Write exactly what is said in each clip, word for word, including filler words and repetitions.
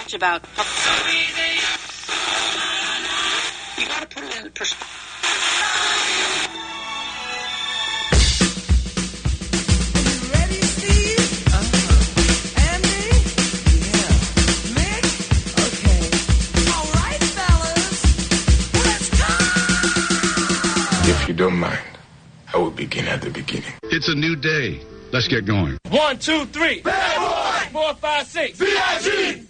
much about... You got to put it in perspective. If you don't mind, I will begin at the beginning. It's a new day. Let's get going. One, two, three. Bad boy! Four, five, six. B I G!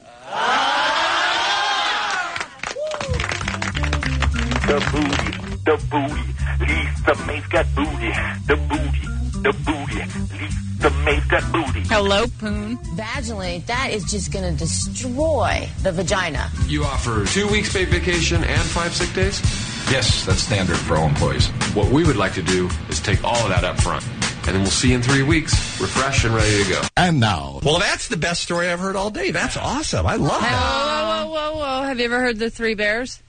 The booty, the booty, Lisa May's got booty. The booty, the booty, Lisa May's got booty. Hello, Poon. Vaginally, that is just going to destroy the vagina. You offer two weeks paid vacation and five sick days? Yes, that's standard for all employees. What we would like to do is take all of that up front. And then we'll see you in three weeks, refreshed and ready to go. And now. Well, that's the best story I've heard all day. That's awesome. I love that. Whoa, whoa, whoa, whoa. Have you ever heard the Three Bears?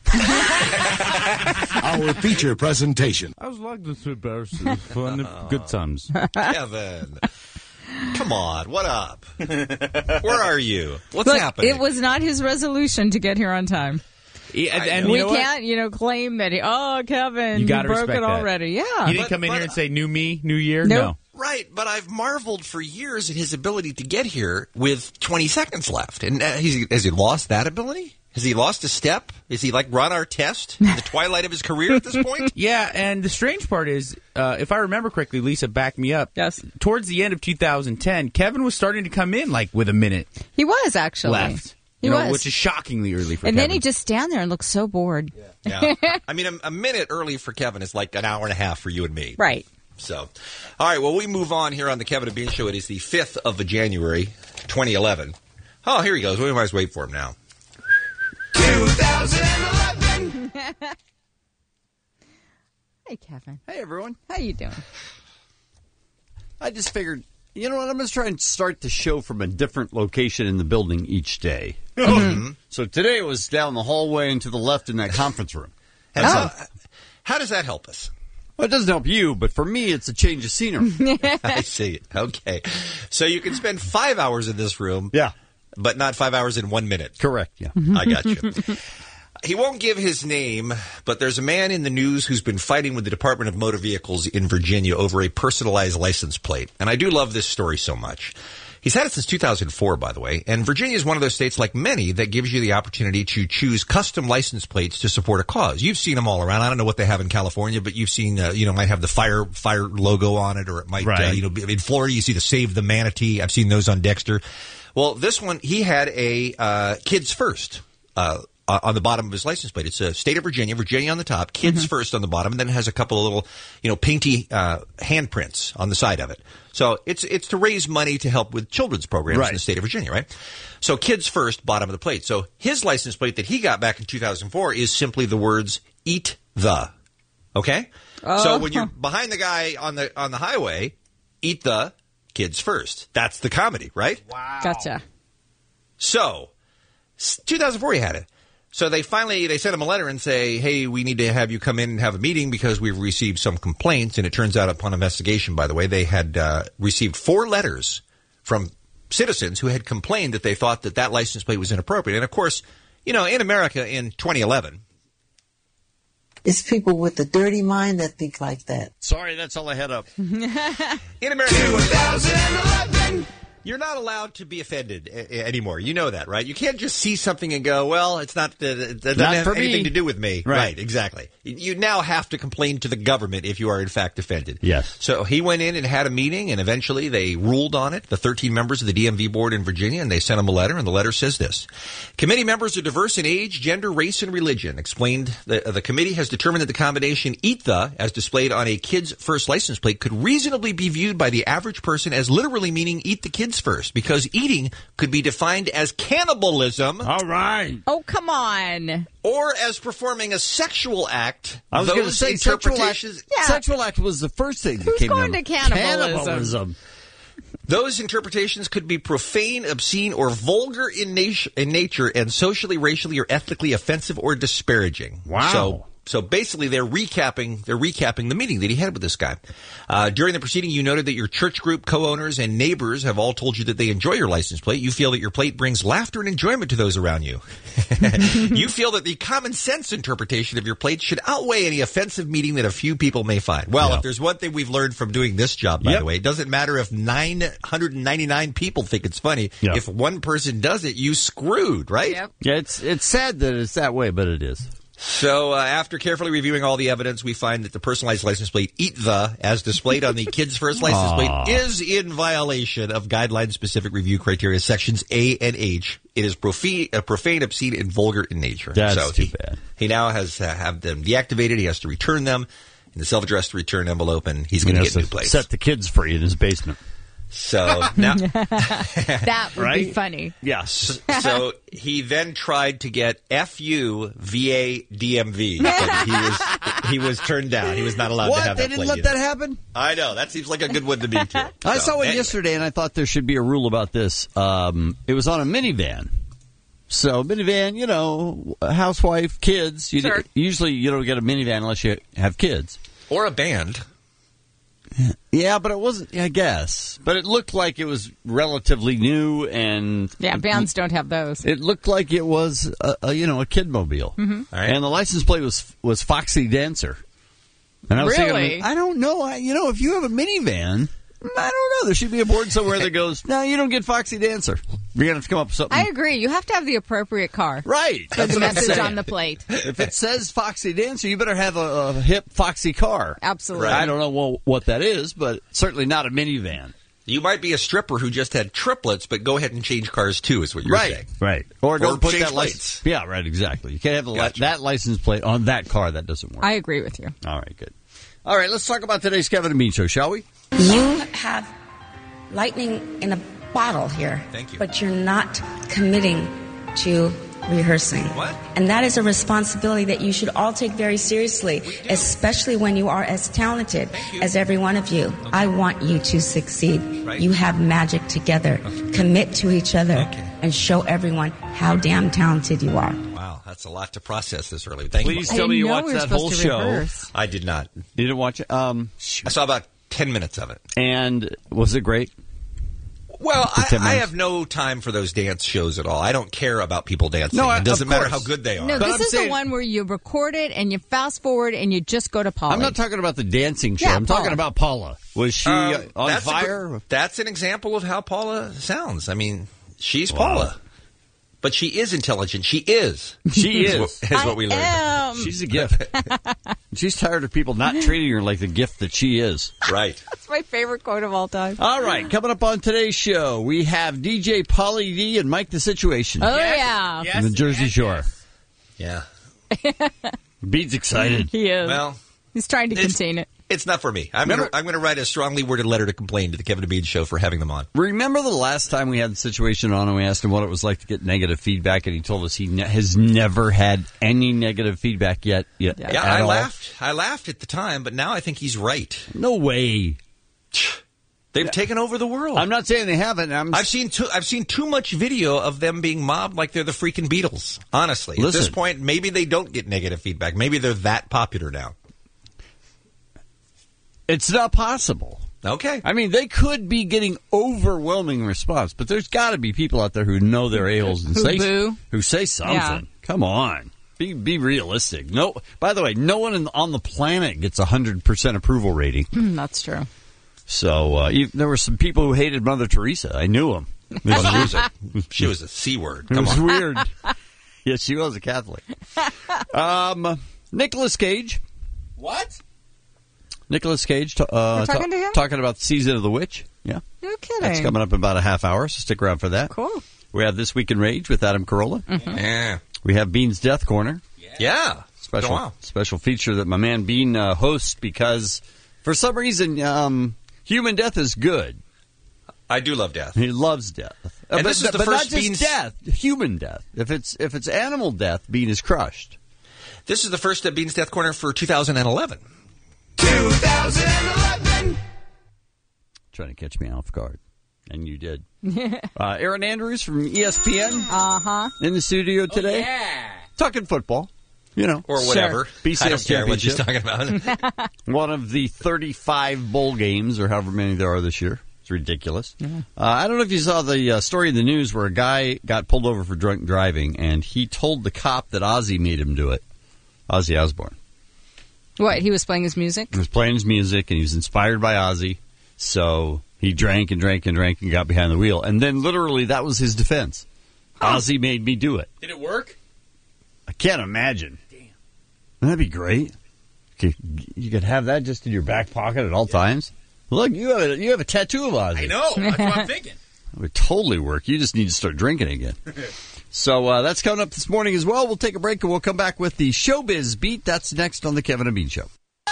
Our feature presentation. I was like the Three Bears. It was fun. Good times. Kevin. Come on. What up? Where are you? What's Look, happening? It was not his resolution to get here on time. Yeah, and, and we you know can't, you know, claim that he, oh, Kevin, you, you gotta broke it that. already. Yeah. He didn't But- come in but- here and say, new me, new year? Nope. No. Right, but I've marveled for years at his ability to get here with twenty seconds left. And uh, he's, has he lost that ability? Has he lost a step? Is he like run our test at the twilight of his career at this point? Yeah, and the strange part is, uh, if I remember correctly, Lisa, back me up. Yes. Towards the end of two thousand ten, Kevin was starting to come in like with a minute He was, actually. left. He you know, was. which is shockingly early for and Kevin. then he'd just stand there and look so bored. Yeah. I mean, a, a minute early for Kevin is like an hour and a half for you and me. Right. So, all right, well, we move on here on the Kevin and Bean Show. It is the fifth of January, twenty eleven. Oh, here he goes. We might as well wait for him now. twenty eleven! Hey, Kevin. Hey, everyone. How you doing? I just figured, you know what, I'm going to try and start the show from a different location in the building each day. Mm-hmm. So today was down the hallway and to the left in that conference room. And so, how does that help us? Well, it doesn't help you, but for me, it's a change of scenery. I see. Okay. So you can spend five hours in this room. Yeah. But not five hours in one minute. Correct, yeah. I got you. He won't give his name, but there's a man in the news who's been fighting with the Department of Motor Vehicles in Virginia over a personalized license plate. And I do love this story so much. He's had it since two thousand four, by the way. And Virginia is one of those states, like many, that gives you the opportunity to choose custom license plates to support a cause. You've seen them all around. I don't know what they have in California, but you've seen, uh, you know, might have the fire fire logo on it, or it might, Right. uh, you know, in Florida, you see the Save the Manatee. I've seen those on Dexter. Well, this one, he had a uh, Kids First uh, on the bottom of his license plate. It's a state of Virginia, Virginia on the top, Kids mm-hmm. First on the bottom, and then it has a couple of little, you know, painty uh, handprints on the side of it. So it's it's to raise money to help with children's programs right. in the state of Virginia, right? So Kids First, bottom of the plate. So his license plate that he got back in two thousand four is simply the words "Eat the." Okay? Oh. So when you're behind the guy on the on the highway, eat the Kids First. That's the comedy, right? Wow. Gotcha. So two thousand four he had it. So they finally, they sent him a letter and say, hey, we need to have you come in and have a meeting because we've received some complaints. And it turns out upon investigation, by the way, they had uh, received four letters from citizens who had complained that they thought that that license plate was inappropriate. And, of course, you know, in America in twenty eleven. It's people with a dirty mind that think like that. Sorry, that's all I had up. In America, twenty eleven. You're not allowed to be offended a- anymore. You know that, right? You can't just see something and go, well, it's not, uh, it doesn't Not have for anything me. to do with me. Right. Right, exactly. You now have to complain to the government if you are in fact offended. Yes. So he went in and had a meeting, and eventually they ruled on it, the thirteen members of the D M V board in Virginia, and they sent him a letter, and the letter says this. Committee members are diverse in age, gender, race, and religion. Explained, the, the committee has determined that the combination "eat the," as displayed on a Kids First license plate, could reasonably be viewed by the average person as literally meaning "eat the kids first," because eating could be defined as cannibalism. All right. Oh, come on. Or as performing a sexual act. I was going to Those say sexual act, interpretations. Yeah. sexual act was the first thing that Who's came going to to cannibalism? Cannibalism. Those interpretations could be profane, obscene, or vulgar in, nat- in nature and socially, racially, or ethnically offensive or disparaging. Wow. So So basically, they're recapping they're recapping the meeting that he had with this guy. Uh, during the proceeding, you noted that your church group, co-owners, and neighbors have all told you that they enjoy your license plate. You feel that your plate brings laughter and enjoyment to those around you. You feel that the common sense interpretation of your plate should outweigh any offensive meaning that a few people may find. Well, Yeah. if there's one thing we've learned from doing this job, by Yep. the way, it doesn't matter if nine hundred ninety-nine people think it's funny. Yeah. If one person does it, you screwed, right? Yep. Yeah, it's it's sad that it's that way, but it is. So, uh, after carefully reviewing all the evidence, we find that the personalized license plate, eat the, as displayed on the kid's first license Aw. plate, is in violation of guideline-specific review criteria, sections A and H. It is profane, uh, profane, obscene, and vulgar in nature. That's so too he, bad. He now has to have them deactivated. He has to return them in the self-addressed return envelope, and he's going to get new plates. Set the kids free in his basement. So now, That would be Right? funny. Yes. so he then tried to get F U V A D M V, but he was he was turned down. He was not allowed to What? have They that didn't plate let either. that happen? I know. That seems like a good one to me, too. I So, saw one anyway. yesterday, and I thought there should be a rule about this. Um, it was on a minivan. So minivan, you know, housewife, kids. You Sure. Usually you don't get a minivan unless you have kids. Or a band. Yeah, but it wasn't, I guess. But it looked like it was relatively new, and Yeah, bands don't have those. it looked like it was, a, a, you know, a kid mobile. Mhm. All right. And the license plate was was Foxy Dancer. And I was Really? thinking, I don't know. I, you know, if you have a minivan, I don't know. There should be a board somewhere that goes, no, you don't get Foxy Dancer. You're going to have to come up with something. I agree. You have to have the appropriate car. Right. For That's the what I'm message saying. on the plate. If it says Foxy Dancer, you better have a, a hip Foxy car. Absolutely. I don't know what, what that is, but certainly not a minivan. You might be a stripper who just had triplets, but go ahead and change cars, too, is what you're right. saying. Right. Or don't Or put change that license. plates. Yeah, right, exactly. You can't have the li- Gotcha. that license plate on that car. That doesn't work. I agree with you. All right, good. All right, let's talk about today's Kevin and Bean Show, shall we? You have lightning in a bottle here. Thank you. But you're not committing to rehearsing. What? And that is a responsibility that you should all take very seriously, especially when you are as talented you. as every one of you. I want you to succeed. Right. You have magic together. Commit to each other Okay. and show everyone how damn talented you are. Wow, that's a lot to process this early. Thank Please you. tell me you know watched we were that supposed whole to show. rehearse. I did not. You didn't watch it? Um, I saw about ten minutes of it. and was it great? Well, I, ten I minutes. have no time for those dance shows at all. I don't care about people dancing. No, I- it doesn't of matter course. how good they are. No, But this I'm is saying- the one where you record it and you fast forward and you just go to Polly. I'm not talking about the dancing show. Yeah, I'm Paula. talking about Paula. Was she Um, uh, on that's a fire? good- that's an example of how Paula sounds. I mean, she's Wow. Paula. But she is intelligent. She is. She Is is. what, is what we I learned. am. She's a gift. She's tired of people not treating her like the gift that she is. Right. That's my favorite quote of all time. All right, coming up on today's show, we have D J Pauly D and Mike the Situation Oh, yeah. from the Jersey Shore. Yeah. Bede's excited. He is. Well, He's trying to it's- contain it. it's not for me. I'm going Remember- to I'm going to write a strongly worded letter to complain to the Kevin and Bean Show for having them on. Remember the last time we had the situation on and we asked him what it was like to get negative feedback, and he told us he ne- has never had any negative feedback yet. yet Yeah. Yeah, at I all. laughed. I laughed at the time, but now I think he's right. No way. They've taken over the world. I'm not saying they haven't. I'm I've seen too. I've seen too much video of them being mobbed like they're the freaking Beatles. Honestly, at this Listen. point, maybe they don't get negative feedback. Maybe they're that popular now. It's not possible. Okay. I mean, they could be getting overwhelming response, but there's got to be people out there who know their a-holes and Who say boo. who say something. Yeah. Come on, be be realistic. No, by the way, no one in, on the planet gets a hundred percent approval rating. Hmm, that's true. So uh, you, there were some people who hated Mother Teresa. I knew them. It Well, was, she was a she was a c word. Come it was on. weird. Yes, she was a Catholic. Um, Nicolas Cage. What? Nicolas Cage. Uh, We're talking ta- to him? talking about the Season of the Witch. Yeah. No kidding. That's coming up in about a half hour, so stick around for that. Cool. We have This Week in Rage with Adam Carolla. Yeah. We have Bean's Death Corner. Yeah. Special Oh, wow. special feature that my man Bean uh, hosts because for some reason um, human death is good. I do love death. He loves death. Uh, And but this is the but first not just Bean's- death, human death. If it's if it's animal death, Bean is crushed. This is the first uh, Bean's Death Corner for two thousand eleven. twenty eleven. Trying to catch me off guard. And you did. uh, Aaron Andrews from E S P N Uh-huh. in the studio today. Yeah. Talking football. You know, or whatever. Sure. B C S I don't care what she's talking Championship. about. One of the thirty-five bowl games, or however many there are this year. It's ridiculous. Yeah. Uh, I don't know if you saw the uh, story in the news where a guy got pulled over for drunk driving, and he told the cop that Ozzy made him do it. Ozzy Osbourne. What, he was playing his music? He was playing his music, and he was inspired by Ozzy, so he drank and drank and drank and got behind the wheel. And then literally that was his defense. Huh. Ozzy made me do it. Did it work? I can't imagine. Damn. Wouldn't that be great? Okay, you could have that just in your back pocket at all yeah. times. Look, you have a, you have a tattoo of Ozzy. I know. That's what I'm thinking. It would totally work. You just need to start drinking again. So uh, that's coming up this morning as well. We'll take a break and we'll come back with the Showbiz Beat. That's next on the Kevin and Bean Show.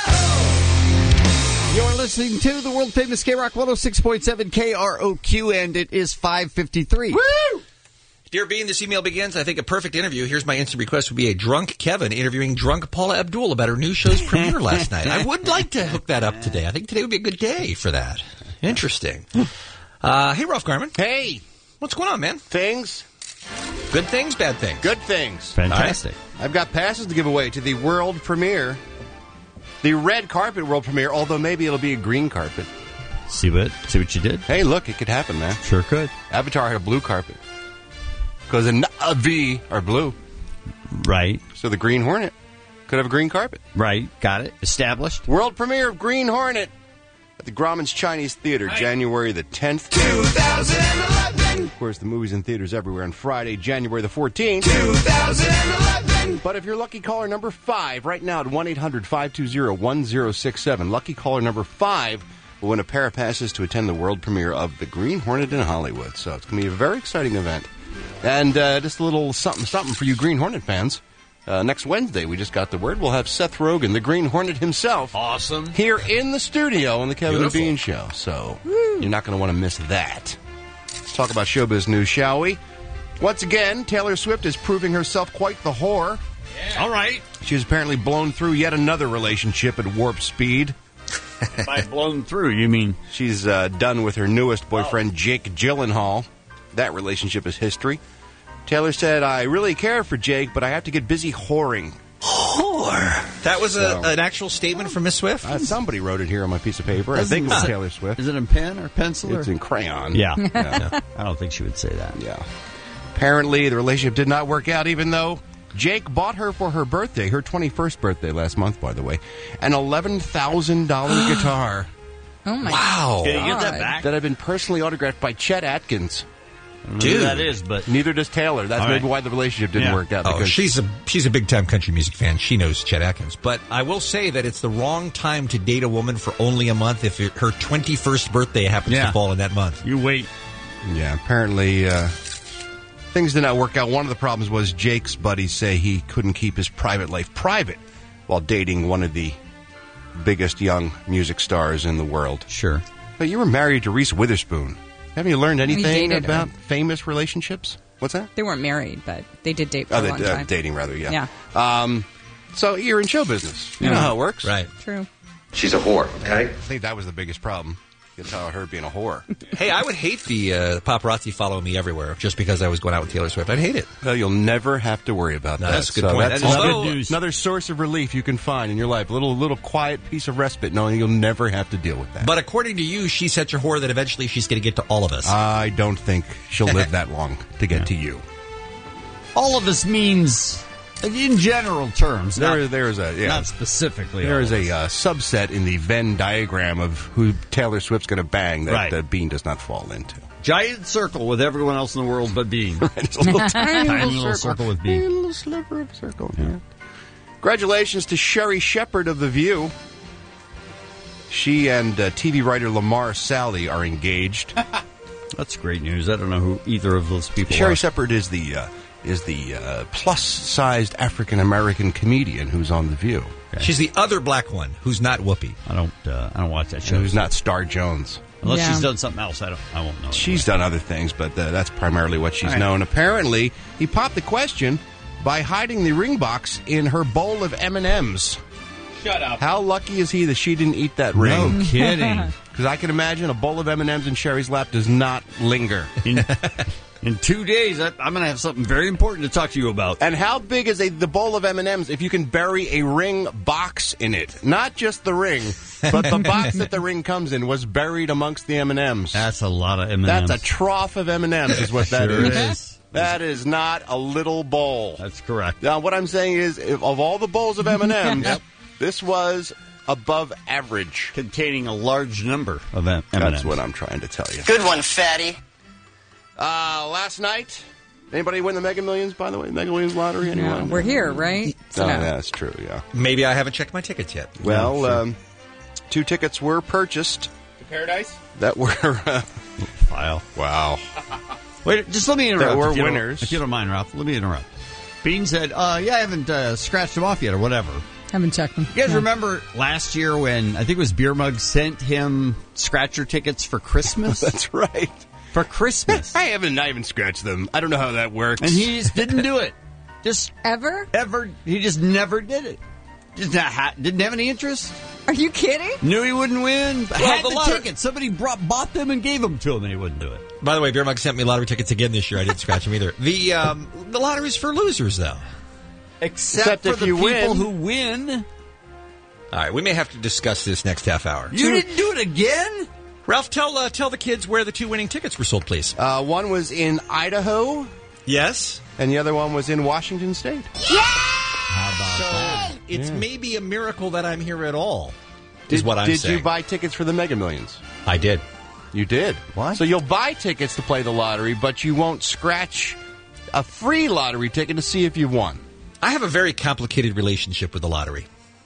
You're listening to the world famous K-Rock one oh six point seven K R O Q, and it is five fifty-three. Woo! Dear Bean, this email begins, I think a perfect interview. Here's my instant request would be a drunk Kevin interviewing drunk Paula Abdul about her new show's premiere last night. I would like to hook that up today. I think today would be a good day for that. Interesting. Uh, hey, Ralph Garman. Hey. What's going on, man? Things. Good things, bad things? Good things. Fantastic. Right. I've got passes to give away to the world premiere. The red carpet world premiere, although maybe it'll be a green carpet. See what, see what you did? Hey, look, it could happen, man. Sure could. Avatar had a blue carpet. Because a Na'vi are blue. Right. So the Green Hornet could have a green carpet. Right. Got it. Established. World premiere of Green Hornet at the Grauman's Chinese Theater, right. January the tenth. twenty eleven. Of course, the movie's in theaters everywhere on Friday, January the fourteenth. twenty eleven. But if you're lucky caller number five, right now at one eight hundred five two zero one zero six seven, lucky caller number five will win a pair of passes to attend the world premiere of The Green Hornet in Hollywood. So it's going to be a very exciting event. And uh, just a little something, something for you Green Hornet fans. Uh, next Wednesday, we just got the word, we'll have Seth Rogen, the Green Hornet himself, awesome, here in the studio on the Kevin Beautiful. and Bean Show. So Woo. You're not going to want to miss that. Let's talk about showbiz news, shall we? Once again, Taylor Swift is proving herself quite the whore. Yeah. All right. She's apparently blown through yet another relationship at warp speed. By blown through, you mean? She's uh, done with her newest boyfriend, oh. Jake Gyllenhaal. That relationship is history. Taylor said, I really care for Jake, but I have to get busy whoring. Whore? That was so, a, an actual statement from Miss Swift? Uh, somebody wrote it here on my piece of paper. I think it was Taylor Swift. Is it in pen or pencil? It's or? in crayon. Yeah. yeah. I don't think she would say that. Yeah. Apparently, the relationship did not work out, even though Jake bought her for her birthday, her twenty-first birthday last month, by the way, an eleven thousand dollars guitar. Oh, my wow. God. Can you get that back? That had been personally autographed by Chet Atkins. I don't know Dude, who that is, but neither does Taylor. That's All maybe right. why the relationship didn't yeah. work out. Oh, she's a she's a big time country music fan. She knows Chet Atkins. But I will say that it's the wrong time to date a woman for only a month if it, her twenty-first birthday happens yeah. to fall in that month. You wait. Yeah, apparently uh, things did not work out. One of the problems was Jake's buddies say he couldn't keep his private life private while dating one of the biggest young music stars in the world. Sure. But you were married to Reese Witherspoon. Haven't you learned anything about her. famous relationships? What's that? They weren't married, but they did date for oh, a they, long uh, time. Dating, rather, yeah. Yeah. Um, so you're in show business. You yeah. know how it works. Right. True. She's a whore, okay? I think that was the biggest problem. You can tell her being a whore. Hey, I would hate the uh, paparazzi following me everywhere just because I was going out with Taylor Swift. I'd hate it. Well, you'll never have to worry about no, that. That's a good so point. That's that is another, good news. Another source of relief you can find in your life. A little, little quiet piece of respite knowing you'll never have to deal with that. But according to you, she's such a whore that eventually she's going to get to all of us. I don't think she'll live that long to get yeah. to you. All of us means, in general terms, there, not, there's a, yeah. not specifically. There is a uh, subset in the Venn diagram of who Taylor Swift's going to bang that right. uh, Bean does not fall into. Giant circle with everyone else in the world but Bean. Right, it's a little tiny, tiny little little circle. circle with Bean. A little sliver of circle. Yeah. Congratulations to Sherry Shepard of The View. She and uh, T V writer Lamar Sally are engaged. That's great news. I don't know who either of those people Sherry are. Shepard is the uh, is the uh, plus-sized African-American comedian who's on The View. Okay. She's the other black one who's not Whoopi. I don't uh, I don't watch that show. And who's not Star Jones. Unless yeah. she's done something else, I don't. I won't know. She's done other things, but uh, that's primarily what she's right. known. Apparently, he popped the question by hiding the ring box in her bowl of M and M's. Shut up. How lucky is he that she didn't eat that ring? No kidding. Because I can imagine a bowl of M and M's in Sherry's lap does not linger. In, In two days, I, I'm going to have something very important to talk to you about. And how big is a the bowl of M and M's if you can bury a ring box in it? Not just the ring, but the box that the ring comes in was buried amongst the M and M's. That's a lot of M and M's. That's a trough of M and M's is what that Sure is. is. That is not a little bowl. That's correct. Now, what I'm saying is, if, of all the bowls of M and M's, yep. this was above average. Containing a large number of M and M's. That's what I'm trying to tell you. Good one, fatty. Uh, last night, anybody win the Mega Millions, by the way? Mega Millions lottery, anyone? No, we're here, right? So, oh, no. Yeah, that's true, yeah. Maybe I haven't checked my tickets yet. Well, no, sure. um, two tickets were purchased. To Paradise? That were... Uh, File. Wow. Wait, just let me interrupt. That were if you winners. If you don't mind, Ralph, let me interrupt. Bean said, uh, yeah, I haven't uh, scratched them off yet or whatever. Haven't checked them. You guys no. remember last year when I think it was Beer Mug sent him scratcher tickets for Christmas? That's right. For Christmas. I haven't I haven't scratched them. I don't know how that works. And he just didn't do it. Just ever? Ever. He just never did it. Just not ha- didn't have any interest. Are you kidding? Knew he wouldn't win. Well, had the the lottery- tickets. Somebody brought, bought them and gave them to him, and he wouldn't do it. By the way, Beer Mug sent me lottery tickets again this year. I didn't scratch them either. The um, the lottery's for losers, though. Except, Except for if the you people win. who win. All right, we may have to discuss this next half hour. You didn't do it again? Ralph, tell uh, tell the kids where the two winning tickets were sold, please. Uh, one was in Idaho. Yes. And the other one was in Washington State. Yeah! How about so that? It's Yeah. maybe a miracle that I'm here at all, Did, is what I'm did saying. you buy tickets for the Mega Millions? I did. You did. What? So you'll buy tickets to play the lottery, but you won't scratch a free lottery ticket to see if you won. I have a very complicated relationship with the lottery.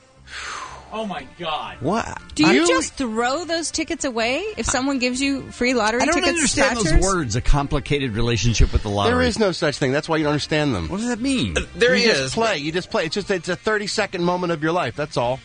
Oh, my God. What? Do you, You- just throw those tickets away if someone gives you free lottery I don't tickets? understand scratchers? those words, a complicated relationship with the lottery. There is no such thing. That's why you don't understand them. What does that mean? There you he just is. play. You just play. It's just it's a thirty-second moment of your life. That's all.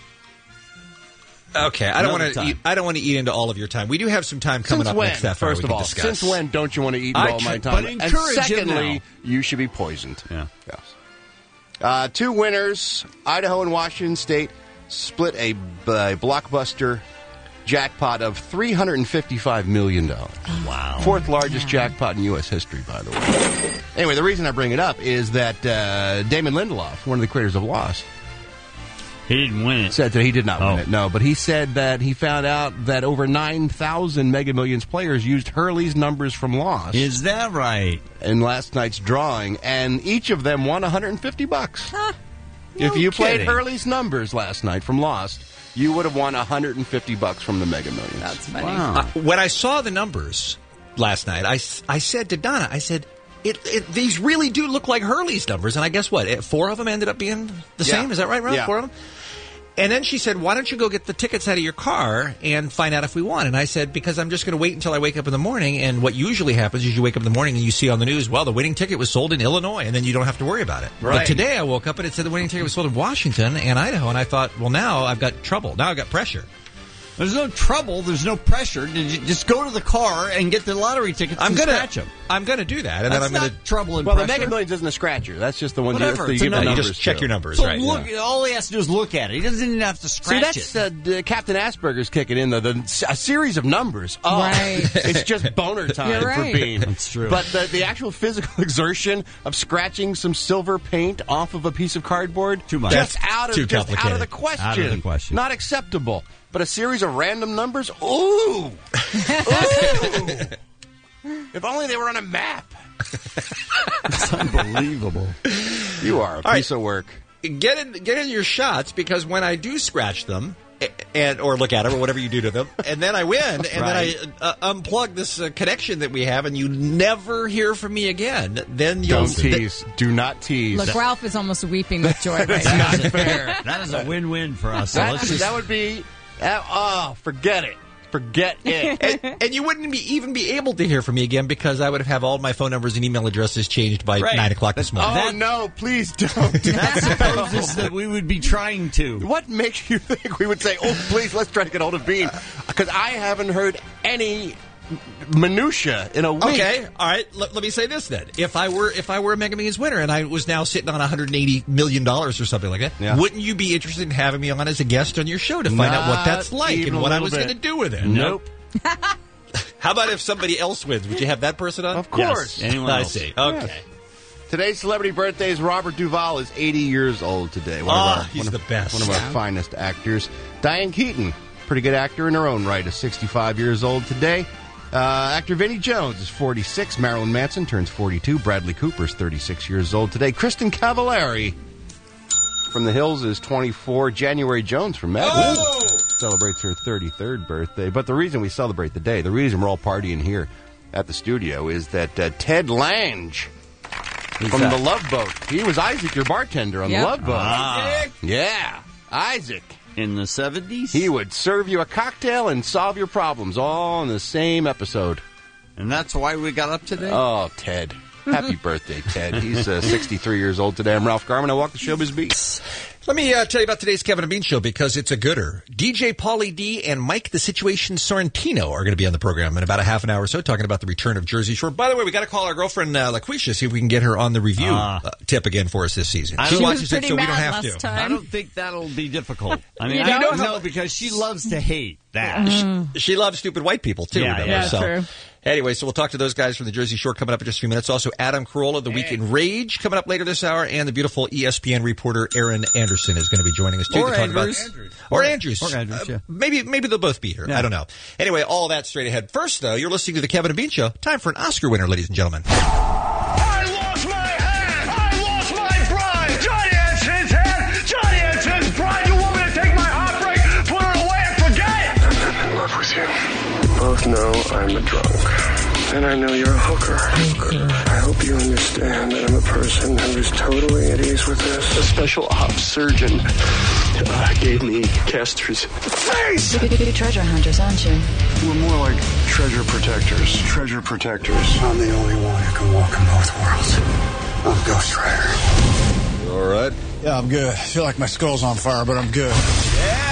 Okay, I don't Another want to. time. Eat, I don't want to eat into all of your time. We do have some time coming Since up when? next half hour. First we of can all, discuss. since when don't you want to eat I all my tr- time? but and encourage him secondly, now. you should be poisoned. Yeah. Yes. Uh, two winners, Idaho and Washington State, split a, a blockbuster jackpot of three hundred fifty-five million dollars. Wow. Fourth largest jackpot in U S history, by the way. Anyway, the reason I bring it up is that uh, Damon Lindelof, one of the creators of Lost, He didn't win it. said that he did not Oh. win it, no, but he said that he found out that over nine thousand Mega Millions players used Hurley's numbers from Lost Is that right? in last night's drawing, and each of them won one hundred fifty bucks. Huh. If No you played kidding. Hurley's numbers last night from Lost, you would have won one hundred fifty bucks from the Mega Millions. That's funny. Wow. Uh, when I saw the numbers last night, I, s- I said to Donna, I said, it, it, these really do look like Hurley's numbers. And I guess what? eh, Four of them ended up being the Yeah. same? Is that right, Ralph? Yeah. Four of them? And then she said, why don't you go get the tickets out of your car and find out if we won? And I said, because I'm just going to wait until I wake up in the morning. And what usually happens is you wake up in the morning and you see on the news, well, the winning ticket was sold in Illinois, and then you don't have to worry about it. Right. But today I woke up and it said the winning ticket was sold in Washington and Idaho. And I thought, well, now I've got trouble. Now I've got pressure. There's no trouble. There's no pressure. Did you just go to the car and get the lottery tickets I'm and gonna scratch them? I'm going to do that. And That's then I'm not going to trouble and Well, the pressure. Mega Millions isn't a scratcher. That's just the one Whatever, you, it's you a give the number. you numbers just check to. your numbers, So right? look, yeah. all he has to do is look at it. He doesn't even have to See, scratch that's it. uh, d- Captain Asperger's kicking in, though. The, a series of numbers. Oh, Right. it's just boner time You're for right. Bean. That's true. But the, the actual physical exertion of scratching some silver paint off of a piece of cardboard, Too much. just That's out of too just out of the complicated. question. Out of the question. Not acceptable. But a series of random numbers, ooh, ooh. If only they were on a map. It's unbelievable. You are a right. piece of work. Get in, get in your shots, because when I do scratch them, a- and or look at them or whatever you do to them, and then I win, and Right. then I uh, unplug this uh, connection that we have, and you never hear from me again, then you'll Don't tease. Do not tease. Look, Ralph is almost weeping with joy right That's now. not fair. That is a win-win for us. So That, let's just, that would be. Uh, oh, forget it. Forget it. and, and you wouldn't be, even be able to hear from me again, because I would have all my phone numbers and email addresses changed by Right. nine o'clock this morning. Oh, That- no, please don't. that supposes that we would be trying to. What makes you think we would say, oh, please, let's try to get hold of Bean? Because I haven't heard any minutia in a week. Okay, all right. Let, let me say this then: if I were if I were a Mega Millions winner and I was now sitting on one hundred eighty million dollars or something like that, Yeah. wouldn't you be interested in having me on as a guest on your show to find out what Not that's like even and a what I little was bit. going to do with it? Nope. How about if somebody else wins? Would you have that person on? Of course. Yes, anyone I else. see. Okay. Yes. Today's celebrity birthdays. Robert Duvall is eighty years old today. One Oh, of our, he's one of, the best. One of our finest actors. Diane Keaton, pretty good actor in her own right, is sixty-five years old today. Uh, actor Vinnie Jones is forty-six. Marilyn Manson turns forty-two. Bradley Cooper is thirty-six years old today. Kristen Cavallari from The Hills is twenty-four. January Jones from Mad Men Oh! celebrates her thirty-third birthday. But the reason we celebrate the day, the reason we're all partying here at the studio is that uh, Ted Lange from that? The Love Boat. He was Isaac, your bartender on Yep. The Love Boat. Ah. Yeah, Isaac. In the seventies? He would serve you a cocktail and solve your problems all in the same episode. And that's why we got up today? Oh, Ted. Happy birthday, Ted. He's uh, sixty-three years old today. I'm Ralph Garman. I walk the showbiz beat. Let me uh, tell you about today's Kevin and Bean Show because it's a gooder. D J Pauly D and Mike the Situation Sorrentino are going to be on the program in about a half an hour or so talking about the return of Jersey Shore. By the way, we got to call our girlfriend uh, LaQuisha, see if we can get her on the review Ah. uh, tip again for us this season. I She don't- watches She was it, so we pretty don't mad have last to. time. I don't think that'll be difficult. I mean, You I don't? don't know because she loves to hate that. She, she loves stupid white people, too. Yeah, remember? yeah, so, true. Anyway, so we'll talk to those guys from the Jersey Shore coming up in just a few minutes. Also, Adam Carolla, The Week in Rage, coming up later this hour, and the beautiful E S P N reporter Aaron Anderson is going to be joining us, too. Or to talk Andrews. About, or Andrews. Or Andrews, Uh, yeah. Maybe, maybe they'll both be here. Yeah. I don't know. Anyway, all that straight ahead. First, though, you're listening to the Kevin and Bean Show. Time for an Oscar winner, ladies and gentlemen. I lost my hand! I lost my bride! Johnny has his hand! Johnny has his bride! You want me to take my heartbreak, put it away, and forget it? I'm in love with you. Both know I'm a drunk. And I know you're a hooker. Hooker. I hope you understand that I'm a person who is totally at ease with this. A special ops surgeon uh, gave me Castor's face. You're treasure hunters, aren't you? We're more like treasure protectors. Treasure protectors. I'm the only one who can walk in both worlds. I'm Ghost Rider. All right. Yeah, I'm good. I feel like my skull's on fire, but I'm good. Yeah!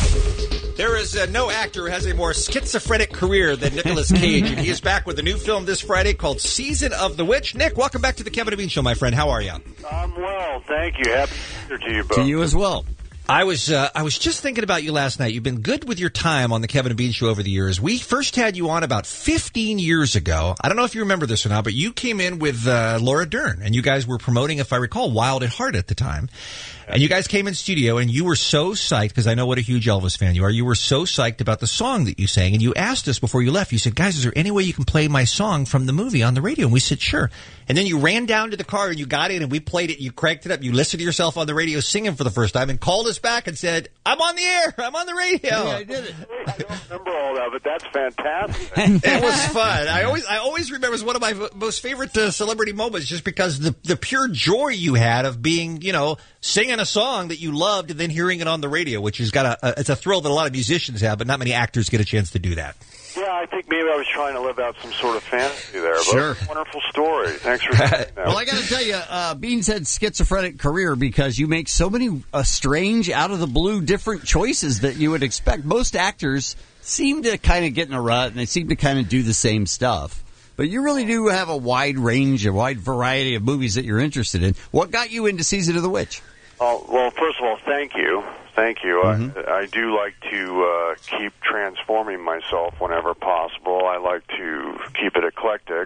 There is uh, no actor who has a more schizophrenic career than Nicolas Cage, and he is back with a new film this Friday called Season of the Witch. Nick, welcome back to the Kevin and Bean Show, my friend. How are you? I'm well, thank you. Happy Easter to you both. To you as well. I was uh, I was just thinking about you last night. You've been good with your time on the Kevin and Bean Show over the years. We first had you on about fifteen years ago. I don't know if you remember this or not, but you came in with uh, Laura Dern, and you guys were promoting, if I recall, Wild at Heart at the time. And you guys came in studio, and you were so psyched, because I know what a huge Elvis fan you are. You were so psyched about the song that you sang, and you asked us before you left. You said, guys, is there any way you can play my song from the movie on the radio? And we said, sure. And then you ran down to the car, and you got in, and we played it. You cranked it up. You listened to yourself on the radio singing for the first time and called us back and said, I'm on the air. I'm on the radio. Yeah, I did it. I don't remember all that, but that's fantastic. It was fun. I always, I always remember it was one of my v- most favorite uh, celebrity moments, just because the the pure joy you had of being, you know, singing a song that you loved and then hearing it on the radio, which has got a, a it's a thrill that a lot of musicians have, but not many actors get a chance to do that. Yeah, I think maybe I was trying to live out some sort of fantasy there. But Sure. Wonderful story. Thanks for saying that. Well, I got to tell you, uh, Beans had schizophrenic career because you make so many uh, strange, out of the blue, different choices that you would expect. Most actors seem to kind of get in a rut, and they seem to kind of do the same stuff. But you really do have a wide range, a wide variety of movies that you're interested in. What got you into Season of the Witch? Oh, well, first of all, thank you. Thank you. Mm-hmm. I, I do like to uh, keep transforming myself whenever possible. I like to keep it eclectic.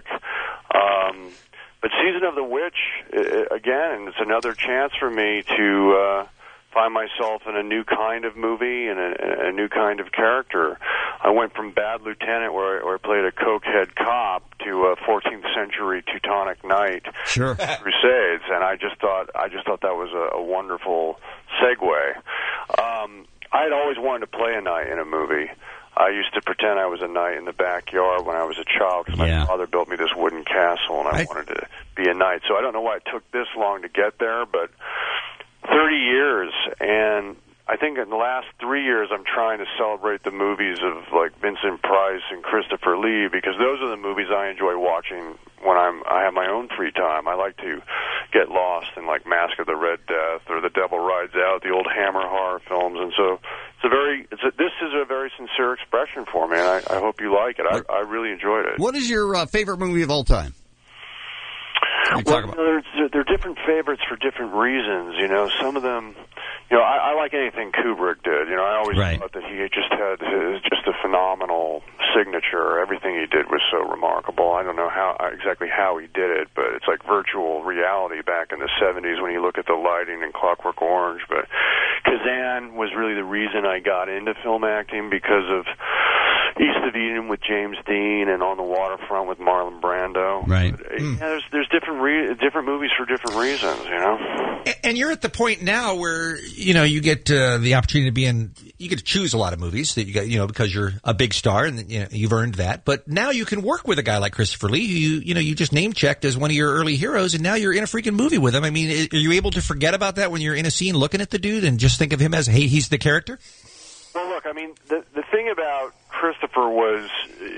Um, but Season of the Witch, uh, again, it's another chance for me to uh, find myself in a new kind of movie and a, a new kind of character. I went from Bad Lieutenant, where I, where I played a cokehead cop, to a fourteenth century Teutonic knight, sure, Crusades, and I just thought I just thought that was a, a wonderful segue. Um, I had always wanted to play a knight in a movie. I used to pretend I was a knight in the backyard when I was a child because my Yeah. father built me this wooden castle, and I, I wanted to be a knight. So I don't know why it took this long to get there, but thirty years, and I think in the last three years I'm trying to celebrate the movies of like Vincent Price and Christopher Lee, because those are the movies I enjoy watching when I'm I have my own free time. I like to get lost in like Mask of the Red Death or The Devil Rides Out, the old Hammer horror films, and so it's a very it's a, this is a very sincere expression for me, and I, I hope you like it. I, I really enjoyed it. What is your uh, favorite movie of all time? Well, they're, they're different favorites for different reasons. You know, some of them, you know, I, I like anything Kubrick did. You know, I always right. thought that he just had his, just a phenomenal signature. Everything he did was so remarkable. I don't know how exactly how he did it, but it's like virtual reality back in the seventies when you look at the lighting in Clockwork Orange. But Kazan was really the reason I got into film acting because of East of Eden with James Dean and On the Waterfront with Marlon Brando. Right. But, mm. yeah, there's there's different re- different movies for different reasons, you know. And, and you're at the point now where you know you get uh, the opportunity to be in. You get to choose a lot of movies that you got, you know, because you're a big star and you know, you've earned that. But now you can work with a guy like Christopher Lee, who you you know you just name checked as one of your early heroes, and now you're in a freaking movie with him. I mean, are you able to forget about that when you're in a scene looking at the dude and just think of him as, hey, he's the character? Well, look, I mean, the the thing about Christopher was,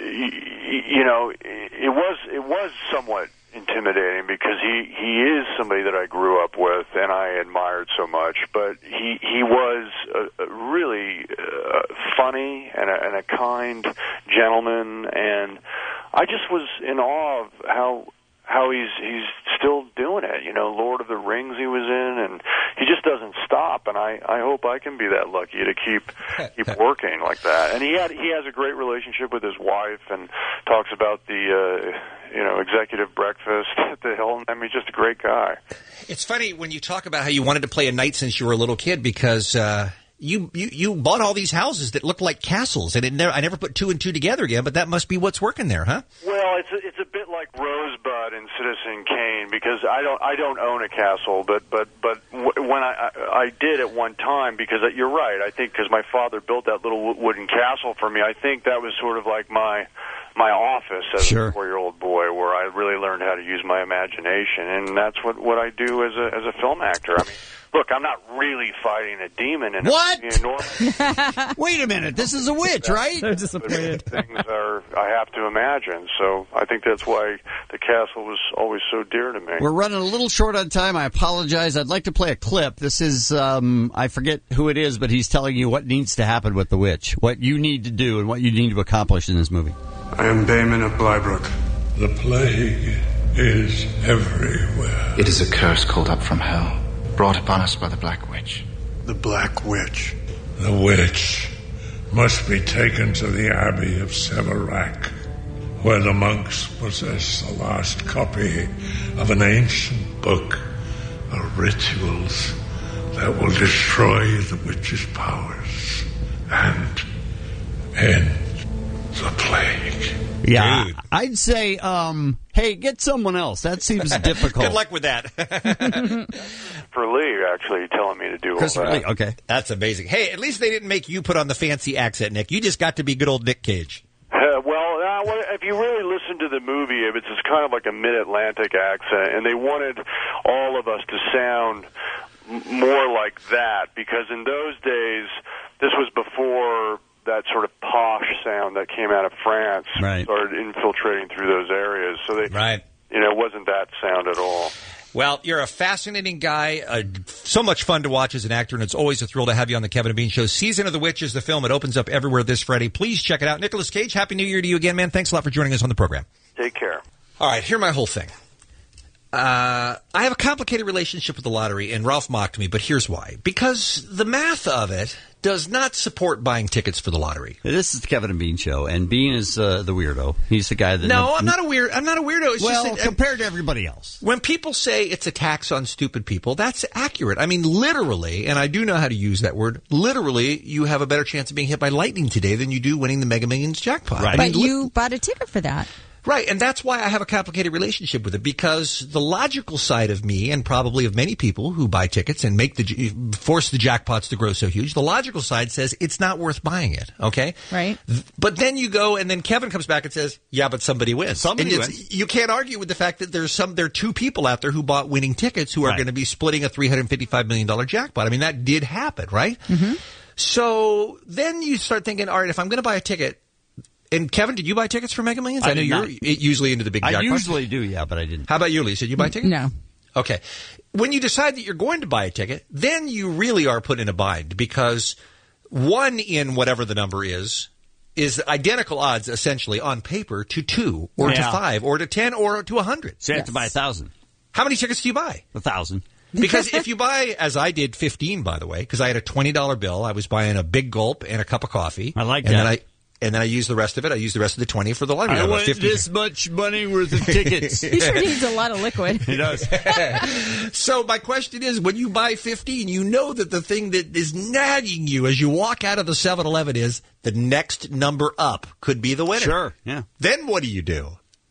you know, it was it was somewhat intimidating because he he is somebody that I grew up with and I admired so much, but he he was a, a really uh, funny and a, and a kind gentleman, and I just was in awe of how how he's he's still doing it. You know, Lord of the Rings he was in, and he just doesn't stop. And I, I hope I can be that lucky to keep keep working like that. And he had he has a great relationship with his wife, and talks about the uh, you know executive breakfast at the Hilton. I mean, he's just a great guy. It's funny when you talk about how you wanted to play a knight since you were a little kid because. Uh You, you you bought all these houses that looked like castles, and it never, I never put two and two together again. But that must be what's working there, huh? Well, it's a, it's a bit like Rosebud in Citizen Kane because I don't I don't own a castle, but but but w- when I, I I did at one time because you're right. I think because my father built that little wooden castle for me. I think that was sort of like my my office as sure. a four-year-old boy, where I really learned how to use my imagination, and that's what what I do as a as a film actor. I mean. Look, I'm not really fighting a demon in what? a Wait a minute, this is a witch, right? So disappointed. Things are I have to imagine, so I think that's why the castle was always so dear to me. We're running a little short on time. I apologize. I'd like to play a clip. This is, um, I forget who it is, but he's telling you what needs to happen with the witch, what you need to do, and what you need to accomplish in this movie. I am Damon of Blybrook. The plague is everywhere. It is a curse called up from hell, brought upon us by the Black Witch. The Black Witch. The witch must be taken to the Abbey of Severac, where the monks possess the last copy of an ancient book of rituals that will destroy the witch's powers and end the plague. Yeah, Dude. I'd say, um, hey, get someone else. That seems difficult. Good luck with that. For Lee, actually, telling me to do all Chris that. Lee, okay. That's amazing. Hey, at least they didn't make you put on the fancy accent, Nick. You just got to be good old Nick Cage. Uh, well, uh, well, if you really listen to the movie, it's just kind of like a mid-Atlantic accent, and they wanted all of us to sound m- more like that, because in those days, this was before that sort of posh sound that came out of France right. started infiltrating through those areas. So they, right. you know, it wasn't that sound at all. Well, you're a fascinating guy, uh, so much fun to watch as an actor, and it's always a thrill to have you on the Kevin and Bean Show. Season of the Witch is the film. It opens up everywhere this Friday. Please check it out. Nicolas Cage, Happy New Year to you again, man. Thanks a lot for joining us on the program. Take care. All right, here's my whole thing. Uh, I have a complicated relationship with the lottery, and Ralph mocked me, but here's why. Because the math of it does not support buying tickets for the lottery. This is the Kevin and Bean Show, and Bean is uh, the weirdo. He's the guy that... No, nev- I'm not a weird. I'm not a weirdo. It's well, just that, compared to everybody else. When people say it's a tax on stupid people, that's accurate. I mean, literally, and I do know how to use that word, literally, you have a better chance of being hit by lightning today than you do winning the Mega Millions jackpot. Right. But I mean, you li- bought a ticket for that. Right, and that's why I have a complicated relationship with it, because the logical side of me, and probably of many people who buy tickets and make the force the jackpots to grow so huge, the logical side says it's not worth buying it, okay? Right. But then you go, and then Kevin comes back and says, yeah, but somebody wins. Somebody and wins. You can't argue with the fact that there's some there are two people out there who bought winning tickets who are Right. going to be splitting a three hundred fifty-five million dollars jackpot. I mean, that did happen, right? Mm-hmm. So then you start thinking, all right, if I'm going to buy a ticket, and Kevin, did you buy tickets for Mega Millions? I I, know did you're not. usually into the big I jackpot. usually do, yeah, but I didn't. How about you, Lisa? Did you buy a ticket? No. Okay. When you decide that you're going to buy a ticket, then you really are put in a bind, because one in whatever the number is is identical odds essentially on paper to two or Yeah. to five or to ten or to a hundred. So you have Yes. to buy a thousand. How many tickets do you buy? A thousand. Because if you buy, as I did, fifteen, by the way, because I had a twenty dollar bill, I was buying a big gulp and a cup of coffee. I like and that. Then I, and then I used the rest of it. I used the rest of the twenty for the lottery. I got want fifty. this much money worth of tickets. He sure needs a lot of liquid. He does. So my question is, when you buy fifteen, you know that the thing that is nagging you as you walk out of the seven eleven is the next number up could be the winner. Sure, yeah. Then what do you do?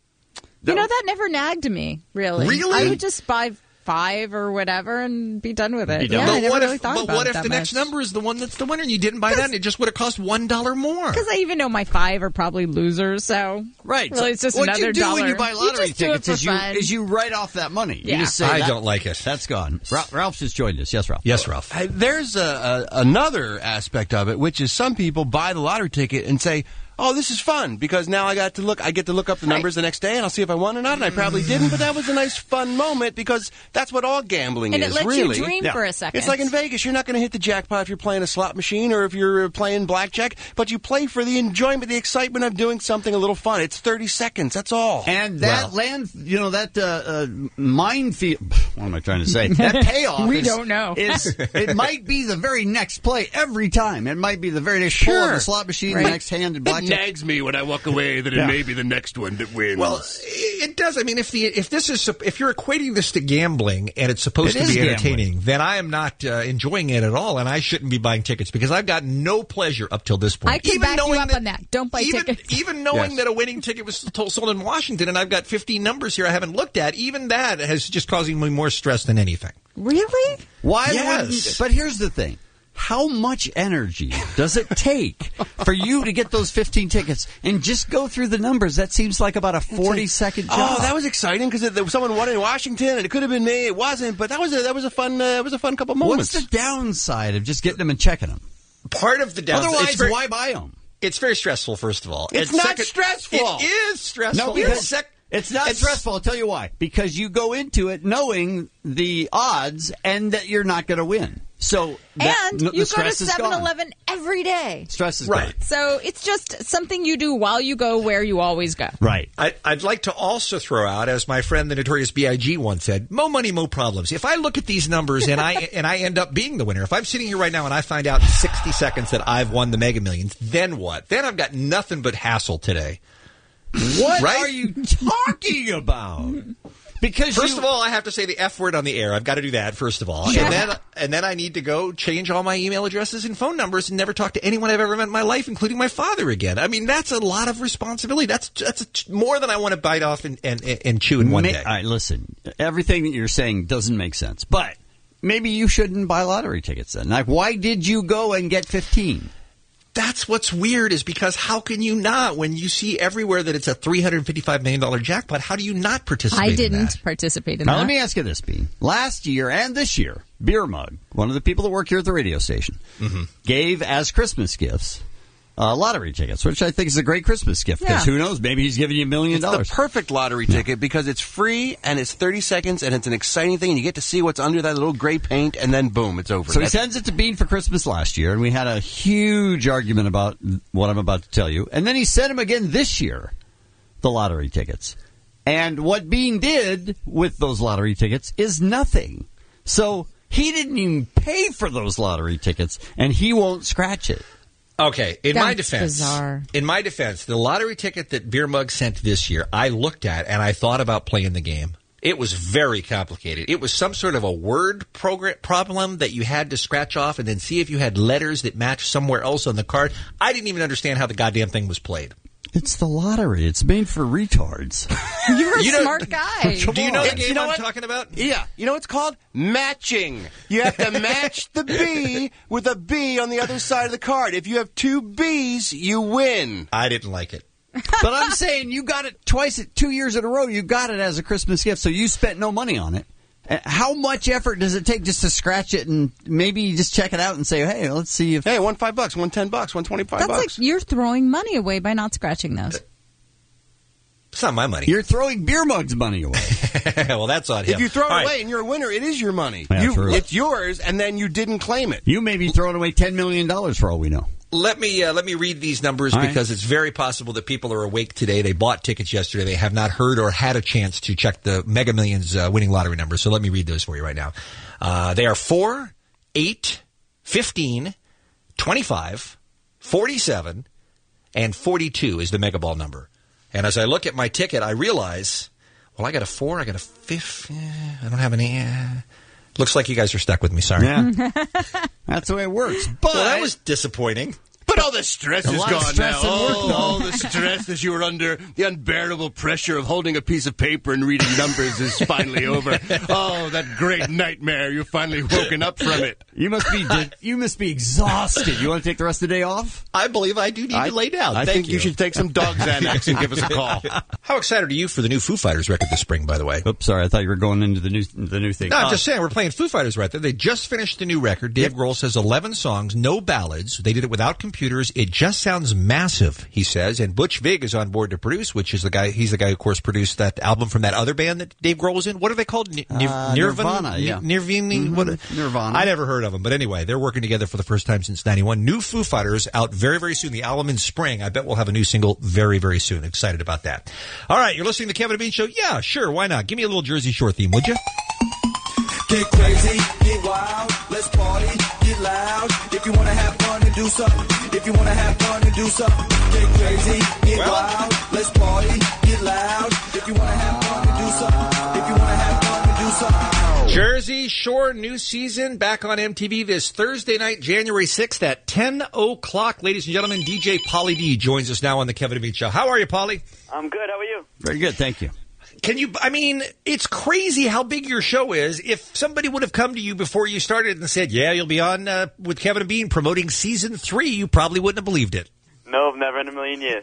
You know, that never nagged me, really. Really? I would just buy five or whatever and be done with it. Be done. Yeah, But I never what really if, thought but about what it if that the next much. number is the one that's the winner and you didn't buy that and it just would have cost one dollar more? Because I even know my five are probably losers, so Right. really it's just what another you do dollar. when you buy lottery just do tickets it for is you, fun. is you write off that money. Yeah. You just say I that- don't like it. That's gone. Ralph, Ralph just joined us. Yes, Ralph. Yes, Ralph. I, there's a, a, another aspect of it, which is some people buy the lottery ticket and say, oh, this is fun because now I got to look. I get to look up the numbers the next day, and I'll see if I won or not. And I probably didn't, but that was a nice, fun moment because that's what all gambling And it is. lets you really, dream for a second. It's like in Vegas. You're not going to hit the jackpot if you're playing a slot machine or if you're playing blackjack, but you play for the enjoyment, the excitement of doing something a little fun. It's thirty seconds. That's all. And that Well. land, you know, that uh, uh, minefield. What am I trying to say? That payoff. We is, don't know. Is, it might be the very next play every time. It might be the very next pull of Sure. the slot machine, Right. the next hand in It blackjack. nags me when I walk away that it Yeah. may be the next one that wins. Well, it does. I mean, if the if this is if you're equating this to gambling and it's supposed It to is be entertaining, gambling. then I am not uh, enjoying it at all, and I shouldn't be buying tickets because I've got no pleasure up till this point. I can back you knowing up on that. Don't buy even, tickets. Even knowing Yes. that a winning ticket was to- sold in Washington, and I've got fifteen numbers here I haven't looked at. Even that has just causing me more stress than anything. Really? Why Yes. wouldn't? But here's the thing. How much energy does it take for you to get those fifteen tickets and just go through the numbers? That seems like about a forty second job. Oh, that was exciting because there was someone won in Washington, and it could have been me. It wasn't, but that was a, that was a fun uh, that was a fun couple moments. What's the downside of just getting them and checking them? Part of the downside. Otherwise, it's very, why buy them? It's very stressful. First of all, It's And not second- stressful. It is stressful. No, because Sec- it's not it's- stressful. I'll tell you why. Because you go into it knowing the odds and that you're not going to win. So that, And no, you the go to stress is seven gone. eleven every day. Stress is Right. gone. So it's just something you do while you go where you always go. Right. I, I'd like to also throw out, as my friend the Notorious B I G once said, "Mo money, mo problems." If I look at these numbers and I and I end up being the winner, if I'm sitting here right now and I find out in sixty seconds that I've won the Mega Millions, then what? Then I've got nothing but hassle today. What Right? are you talking about? Because First you, of all, I have to say the F word on the air. I've got to do that first of all, Yeah. and then and then I need to go change all my email addresses and phone numbers and never talk to anyone I've ever met in my life, including my father again. I mean, that's a lot of responsibility. That's that's more than I want to bite off and and, and chew in one Ma- day. All right, listen. Everything that you're saying doesn't make sense. But maybe you shouldn't buy lottery tickets then. Like, why did you go and get fifteen? That's what's weird is because how can you not when you see everywhere that it's a three hundred fifty-five million dollars jackpot? How do you not participate I in didn't that? participate in Now, that. let me ask you this, Bean. Last year and this year, Beer Mug, one of the people that work here at the radio station, Mm-hmm. gave as Christmas gifts uh, lottery tickets, which I think is a great Christmas gift because Yeah. who knows, maybe he's giving you a million It's dollars. the perfect lottery ticket because it's free and it's thirty seconds and it's an exciting thing and you get to see what's under that little gray paint and then boom, it's over. So he That's- sends it to Bean for Christmas last year, and we had a huge argument about what I'm about to tell you. And then he sent him again this year, the lottery tickets. And what Bean did with those lottery tickets is nothing. So he didn't even pay for those lottery tickets, and he won't scratch it. Okay, in my That's defense, bizarre. in my defense, the lottery ticket that Beer Mug sent this year, I looked at and I thought about playing the game. It was very complicated. It was some sort of a word program problem that you had to scratch off and then see if you had letters that matched somewhere else on the card. I didn't even understand how the goddamn thing was played. It's the lottery. It's made for retards. You're a You know- smart guy. Do you know the It's- game you know I'm what? talking about? Yeah, you know what it's called? Matching. You have to match the B with a B on the other side of the card. If you have two B's, you win. I didn't like it. But I'm saying you got it twice, two years in a row. You got it as a Christmas gift, so you spent no money on it. Uh, How much effort does it take just to scratch it and maybe just check it out and say, hey, let's see if... Hey, one five bucks, one ten bucks, one twenty-five That's bucks. like you're throwing money away by not scratching those. It's not my money. You're throwing Beer Mug's money away. Well, that's on him. If you throw it All right. away and you're a winner, it is your money. Yeah, you, true. it's yours, and then you didn't claim it. You may be throwing away ten million dollars for all we know. Let me uh, let me read these numbers All because right. it's very possible that people are awake today. They bought tickets yesterday. They have not heard or had a chance to check the Mega Millions uh, winning lottery numbers. So let me read those for you right now. Uh, they are four, eight, fifteen, twenty-five, forty-seven, and forty-two is the Mega Ball number. And as I look at my ticket, I realize, well, I got a four, I got a fifth. Eh, I don't have any. Eh. Looks like you guys are stuck with me. Sorry. Yeah. That's the way it works. But well, that was disappointing. But all the stress A is lot of gone stress now. and work, Oh, though. all the stress that you were under, the unbearable pressure of holding a piece of paper and reading numbers is finally over. Oh, that great nightmare. You've finally woken up from it. You must be you must be exhausted. You want to take the rest of the day off? I believe I do need I, to lay down. I Thank think you. you should take some dog Xanax and give us a call. How excited are you for the new Foo Fighters record this spring, by the way? Oops, sorry. I thought you were going into the new the new thing. No, I'm Uh, just saying, we're playing Foo Fighters right there. They just finished the new record. Dave Grohl says eleven songs, no ballads. They did it without computers. It just sounds massive, he says. And Butch Vig is on board to produce, which is the guy, he's the guy who, of course, produced that album from that other band that Dave Grohl was in. What are they called? N- Uh, Nirvana, yeah. Nirvana? Mhm. What? Nirvana. I never heard of them. But anyway, they're working together for the first time since ninety-one. New Foo Fighters out very, very soon. The album in spring. I bet we'll have a new single very, very soon. Excited about that. All right, you're listening to the Kevin and Bean Show? Yeah, sure. Why not? Give me a little Jersey Shore theme, would you? Get crazy, get wild, let's party, get loud. If you wanna have fun and do something, if you wanna have fun and do something, get crazy, get Well- wild, let's party, get loud. If you wanna have fun and do something, if you wanna have fun and do something. Jersey Shore new season back on M T V this Thursday night, January sixth at ten o'clock. Ladies and gentlemen, D J Pauly D joins us now on the Kevin and Bean Show. How are you, Pauly? I'm good. How are you? Very good, thank you. Can you, I mean, it's crazy how big your show is. If somebody would have come to you before you started and said, yeah, you'll be on uh, with Kevin and Bean promoting season three, you probably wouldn't have believed it. No, never in a million years.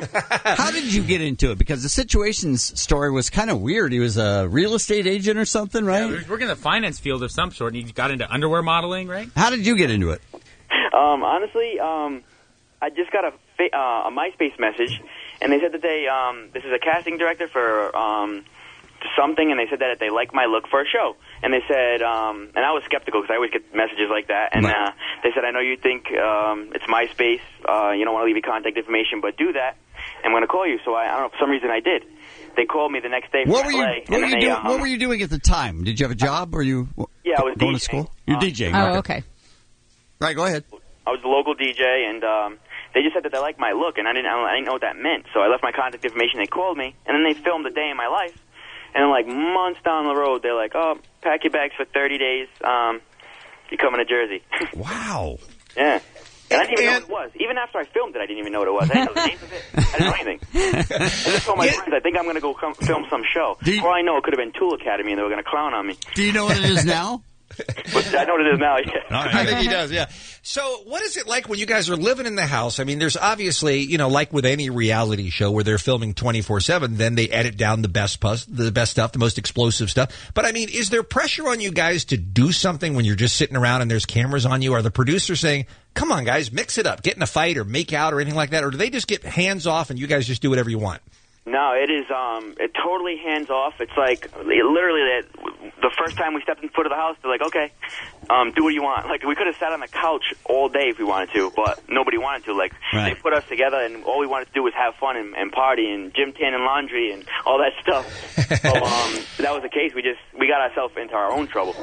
How did you get into it? Because the Situations story was kind of weird. He was a real estate agent or something, right? Yeah, he was working in the finance field of some sort, and he got into underwear modeling, right? How did you get into it? Um, honestly, um, I just got a, fa- uh, a MySpace message, and they said that they um, this is a casting director for um, something, and they said that they like my look for a show. And they said, um, and I was skeptical because I always get messages like that. And uh, they said, I know you think um, it's MySpace, uh, you don't want to leave your contact information, but do that. I'm going to call you. So I, I don't know, for some reason I did. They called me the next day from What were you L A. what and were you, they, doing, um, what were you doing at the time? Did you have a job? Or you Yeah, I was going DJing. to school? You're Uh, DJing. Oh, okay. Right, go ahead. I was a local D J, and um, they just said that they liked my look, and I didn't, I didn't know what that meant. So I left my contact information. They called me, and then they filmed a day in my life. And like months down the road, they're like, "Oh, pack your bags for thirty days. Um, you're coming to Jersey." Wow. Yeah. And I didn't even know what it was. Even after I filmed it, I didn't even know what it was. I didn't know the name of it. I didn't know anything. I just told my friends, I think I'm going to go come, film some show. Do you- For all I know, it could have been Tool Academy, and they were going to clown on me. Do you know what it is now? But I know what it is now, yeah. I think he does, yeah. So what is it like when you guys are living in the house? I mean, there's obviously, you know, like with any reality show where they're filming twenty-four seven, then they edit down the best pus- the best stuff, the most explosive stuff. But I mean, is there pressure on you guys to do something when you're just sitting around and there's cameras on you? Are the producers saying, come on, guys, mix it up, get in a fight or make out or anything like that? Or do they just get hands off and you guys just do whatever you want? No, it is um, it totally hands off. It's like literally that the first time we stepped in foot of the house, they're like, okay, um, do what you want. Like we could have sat on the couch all day if we wanted to, but nobody wanted to. Like Right. they put us together, and all we wanted to do was have fun and, and party and gym tan and laundry and all that stuff. So um, that was the case. We just we got ourselves into our own trouble.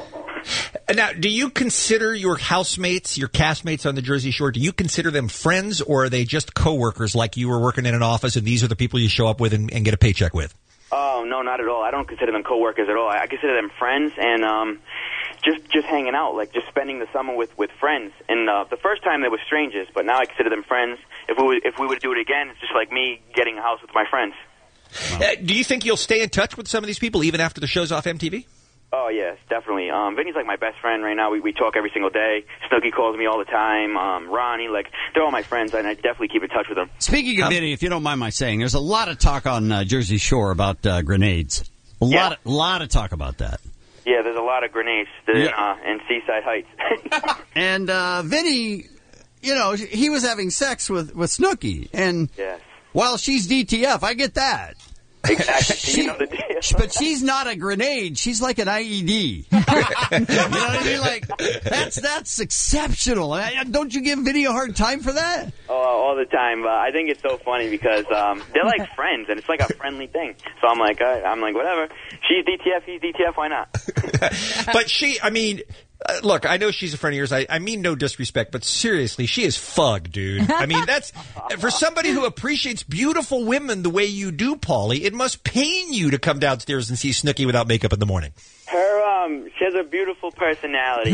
Now, do you consider your housemates, your castmates on the Jersey Shore, do you consider them friends, or are they just coworkers like you were working in an office and these are the people you show up with and, and get a paycheck with? Oh no, not at all. I don't consider them coworkers at all. I consider them friends and um, just just hanging out, like just spending the summer with, with friends. And uh, the first time they were strangers, but now I consider them friends. If we would, if we were to do it again, it's just like me getting a house with my friends. Uh, do you think you'll stay in touch with some of these people even after the show's off M T V? Oh, yes, definitely. Um, Vinny's like my best friend right now. We we talk every single day. Snooki calls me all the time. Um, Ronnie, like, they're all my friends, and I definitely keep in touch with them. Speaking of Vinny, if you don't mind my saying, there's a lot of talk on uh, Jersey Shore about uh, grenades. A Yeah. lot, of, lot of talk about that. Yeah, there's a lot of grenades in, Yeah. uh, in Seaside Heights. And uh, Vinny, you know, he was having sex with, with Snooki. And Yes. while she's D T F, I get that. Exactly. She- you know the deal. But she's not a grenade. She's like an I E D. You know what I mean? Like, that's that's exceptional. I- Don't you give Vinny a hard time for that? Oh, all the time. Uh, I think it's so funny because um, they're like friends, and it's like a friendly thing. So I'm like, uh, I'm like, whatever. She's D T F, he's D T F. Why not? But she, I mean, uh, look, I know she's a friend of yours. I, I mean no disrespect, but seriously, she is fug, dude. I mean, that's, for somebody who appreciates beautiful women the way you do, Paulie, it must pain you to come downstairs and see Snooki without makeup in the morning. Her, um, she has a beautiful personality. All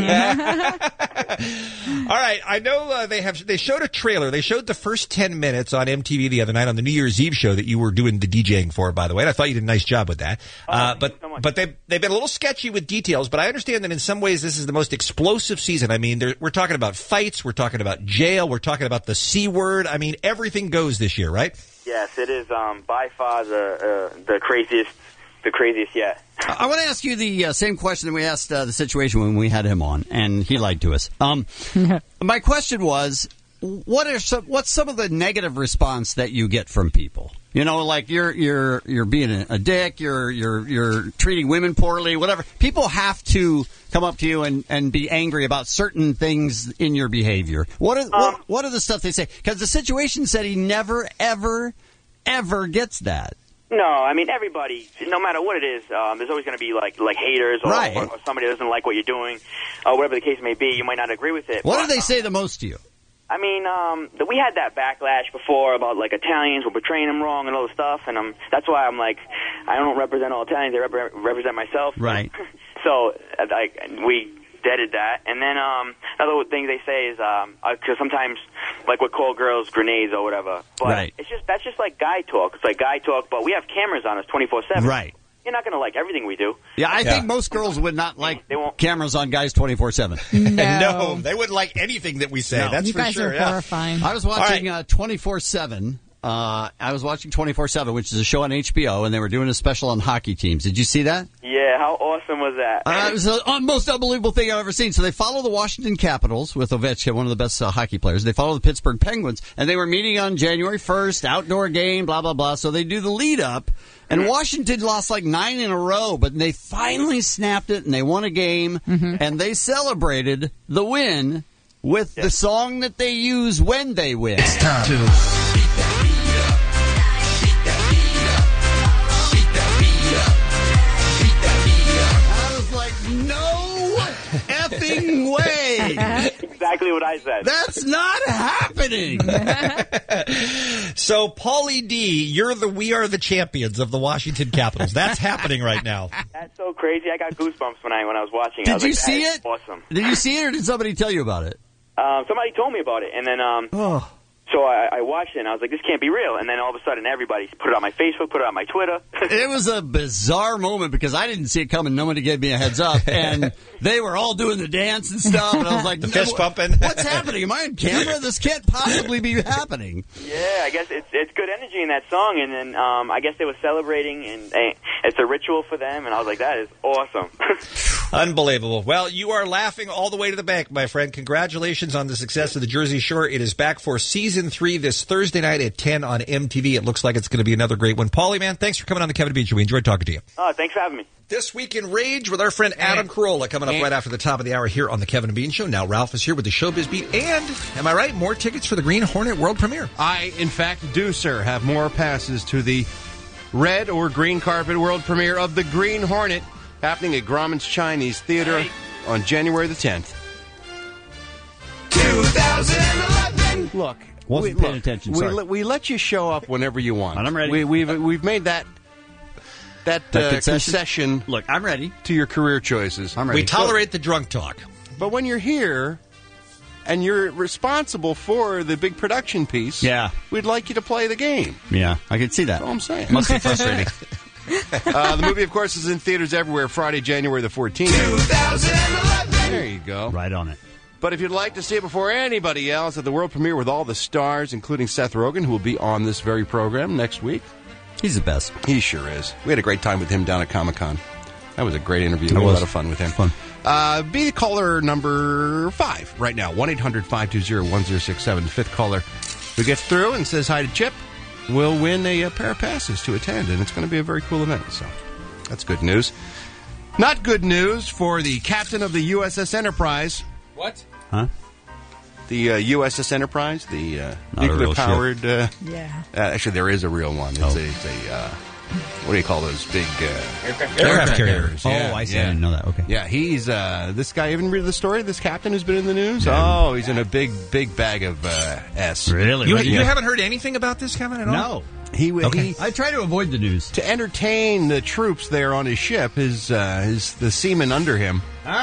right, I know uh, they have. They showed a trailer. They showed the first ten minutes on M T V the other night on the New Year's Eve show that you were doing the DJing for, by the way. And I thought you did a nice job with that. Uh, but but they they've been a little sketchy with details. But I understand that in some ways this is the most explosive season. I mean, there, we're talking about fights. We're talking about jail. We're talking about the C word. I mean, everything goes this year, right? Yes, it is um, by far the uh, the craziest, the craziest yet. I want to ask you the uh, same question that we asked uh, the situation when we had him on, and he lied to us. Um, my question was, what are some, what's some of the negative response that you get from people? You know, like you're you're you're being a, a dick, you're you're you're treating women poorly, whatever. People have to come up to you and, and be angry about certain things in your behavior. What are Um, what, what are the stuff they say? Because the situation said he never ever ever gets that. No, I mean everybody. No matter what it is, um, there's always going to be like like haters or, Right. or, or somebody that doesn't like what you're doing, or whatever the case may be. You might not agree with it. What but, do they say the most to you? I mean, um, th- we had that backlash before about like Italians were portraying them wrong and all this stuff, and um, that's why I'm like, I don't represent all Italians. I rep- represent myself. Right. So uh, like we deaded that, and then um, another thing they say is um, because sometimes like we call girls grenades or whatever, but Right. it's just that's just like guy talk. It's like guy talk, but we have cameras on us twenty-four seven. Right. You're not going to like everything we do. Yeah, I think most girls would not like cameras on guys twenty-four seven. No, they wouldn't like anything that we say. No. That's You for guys sure. are yeah. horrifying. I was watching uh, twenty-four seven. Uh, I was watching twenty-four seven, which is a show on H B O, and they were doing a special on hockey teams. Did you see that? Yeah, how awesome was that? Uh, it was the uh, most unbelievable thing I've ever seen. So they follow the Washington Capitals with Ovechkin, one of the best uh, hockey players. They follow the Pittsburgh Penguins, and they were meeting on January first, outdoor game, blah, blah, blah. So they do the lead up, and Washington lost like nine in a row, but they finally snapped it, and they won a game, and they celebrated the win with the song that they use when they win. It's time to... Effing way! Exactly what I said. That's not happening. So, Paulie D, you're the we are the champions of the Washington Capitals. That's happening right now. That's so crazy. I got goosebumps when I when I was watching it. I Did was you like, see that is it? Awesome. Did you see it, or did somebody tell you about it? Um, somebody told me about it, and then um, Oh. so I, I watched it, and I was like, this can't be real. And then all of a sudden, everybody put it on my Facebook, put it on my Twitter. It was a bizarre moment because I didn't see it coming. Nobody gave me a heads up, and they were all doing the dance and stuff. And I was like, The fist "No, pumping. What's happening? Am I on camera? This can't possibly be happening." Yeah, I guess it's it's good energy in that song, and then um, I guess they were celebrating, and uh, it's a ritual for them, and I was like, that is awesome. Unbelievable. Well, you are laughing all the way to the bank, my friend. Congratulations on the success of the Jersey Shore. It is back for season three this Thursday night at ten on M T V. It looks like it's going to be another great one. Paulie, man, thanks for coming on the Kevin and Bean Show. We enjoyed talking to you. Oh, thanks for having me. This Week in Rage with our friend Adam Carolla coming up right after the top of the hour here on the Kevin and Bean Show. Now Ralph is here with the Showbiz Beat, and, am I right, more tickets for the Green Hornet world premiere. I, in fact, do, sir, have more passes to the red or green carpet world premiere of The Green Hornet happening at Grauman's Chinese Theater on January the tenth. twenty eleven. Look. Wasn't we, paying look, attention, We, sorry. let- we let you show up whenever you want. And I'm ready. We, we've, we've made that that, That uh, concession? concession Look, I'm ready. to your career choices. I'm ready. We tolerate the drunk talk. But when you're here and you're responsible for the big production piece, Yeah. we'd like you to play the game. Yeah, I can see that. That's all I'm saying. Must be frustrating. uh, the movie, of course, is in theaters everywhere Friday, January the fourteenth. twenty eleven. There you go. Right on it. But if you'd like to see it before anybody else at the world premiere with all the stars, including Seth Rogen, who will be on this very program next week. He's the best. He sure is. We had a great time with him down at Comic-Con. That was a great interview. It We had a was. lot of fun with him. Fun. Uh, be the caller number five right now. one eight hundred five two zero one zero six seven. Fifth caller who gets through and says hi to Chip will win a, a pair of passes to attend, and it's going to be a very cool event. So that's good news. Not good news for the captain of the U S S Enterprise. What? Huh? The uh, U S S Enterprise, the uh, Not a real nuclear-powered... Uh, Yeah. uh, actually, there is a real one. It's Oh. a... It's a uh, what do you call those big... Uh, Aircraft Aircraft carriers. Oh, Yeah, I see. yeah. I didn't know that. Okay. Yeah, he's... Uh, this guy, even read the story? This captain who's been in the news? Oh, he's in a big, big bag of uh, S. Really? You, What do you you- haven't heard anything about this, Kevin, at all? No. He, w- Okay. he I try to avoid the news. to entertain the troops there on his ship, his, uh, his the seamen under him,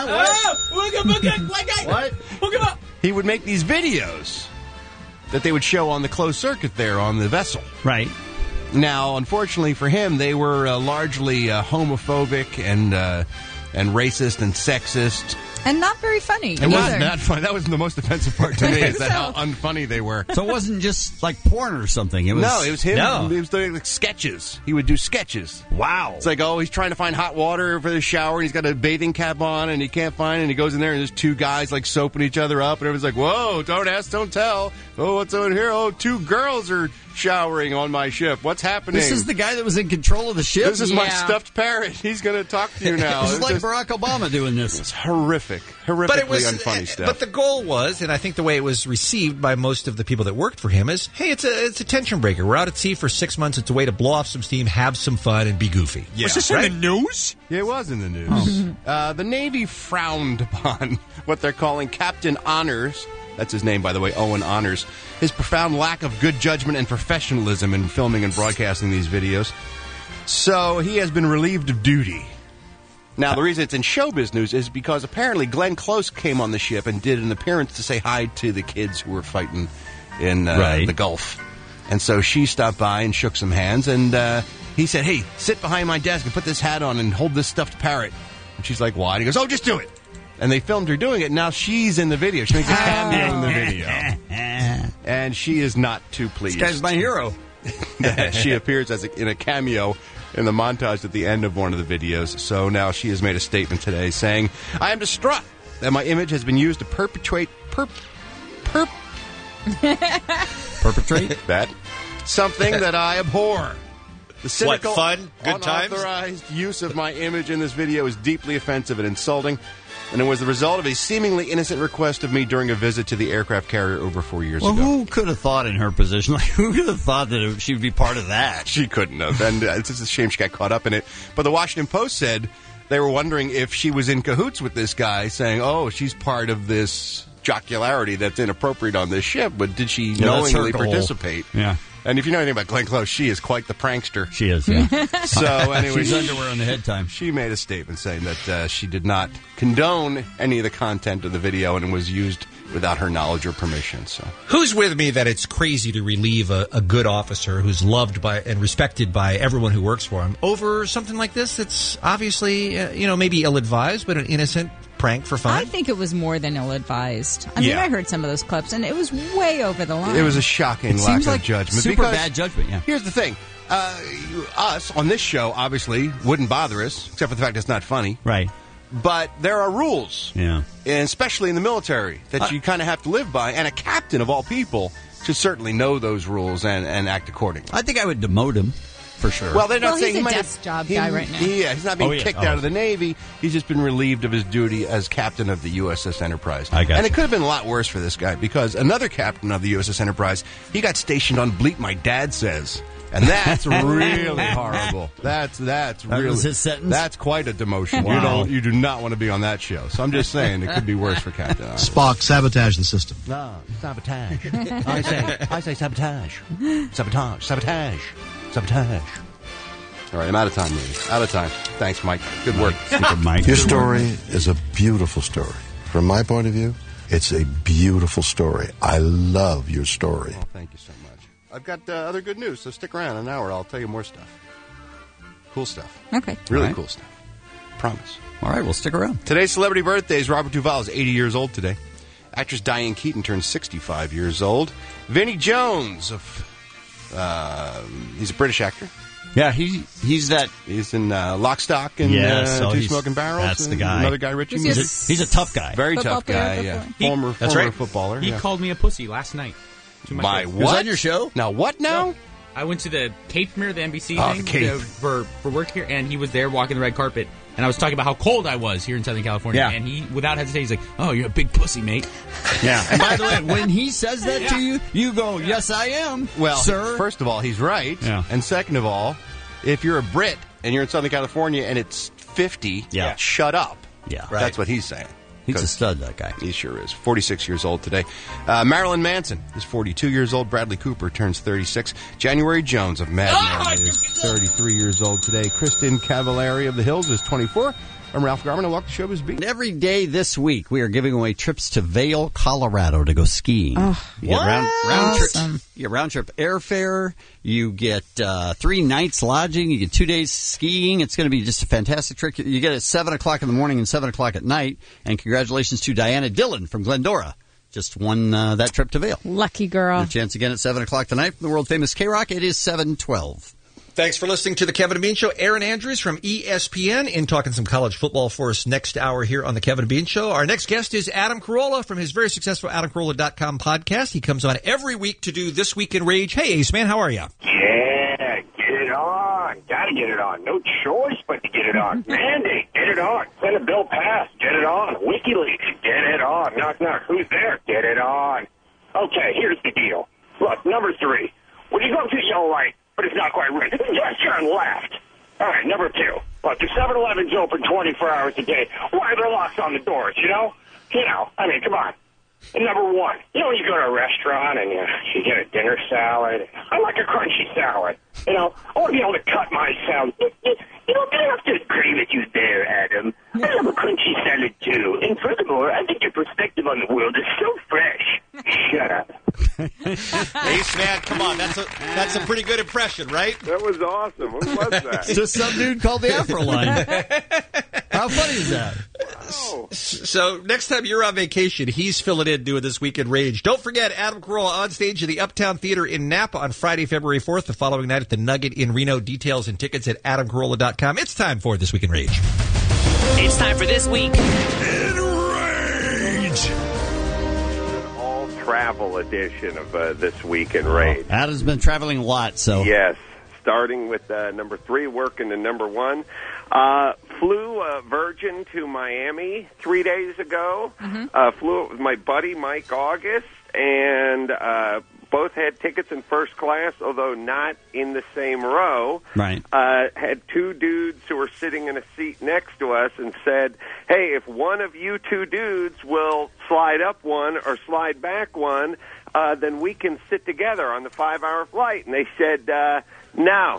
What? he would make these videos that they would show on the closed circuit there on the vessel. Right. Now, unfortunately for him, they were uh, largely uh, homophobic and uh, and racist and sexist. And not very funny. It wasn't either. that funny. That was the most offensive part to me, is that how So- unfunny they were. So it wasn't just like porn or something. It was No, it was him. No. He was doing like sketches. He would do sketches. Wow. It's like, oh, he's trying to find hot water for the shower, and he's got a bathing cap on, and he can't find it, and he goes in there, and there's two guys, like, soaping each other up, and everyone's like, whoa, don't ask, don't tell. Oh, what's on here? Oh, two girls are showering on my ship. What's happening? This is the guy that was in control of the ship. This is my Yeah. stuffed parrot. He's going to talk to you now. This is It's like just- Barack Obama doing this. It's horrific. Horrifically But it was unfunny uh, stuff. But the goal was, and I think the way it was received by most of the people that worked for him is, hey, it's a it's a tension breaker. We're out at sea for six months. It's a way to blow off some steam, have some fun, and be goofy. Yeah. Was this in the news? Yeah, it was in the news. Uh, the Navy frowned upon what they're calling Captain Honors. That's his name, by the way, Owen Honors. His profound lack of good judgment and professionalism in filming and broadcasting these videos. So he has been relieved of duty. Now, the reason it's in showbiz news is because apparently Glenn Close came on the ship and did an appearance to say hi to the kids who were fighting in uh, Right. the Gulf. And so she stopped by and shook some hands, and uh, he said, hey, sit behind my desk and put this hat on and hold this stuffed parrot. And she's like, why? And he goes, oh, just do it. And they filmed her doing it, and now she's in the video. She makes a cameo in the video. And she is not too pleased. This guy's my hero. that she appears as a, in a cameo in the montage at the end of one of the videos. So now she has made a statement today saying, I am distraught that my image has been used to perpetuate perp, perp, Perpetrate? that something that I abhor. The cynical, fun? Good times? unauthorized use of my image in this video is deeply offensive and insulting, and it was the result of a seemingly innocent request of me during a visit to the aircraft carrier over four years Well, ago. who could have thought in her position? Like, who could have thought that it, she'd be part of that? She couldn't have, and uh, it's just a shame she got caught up in it. But the Washington Post said they were wondering if she was in cahoots with this guy, saying, oh, she's part of this jocularity that's inappropriate on this ship, but did she Yeah, that's her knowingly goal. participate? Yeah. And if you know anything about Glenn Close, she is quite the prankster. She is, yeah. So anyway, She's underwear on the head time. she made a statement saying that uh, she did not condone any of the content of the video and it was used without her knowledge or permission. So Who's with me that it's crazy to relieve a, a good officer who's loved by and respected by everyone who works for him over something like this that's obviously, uh, you know, maybe ill-advised, but an innocent prank for fun? I think it was more than ill-advised. I mean, Yeah. I heard some of those clips, and it was way over the line. it was a shocking It lack seems of like judgment. super because bad judgment, yeah. Here's the thing. Uh, you- us, on this show, obviously, wouldn't bother us, except for the fact it's not funny. Right. But there are rules, Yeah. and especially in the military, that Uh, you kind of have to live by. And a captain, of all people, should certainly know those rules and, and act accordingly. I think I would demote him, for sure. Well, they're not Well, saying he's he a might desk have, job he- guy right now. Yeah, he's not being Oh, yeah. kicked Oh. out of the Navy. He's just been relieved of his duty as captain of the U S S Enterprise. I got and it you. could have been a lot worse for this guy because another captain of the U S S Enterprise, he got stationed on Bleep, my dad says. And that's really horrible. That's that's That really was his sentence? That's quite a demotion. You Wow. don't you do not want to be on that show. So I'm just saying it could be worse for Captain Honors. Spock, sabotage the system. No, sabotage. I say, I say sabotage. Sabotage, sabotage, sabotage. All right, I'm out of time, ladies. Out of time. Thanks, Mike. Good work. Super Mike. Your story is a beautiful story. From my point of view, it's a beautiful story. I love your story. Well, thank you so much. I've got uh, other good news, so stick around. In an hour, I'll tell you more stuff. Cool stuff. Okay. Really All right. cool stuff. Promise. All right, we'll stick around. Today's celebrity birthdays. Robert Duvall is eighty years old today. Actress Diane Keaton turns sixty-five years old. Vinnie Jones, of, uh, he's a British actor. Yeah, he he's that. He's in uh, Lock, Stock, and Yes, uh, oh, Two he's- Smoking Barrels. that's the and guy. Another guy, Richie. Was he a He's a, he's a tough guy. Very Football tough player guy, before? yeah. He- former That's former right. footballer. He yeah. called me a pussy last night. To my, My face. what? on your show? Now, what now? I went to the Cape premiere of the N B C Oh, thing the Cape. to- for for work here, and he was there walking the red carpet. And I was talking about how cold I was here in Southern California. Yeah. And he, without hesitation, he's like, "Oh, you're a big pussy, mate." Yeah. And by the way, when he says that to you, you go, "Yes, I am." Well, sir. first of all, he's right. Yeah. And second of all, if you're a Brit and you're in Southern California and it's fifty, Yeah. shut up. Yeah. That's what he's saying. He's a stud, that guy. He sure is. forty-six years old today. Uh, Marilyn Manson is forty-two years old. Bradley Cooper turns thirty-six. January Jones of Mad Men is thirty-three years old today. Kristen Cavallari of The Hills is twenty-four. I'm Ralph Garman. I walk the showbiz beat. And every day this week, we are giving away trips to Vail, Colorado to go skiing. Oh, you get round, round awesome. trip, you get round trip airfare. You get uh, three nights lodging. You get two days skiing. It's going to be just a fantastic trip. You get it at seven o'clock in the morning and seven o'clock at night. And congratulations to Diana Dillon from Glendora. Just won uh, that trip to Vail. Lucky girl. Your chance again at seven o'clock tonight from the world famous K-Rock. It is seven twelve. Thanks for listening to the Kevin and Bean Show. Aaron Andrews from E S P N in talking some college football for us next hour here on the Kevin and Bean Show. Our next guest is Adam Carolla from his very successful Adam Carolla dot com podcast. He comes on every week to do This Week in Rage. Hey, Ace Man, how are you? Yeah, get it on. Gotta get it on. No choice but to get it on. Mandate, get it on. Senate bill passed, get it on. WikiLeaks, get it on. Knock, knock, who's there? Get it on. Okay, here's the deal. Look, number three. When you go to yellow light, but it's not quite right, just turn left. All right, number two. Look, the seven eleven's open twenty-four hours a day. Why are there locks on the doors, you know? You know, I mean, come on. And number one, you know, when you go to a restaurant and you, you get a dinner salad. I like a crunchy salad. You know, I want to be able to cut my salad. You, you, you don't have to agree with you there, Adam. I love a crunchy salad, too. And furthermore, I think your perspective on the world is so fresh. Shut up. Ace Man, come on. That's a that's a pretty good impression, right? That was awesome. Who was that? Just some dude called the Afro Line. How funny is that? Wow. So next time you're on vacation, he's filling in doing This Week in Rage. Don't forget Adam Carolla on stage at the Uptown Theater in Napa on Friday, February fourth. The following night at the Nugget in Reno. Details and tickets at Adam Carolla dot com. It's time for This Week in Rage. It's time for This Week In Rage! All travel edition of uh, This Week in Rage. Adam's been traveling a lot, so. Yes, starting with uh, number three, working to number one. Uh, flew uh, Virgin to Miami three days ago. Mm-hmm. Uh, flew it with my buddy Mike August, and uh, both had tickets in first class, although not in the same row. Right. Uh, had two dudes who were sitting in a seat next to us and said, hey, if one of you two dudes will slide up one or slide back one, uh, then we can sit together on the five-hour flight. And they said, uh, no.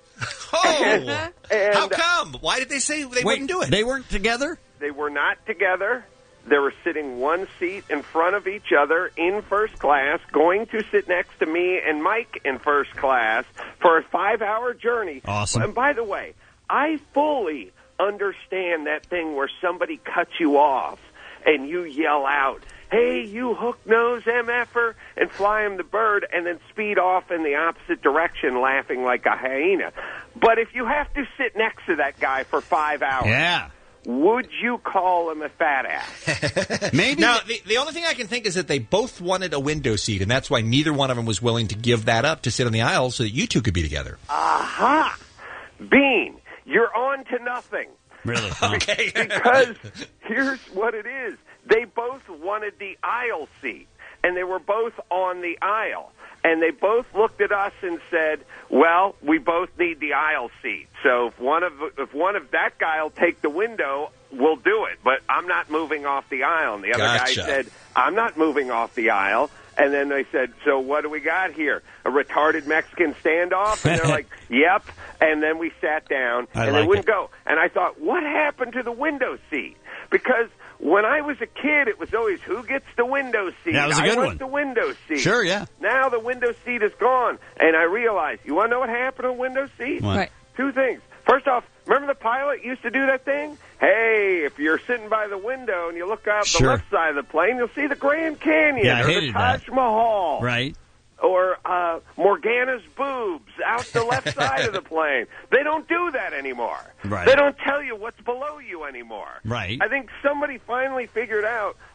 Oh, and, how come? Why did they say they Wait, wouldn't do it? They weren't together? They were not together. They were sitting one seat in front of each other in first class, going to sit next to me and Mike in first class for a five-hour journey. Awesome. And by the way, I fully understand that thing where somebody cuts you off and you yell out, hey, you hook-nosed M F-er, and fly him the bird, and then speed off in the opposite direction laughing like a hyena. But if you have to sit next to that guy for five hours, Yeah. would you call him a fat ass? Maybe. Now, the, the only thing I can think is that they both wanted a window seat, and that's why neither one of them was willing to give that up to sit on the aisle so that you two could be together. Aha! Bean, you're on to nothing. Really? Okay. Because here's what it is. They both wanted the aisle seat, and they were both on the aisle. And they both looked at us and said, well, we both need the aisle seat. So if one of if one of that guy will take the window, we'll do it. But I'm not moving off the aisle. And the other Gotcha. guy said, I'm not moving off the aisle. And then they said, so what do we got here? A retarded Mexican standoff? And they're like, yep. And then we sat down, I and like they wouldn't it. go. And I thought, what happened to the window seat? Because when I was a kid, it was always, who gets the window seat? That was a good I want one. the window seat. Sure, yeah. Now the window seat is gone. And I realized, you want to know what happened to the window seat? What? Right. Two things. First off, remember the pilot used to do that thing? Hey, if you're sitting by the window and you look out Sure. the left side of the plane, you'll see the Grand Canyon Yeah, I or the hated Taj that. Mahal. Right. Or uh, Morgana's boobs out the left side of the plane. They don't do that anymore. Right. They don't tell you what's below you anymore. Right. I think somebody finally figured out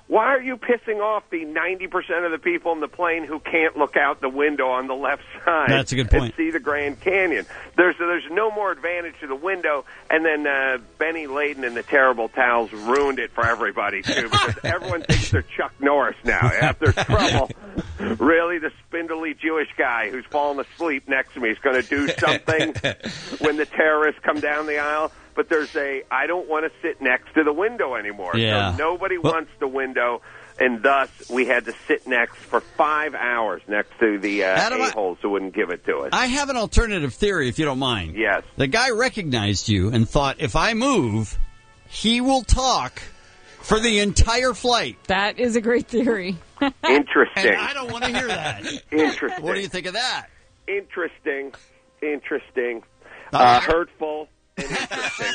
why are you pissing off the ninety percent of the people in the plane who can't look out the window on the left side That's a good point. and see the Grand Canyon? There's there's no more advantage to the window, and then uh, Benny Layden and the Terrible Towels ruined it for everybody, too, because everyone thinks they're Chuck Norris now after Trouble. Really, the spindly Jewish guy who's fallen asleep next to me is going to do something when the terrorists come down the aisle. But there's a, I don't want to sit next to the window anymore. Yeah. So nobody Well- wants the window, and thus we had to sit next for five hours next to the uh, Adam, I- a-holes who wouldn't give it to us. I have an alternative theory, if you don't mind. Yes. The guy recognized you and thought, if I move, he will talk for the entire flight. That is a great theory. Interesting. And I don't want to hear that. Interesting. What do you think of that? Interesting. Interesting. Uh, hurtful. And interesting.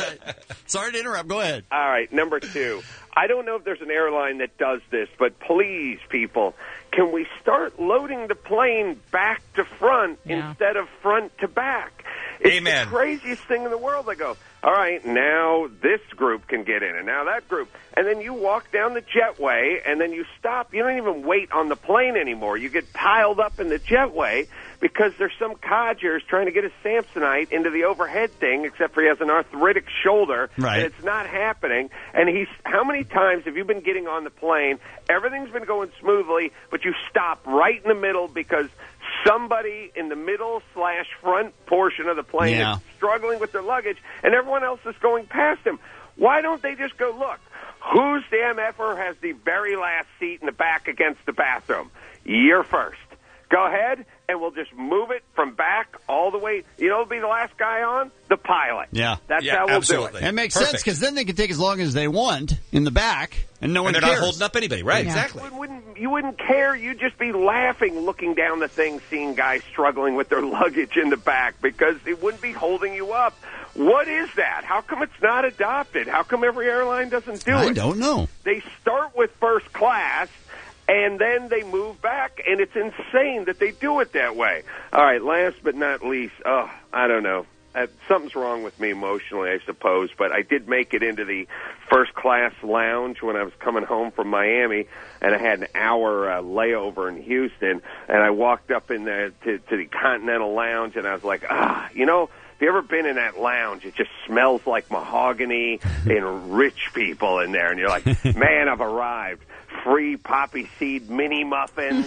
Sorry to interrupt. Go ahead. All right, number two. I don't know if there's an airline that does this, but please, people, can we start loading the plane back to front Yeah. instead of front to back? It's Amen. the craziest thing in the world. I go, all right, now this group can get in, and now that group. And then you walk down the jetway, and then you stop. You don't even wait on the plane anymore. You get piled up in the jetway because there's some codgers trying to get a Samsonite into the overhead thing, except for he has an arthritic shoulder, Right. and it's not happening. And he's, how many times have you been getting on the plane, everything's been going smoothly, but you stop right in the middle because somebody in the middle slash front portion of the plane Yeah. is struggling with their luggage, and everyone else is going past him. Why don't they just go, look, whose damn effer has the very last seat in the back against the bathroom? You're first. Go ahead, and we'll just move it from back all the way. You know, who'll be the last guy on? The pilot. Yeah. That's Yeah, how we'll absolutely. do it. It makes Perfect. sense because then they can take as long as they want in the back, and no one And they're cares. not holding up anybody. Right, Yeah. exactly. You wouldn't, you wouldn't care. You'd just be laughing looking down the thing, seeing guys struggling with their luggage in the back because it wouldn't be holding you up. What is that? How come it's not adopted? How come every airline doesn't do I it? don't know. They start with first class, and then they move back, and it's insane that they do it that way. All right, last but not least, oh, I don't know. Uh, something's wrong with me emotionally, I suppose, but I did make it into the first-class lounge when I was coming home from Miami, and I had an hour uh, layover in Houston, and I walked up in the, to, to the Continental Lounge, and I was like, ah, you know, if you ever been in that lounge, it just smells like mahogany and rich people in there, and you're like, man, I've arrived. Free poppy seed mini muffins.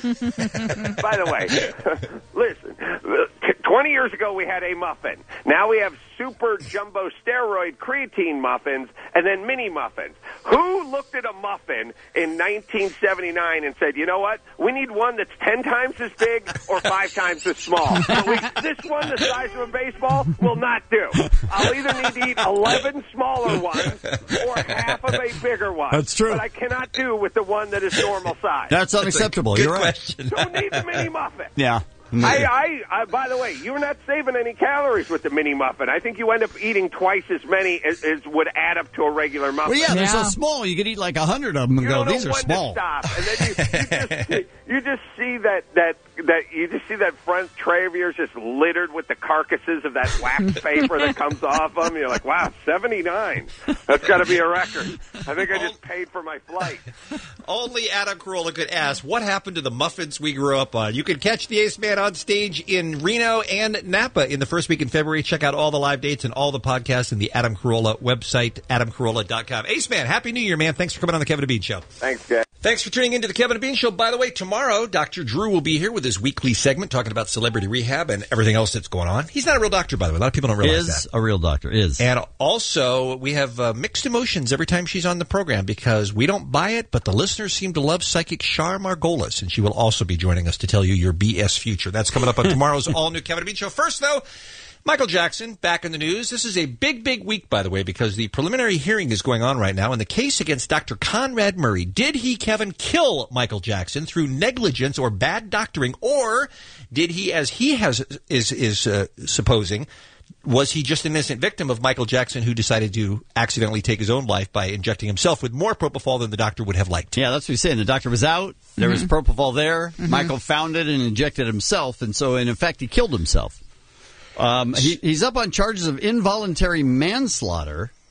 By the way, listen, twenty years ago we had a muffin. Now we have super jumbo steroid creatine muffins and then mini muffins. Who looked at a muffin in nineteen seventy-nine and said, you know what, we need one that's ten times as big or five times as small. But we, this one, the size of a baseball, will not do. I'll either need to eat eleven smaller ones or half of a bigger one. That's true. But I cannot do with the one that is normal size. That's unacceptable. Good You're right. question. Who needs a mini muffin? Yeah. I, I, I, by the way, you're not saving any calories with the mini muffin. I think you end up eating twice as many as, as would add up to a regular muffin. Well, yeah, they're so Yeah. small. You could eat like a hundred of them and You go, don't know these are when small. to stop, and then you, you, just, see- you just see that that that you just see that front tray of yours just littered with the carcasses of that wax paper that comes off them. You're like, wow, seventy-nine. That's got to be a record. I think I just paid for my flight. Only Adam Carolla could ask, what happened to the muffins we grew up on? You can catch the Ace Man on stage in Reno and Napa in the first week in February. Check out all the live dates and all the podcasts in the Adam Carolla website, adam carolla dot com. Ace Man, Happy New Year, man. Thanks for coming on the Kevin and Bean Show. Thanks, guys. Thanks for tuning into the Kevin and Bean Show. By the way, tomorrow, Doctor Drew will be here with his weekly segment talking about celebrity rehab and everything else that's going on. He's not a real doctor, by the way. A lot of people don't realize Is that. a real doctor. Is. And also, we have uh, mixed emotions every time she's on the program because we don't buy it, but the listeners seem to love psychic Shar Margolis, and she will also be joining us to tell you your B S future. That's coming up on tomorrow's all-new Kevin and Bean Show. First, though, Michael Jackson, back in the news. This is a big, big week, by the way, because the preliminary hearing is going on right now in the case against Doctor Conrad Murray. Did he, Kevin, kill Michael Jackson through negligence or bad doctoring, or did he, as he has is is uh, supposing, was he just an innocent victim of Michael Jackson who decided to accidentally take his own life by injecting himself with more propofol than the doctor would have liked? Yeah, that's what he's saying. The doctor was out. There was propofol there. Michael found it and injected himself, and so in effect he killed himself. Um, he, he's up on charges of involuntary manslaughter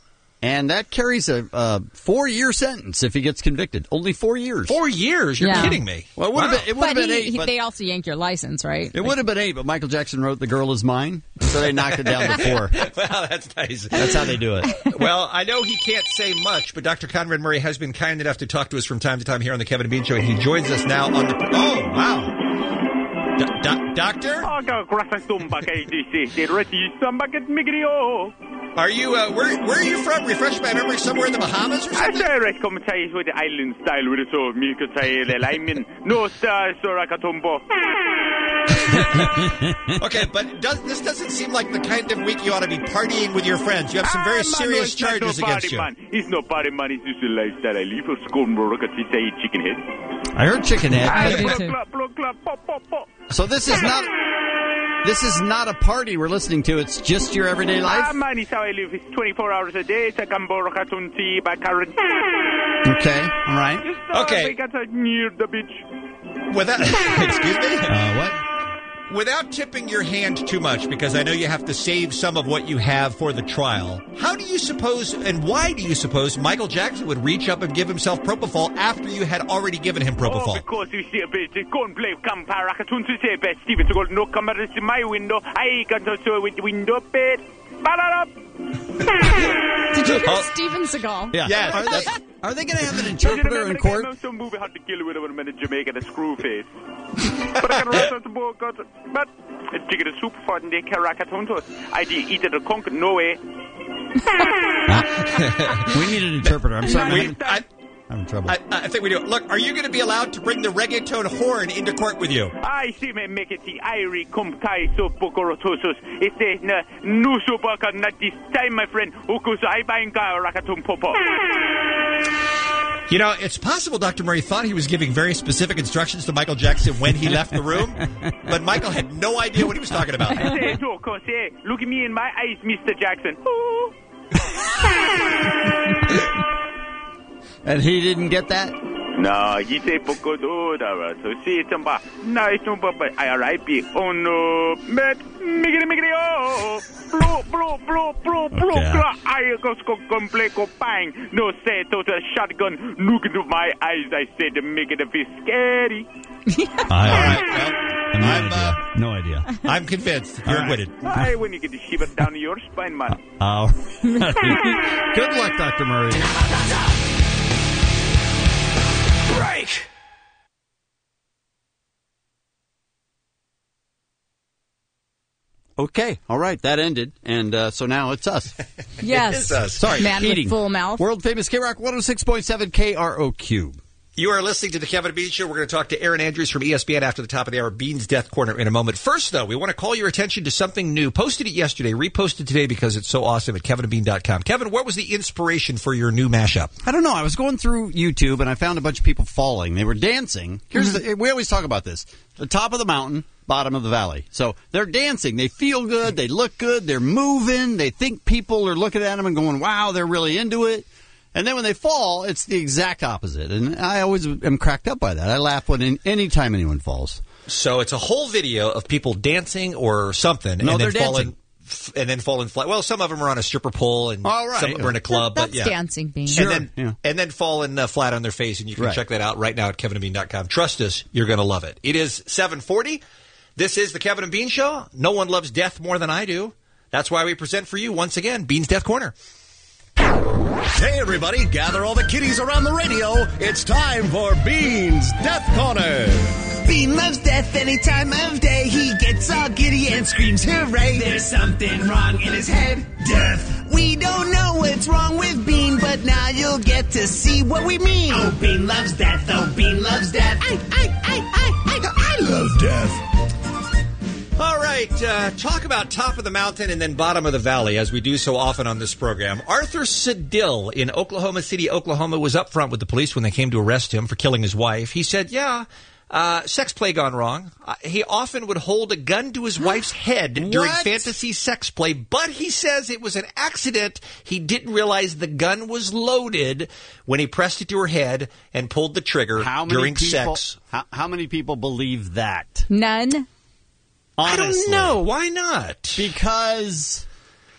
And that carries a uh, four-year sentence if he gets convicted. Only four years. Four years? You're Yeah. kidding me. Well, it would have Wow. been, it would have But been he, eight. he- But they also yanked your license, right? it would have been eight, but Michael Jackson wrote "The Girl Is Mine," so they knocked it down to four. Well, that's nice. That's how they do it. Well, I know he can't say much, but Doctor Conrad Murray has been kind enough to talk to us from time to time here on the Kevin and Bean Show, and he joins us now on the... Oh, wow. Do- do- doctor? Are you, uh, where, where are you from? Refresh my memory, somewhere in the Bahamas or something? with the island style with so me could say the lineman. No star Sorakatombo. Okay, but does, this doesn't seem like the kind of week you ought to be partying with your friends. You have some very serious charges against you. Man. He's no party man. He's just a lifestyle I live for school. Because he say chicken head. I heard chicken head. I do Plop, too. plop, plop, plop, pop, pop, pop. So this is not this is not a party we're listening to. It's just your everyday life. Ah, man, it's how I live. It's twenty-four hours a day. It's a gamboro katunti by current. Okay, all right. Just, uh, Okay. We got to near the beach. Without, excuse me? Uh, what? Without tipping your hand too much, because I know you have to save some of what you have for the trial, how do you suppose, and why do you suppose, Michael Jackson would reach up and give himself propofol after you had already given him Oh, propofol? because you see a bit. Go and play Campara Katunti say best. Steven to go no cameras in my window. I can touch it with the window bed. Ba-da-da. Did you hear Oh. Steven Seagal? Yeah. Yes, Are they, that's- are they going to have an You interpreter remember in the court? game of some movie had to kill with him in Jamaica, the screw face. But I can rest out the boat, got it. But it's jigger the soup for the Karakatuntos. I did eat it a conk, no way. We need an interpreter. I'm sorry. I'm We- having, I, I'm in trouble. I, I think we do. Look, are you going to be allowed to bring the reggaeton horn into court with you? I see me make it the Irie come kai so bokorotosos. It's a na nuso baka not this time, my friend. Ukus I buying Karakatum popo. You know, it's possible Doctor Murray thought he was giving very specific instructions to Michael Jackson when he left the room, but Michael had no idea what he was talking about. I say, so, cause, hey, look at me in my eyes, Mister Jackson. Ooh. And he didn't get that? No, he say poco do da so see it ba na it's no but I R I P oh no met migri migri oh blo blo blo blo blo Okay. blo I go go compleco bang no say to the shotgun look into my eyes I said make it a bit scary. I, All right, well, no I'm, idea. uh, no idea. I'm convinced. You're acquitted. Hey, when you get the shiver down your spine, man. Uh, good luck, Doctor Murray. Break. Okay, all right, that ended, and uh, so now it's us. Yes. It is us. Sorry, Man eating. with full mouth. World famous K Rock one oh six point seven K R O Q. You are listening to the Kevin and Bean Show. We're going to talk to Aaron Andrews from E S P N after the top of the hour. Bean's Death Corner in a moment. First, though, we want to call your attention to something new. Posted it yesterday, reposted today because it's so awesome at kevin and bean dot com. Kevin, what was the inspiration for your new mashup? I don't know. I was going through YouTube and I found a bunch of people falling. They were dancing. Here's the, we always talk about this: the top of the mountain, bottom of the valley. So they're dancing. They feel good. They look good. They're moving. They think people are looking at them and going, "Wow, they're really into it." And then when they fall, it's the exact opposite. And I always am cracked up by that. I laugh when any time anyone falls. So it's a whole video of people dancing or something, No, and they're then falling, dancing. f- and then falling flat. Well, some of them are on a stripper pole, and All right. some of them are in a club. That's but yeah. dancing, Bean. Sure. And then, Yeah. and then falling uh, flat on their face, and you can Right. check that out right now at kevin and bean dot com. Trust us, you're going to love it. It is seven forty. This is the Kevin and Bean Show. No one loves death more than I do. That's why we present for you, once again, Bean's Death Corner. Hey, everybody, gather all the kiddies around the radio. It's time for Bean's Death Corner. Bean loves death any time of day. He gets all giddy and screams hooray. There's something wrong in his head. Death. We don't know what's wrong with Bean, but now you'll get to see what we mean. Oh, Bean loves death. Oh, Bean loves death. I, I, I, I, I, I love death. All right, uh, talk about top of the mountain and then bottom of the valley, as we do so often on this program. Arthur Sedill in Oklahoma City, Oklahoma, was up front with the police when they came to arrest him for killing his wife. He said, yeah, uh, sex play gone wrong. Uh, he often would hold a gun to his wife's head during What? fantasy sex play, but he says it was an accident. He didn't realize the gun was loaded when he pressed it to her head and pulled the trigger How many during people, sex. How, how many people believe that? None. I Honestly. don't know. Why not? Because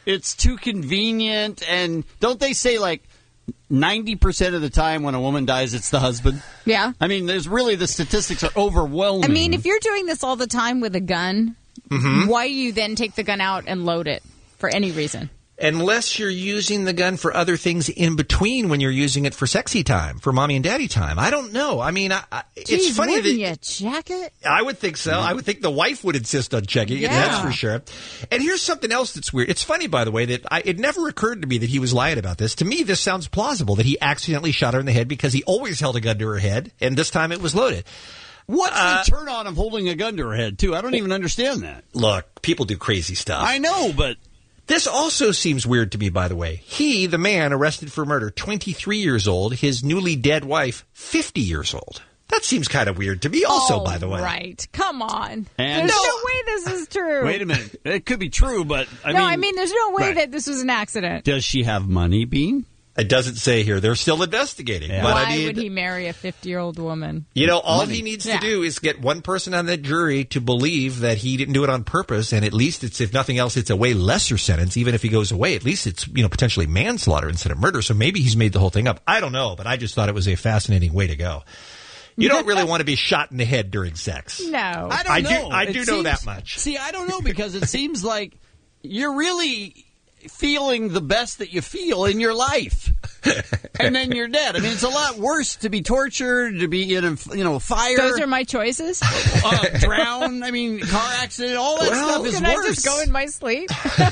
it's too convenient. And don't they say, like, ninety percent of the time when a woman dies, it's the husband? Yeah. I mean, there's really, the statistics are overwhelming. I mean, if you're doing this all the time with a gun, Mhm. why do you then take the gun out and load it for any reason? Unless you're using the gun for other things in between when you're using it for sexy time, for mommy and daddy time. I don't know. I mean, I, I, it's Jeez, funny wouldn't that... you check it? I would think so. I would think the wife would insist on checking it, Yeah. that's for sure. And here's something else that's weird. It's funny, by the way, that I, it never occurred to me that he was lying about this. To me, this sounds plausible, that he accidentally shot her in the head because he always held a gun to her head, and this time it was loaded. What's Uh, the turn on of holding a gun to her head, too? I don't even understand that. Look, people do crazy stuff. I know, but... This also seems weird to me, by the way. He, the man arrested for murder, twenty-three years old, his newly dead wife, fifty years old. That seems kind of weird to me also, Oh, by the way. Right. Come on. And- there's No. no way this is true. Wait a minute. It could be true, but, I no, mean... I mean, there's no way Right. that this was an accident. Does she have money, Bean? It doesn't say here. They're still investigating. But Why I mean, would he marry a fifty-year-old woman? You know, all Money. he needs Yeah. to do is get one person on that jury to believe that he didn't do it on purpose, and at least it's, if nothing else, it's a way lesser sentence. Even if he goes away, at least it's, you know, potentially manslaughter instead of murder. So maybe he's made the whole thing up. I don't know, but I just thought it was a fascinating way to go. You don't really want to be shot in the head during sex. No. I don't I know. do- I It do know seems- that much. See, I don't know, because it seems like you're really feeling the best that you feel in your life. And then you're dead. I mean, it's a lot worse to be tortured, to be in a, you know, fire. Those are my choices. uh, drown. I mean, car accident. All that Well, stuff is can worse. I just go in my sleep?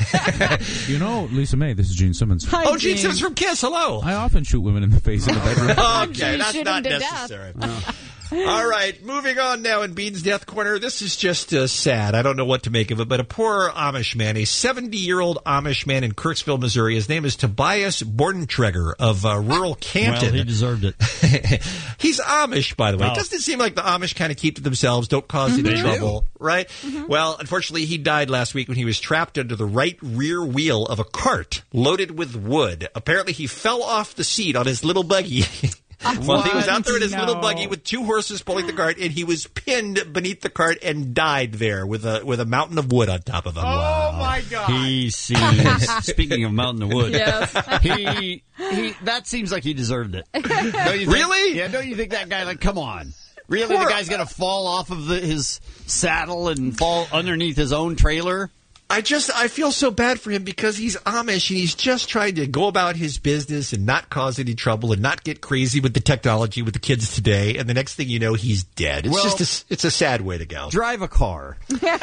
You know, Lisa May, this is Gene Simmons. Hi, Oh, Gene Gene. Simmons from Kiss. Hello. I often shoot women in the face in the bedroom. Okay, that's shoot not him to death. necessary. All right, moving on now in Bean's Death Corner. This is just uh, sad. I don't know what to make of it, but a poor Amish man, a seventy-year-old Amish man in Kirksville, Missouri. His name is Tobias Bordentreger of uh, rural Canton. Well, he deserved it. He's Amish, by the way. Oh. Doesn't it seem like the Amish kind of keep to themselves, don't cause any They do. trouble, right? Well, unfortunately, he died last week when he was trapped under the right rear wheel of a cart loaded with wood. Apparently, he fell off the seat on his little buggy. Well, he was out there in his No. little buggy with two horses pulling the cart, and he was pinned beneath the cart and died there with a with a mountain of wood on top of him. Oh, my God. He seems. Speaking of Mountain of Wood, Yes. he he. That seems like he deserved it. Don't you think? Really? Yeah. Don't you think that guy? Like, come on. Really, Poor- the guy's gonna fall off of the, his saddle and fall underneath his own trailer? I just I feel so bad for him because he's Amish and he's just trying to go about his business and not cause any trouble and not get crazy with the technology with the kids today. And the next thing you know, he's dead. It's Well- just a, s- it's a sad way to go. Drive a car.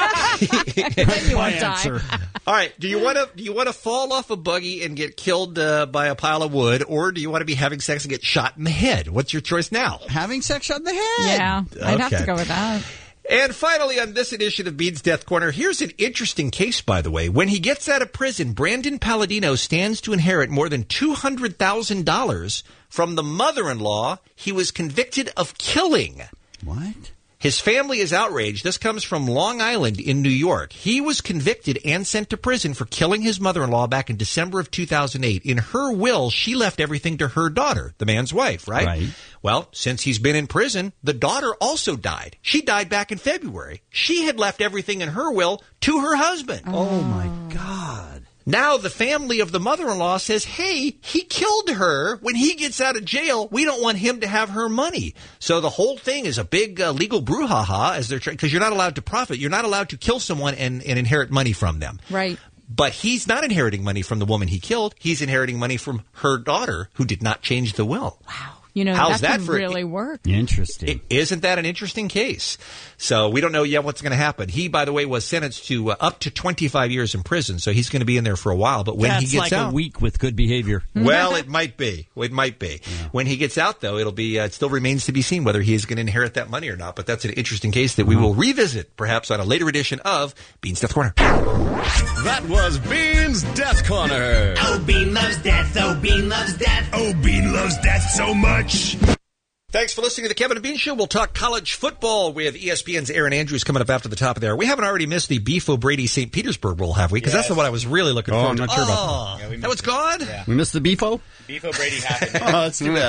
Then you My won't die. answer. All right, do you want to do you want to fall off a buggy and get killed uh, by a pile of wood, or do you want to be having sex and get shot in the head? What's your choice now? Having sex on the head. Yeah, I'd have Okay. to go with that. And finally, on this edition of Bean's Death Corner, here's an interesting case, by the way. When he gets out of prison, Brandon Palladino stands to inherit more than two hundred thousand dollars from the mother-in-law he was convicted of killing. What? His family is outraged. This comes from Long Island in New York. He was convicted and sent to prison for killing his mother-in-law back in December of two thousand eight. In her will, she left everything to her daughter, the man's wife, right? Right. Well, since he's been in prison, the daughter also died. She died back in February. She had left everything in her will to her husband. Oh my God. Now the family of the mother-in-law says, hey, he killed her. When he gets out of jail, we don't want him to have her money. So the whole thing is a big uh, legal brouhaha as they're trying, because you're not allowed to profit. You're not allowed to kill someone and, and inherit money from them. Right. But he's not inheriting money from the woman he killed. He's inheriting money from her daughter who did not change the will. Wow. You know, How's that, that could for- really work. Interesting. I- Isn't that an interesting case? So we don't know yet what's going to happen. He, by the way, was sentenced to uh, up to twenty-five years in prison, so he's going to be in there for a while. But when That's he gets like out, a week with good behavior. well, it might be. It might be. When he gets out, though, it'll be. Uh, it still remains to be seen whether he is going to inherit that money or not. But that's an interesting case that we will revisit, perhaps on a later edition of Bean's Death Corner. That was Bean's Death Corner. Oh, Bean loves death. Oh, Bean loves death. Oh, Bean loves death so much. Thanks for listening to the Kevin and Bean Show. We'll talk college football with E S P N's Aaron Andrews coming up after the top of there. We haven't already missed the Beef O'Brady Saint Petersburg Bowl, have we? Because that's the one I was really looking Oh, forward I'm to. not sure about oh, that. that was gone? We missed the beefo? Beef O'Brady happened. Oh, that's too bad.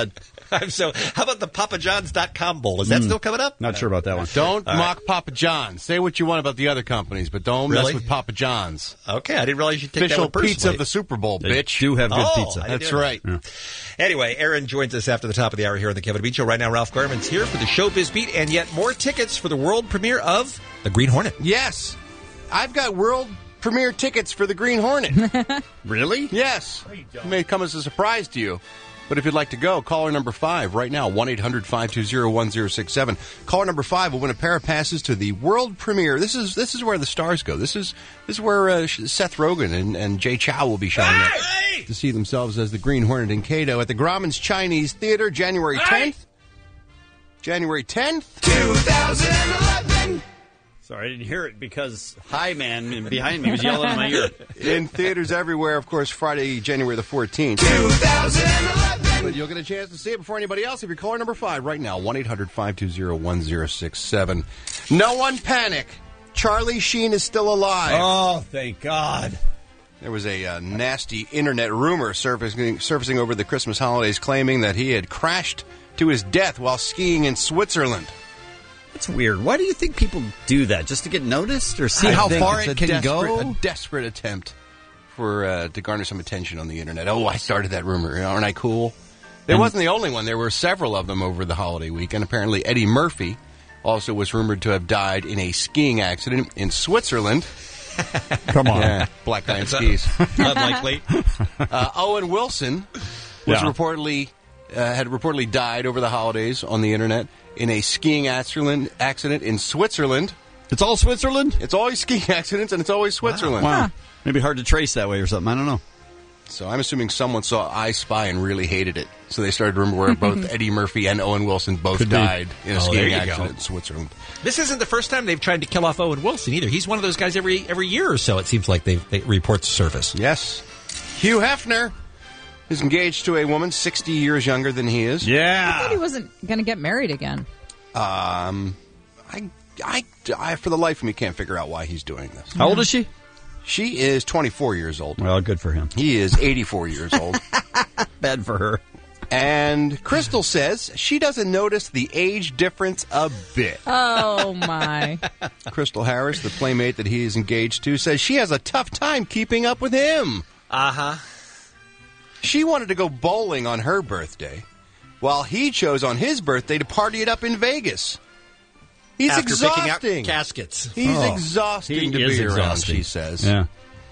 So, how about the Papa John's dot com bowl? Is that Mm. still coming up? Not sure about that one. Don't All mock Papa John's. Say what you want about the other companies, but don't Really? mess with Papa John's. Okay, I didn't realize you'd take Official that one personally. pizza of the Super Bowl, They bitch. do have good Oh, pizza. I didn't That's know that. right. Yeah. Anyway, Aaron joins us after the top of the hour here on the Kevin Bean Show. Right now, Ralph Garman's here for the Showbiz Beat, and yet more tickets for the world premiere of The Green Hornet. Yes. I've got world premiere tickets for the Green Hornet. Really? Yes. It may come as a surprise to you. But if you'd like to go, caller number five right now, one eight hundred five two zero one zero six seven. Caller number five will win a pair of passes to the world premiere. This is this is where the stars go. This is this is where uh, Seth Rogen and, and Jay Chow will be showing up to see themselves as the Green Hornet and Kato at the Grauman's Chinese Theater, January tenth. January tenth. twenty eleven. Sorry, I didn't hear it because High Man behind me was yelling in my ear. In theaters everywhere, of course, Friday, January the fourteenth. twenty eleven. But you'll get a chance to see it before anybody else if you're caller number five right now, one eight hundred five two zero one zero six seven. No one panic. Charlie Sheen is still alive. Oh, thank God. There was a uh, nasty internet rumor surfacing, surfacing over the Christmas holidays claiming that he had crashed to his death while skiing in Switzerland. That's weird. Why do you think people do that? Just to get noticed or see I how think far it's it a can desperate, go? A desperate attempt for uh, to garner some attention on the internet. Oh, I started that rumor. Aren't I cool? It And- wasn't the only one. There were several of them over the holiday weekend. Apparently, Eddie Murphy also was rumored to have died in a skiing accident in Switzerland. Come on. Yeah, black guy in skis. Unlikely. Uh, Owen Wilson was Yeah. reportedly uh, had reportedly died over the holidays on the internet in a skiing accident accident in Switzerland. It's all Switzerland? It's always skiing accidents, and it's always Switzerland. Wow. Maybe hard to trace that way or something. I don't know. So I'm assuming someone saw I Spy and really hated it. So they started to remember where both Eddie Murphy and Owen Wilson both Could be. died in a Oh, there skiing you go. accident in Switzerland. This isn't the first time they've tried to kill off Owen Wilson either. He's one of those guys every every year or so. It seems like they they report to surface. Yes. Hugh Hefner is engaged to a woman sixty years younger than he is. I thought he wasn't going to get married again. Um, I, I, I, for the life of me, can't figure out why he's doing this. How old is she? She is twenty-four years old. Well, good for him. He is eighty-four years old. Bad for her. And Crystal says she doesn't notice the age difference a bit. Oh, my. Crystal Harris, the playmate that he is engaged to, says she has a tough time keeping up with him. Uh-huh. She wanted to go bowling on her birthday, while he chose on his birthday to party it up in Vegas. He's After picking out exhausting. caskets. He's Oh. exhausting He to is be around, exhausting. she says. Yeah.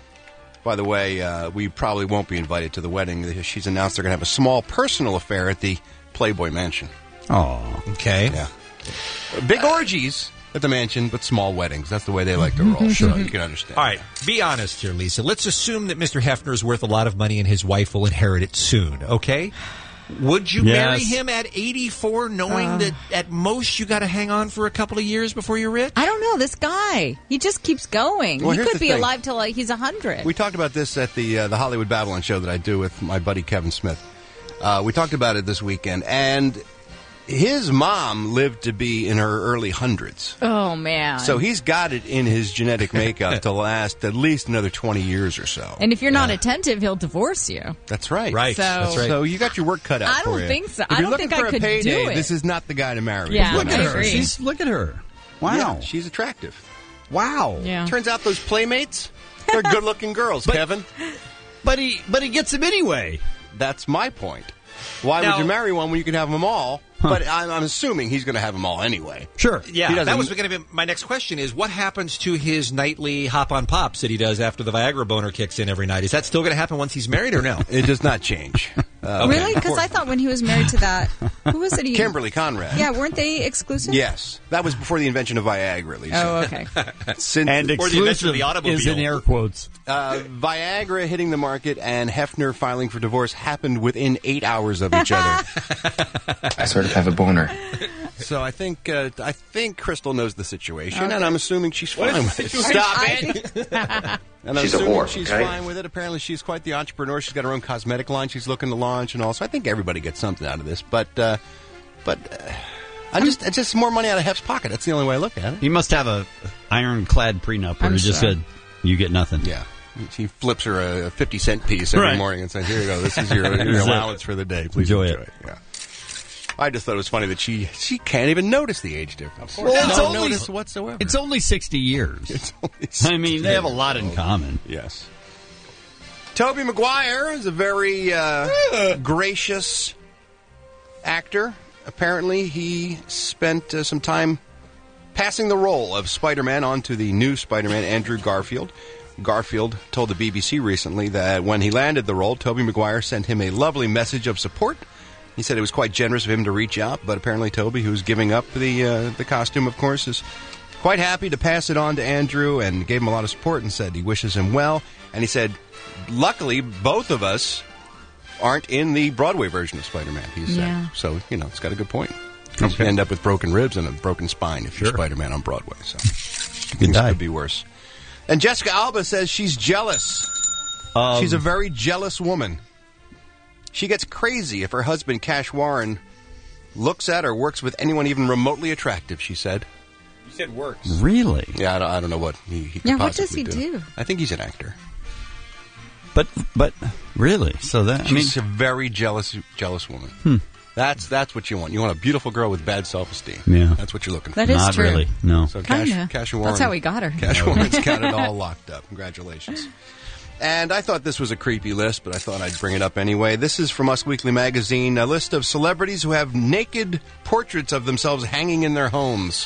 By the way, uh, we probably won't be invited to the wedding. She's announced they're going to have a small personal affair at the Playboy Mansion. Oh. Okay. Yeah. Big orgies at the mansion, but small weddings. That's the way they like to roll. Sure, you can understand. All right, be honest here, Lisa. Let's assume that Mister Hefner is worth a lot of money and his wife will inherit it soon, okay? Would you Yes. marry him at eighty-four knowing Uh. that at most you got to hang on for a couple of years before you're rich? I don't know. This guy, he just keeps going. Well, he here's could the be thing. alive till like he's one hundred. We talked about this at the uh, the Hollywood Babylon show that I do with my buddy Kevin Smith. Uh, we talked about it this weekend, and his mom lived to be in her early hundreds. Oh, man. So he's got it in his genetic makeup to last at least another twenty years or so. And if you're not attentive, he'll divorce you. That's right. Right. So- That's right. So you got your work cut out I for don't you. think so. If I you're don't looking think for I a could payday, do it. this is not the guy to marry. Yeah, Look at I her. agree. She's, look at her. Wow. Yeah, she's attractive. Wow. Yeah. Turns out those playmates, they're good-looking girls, But- Kevin. But he but he gets him anyway. That's my point. Why Now- would you marry one when you can have them all? But I'm, I'm assuming he's going to have them all anyway. Sure. He Yeah, doesn't- that was going to be my next question is what happens to his nightly hop on pops that he does after the Viagra boner kicks in every night? Is that still going to happen once he's married or no? It does not change. Uh, Really? Because I thought when he was married to that, who was it? He, Kimberly Conrad. Yeah, weren't they exclusive? Yes. That was before the invention of Viagra, Lisa. Oh, okay. Since, And Or the invention exclusive of the automobile. is in air quotes. uh, Viagra hitting the market and Hefner filing for divorce happened within eight hours of each other. I sort of have a boner. So I think uh, I think Crystal knows the situation, Okay. and I'm assuming she's What fine is with the it. situation? Stop I- it! And I'm She's a assuming whore, she's okay? fine with it. Apparently, she's quite the entrepreneur. She's got her own cosmetic line she's looking to launch, and all. So I think everybody gets something out of this. But uh, but uh, I just it's just more money out of Hef's pocket. That's the only way I look at it. He must have a ironclad prenup where I'm he just sure. said, "You get nothing." Yeah. She flips her a fifty cent piece every Right. morning and says, "Here you go. This is your, your That's it. allowance for the day. Please Enjoy enjoy, it." it." Yeah. I just thought it was funny that she she can't even notice the age difference. Well, it's no only, notice whatsoever. It's only sixty years. It's only sixty I mean, they have a lot in years. common. Yes. Tobey Maguire is a very uh, gracious actor. Apparently, he spent uh, some time passing the role of Spider-Man on to the new Spider-Man, Andrew Garfield. Garfield told the B B C recently that when he landed the role, Tobey Maguire sent him a lovely message of support. He said it was quite generous of him to reach out, but apparently Tobey, who's giving up the uh, the costume, of course, is quite happy to pass it on to Andrew and gave him a lot of support and said he wishes him well. And he said, luckily, both of us aren't in the Broadway version of Spider-Man, he said. Yeah. So, you know, it's got a good point. Okay. You end up with broken ribs and a broken spine if Sure. you're Spider-Man on Broadway. So Good things die. could be worse. And Jessica Alba says she's jealous. Um, She's a very jealous woman. She gets crazy if her husband, Cash Warren, looks at or works with anyone even remotely attractive, she said. You said works. Really? Yeah, I don't, I don't know what he, he could Yeah, what does possibly he do? I think he's an actor. But but really, so that I mean, She's a very jealous jealous woman. Hmm. That's that's what you want. You want a beautiful girl with bad self-esteem. Yeah. That's what you're looking for. That is not true. really. No. So Cash, Kinda. Cash Warren. That's how we got her. Cash Warren's got it all locked up. Congratulations. And I thought this was a creepy list, but I thought I'd bring it up anyway. This is from Us Weekly Magazine, a list of celebrities who have naked portraits of themselves hanging in their homes.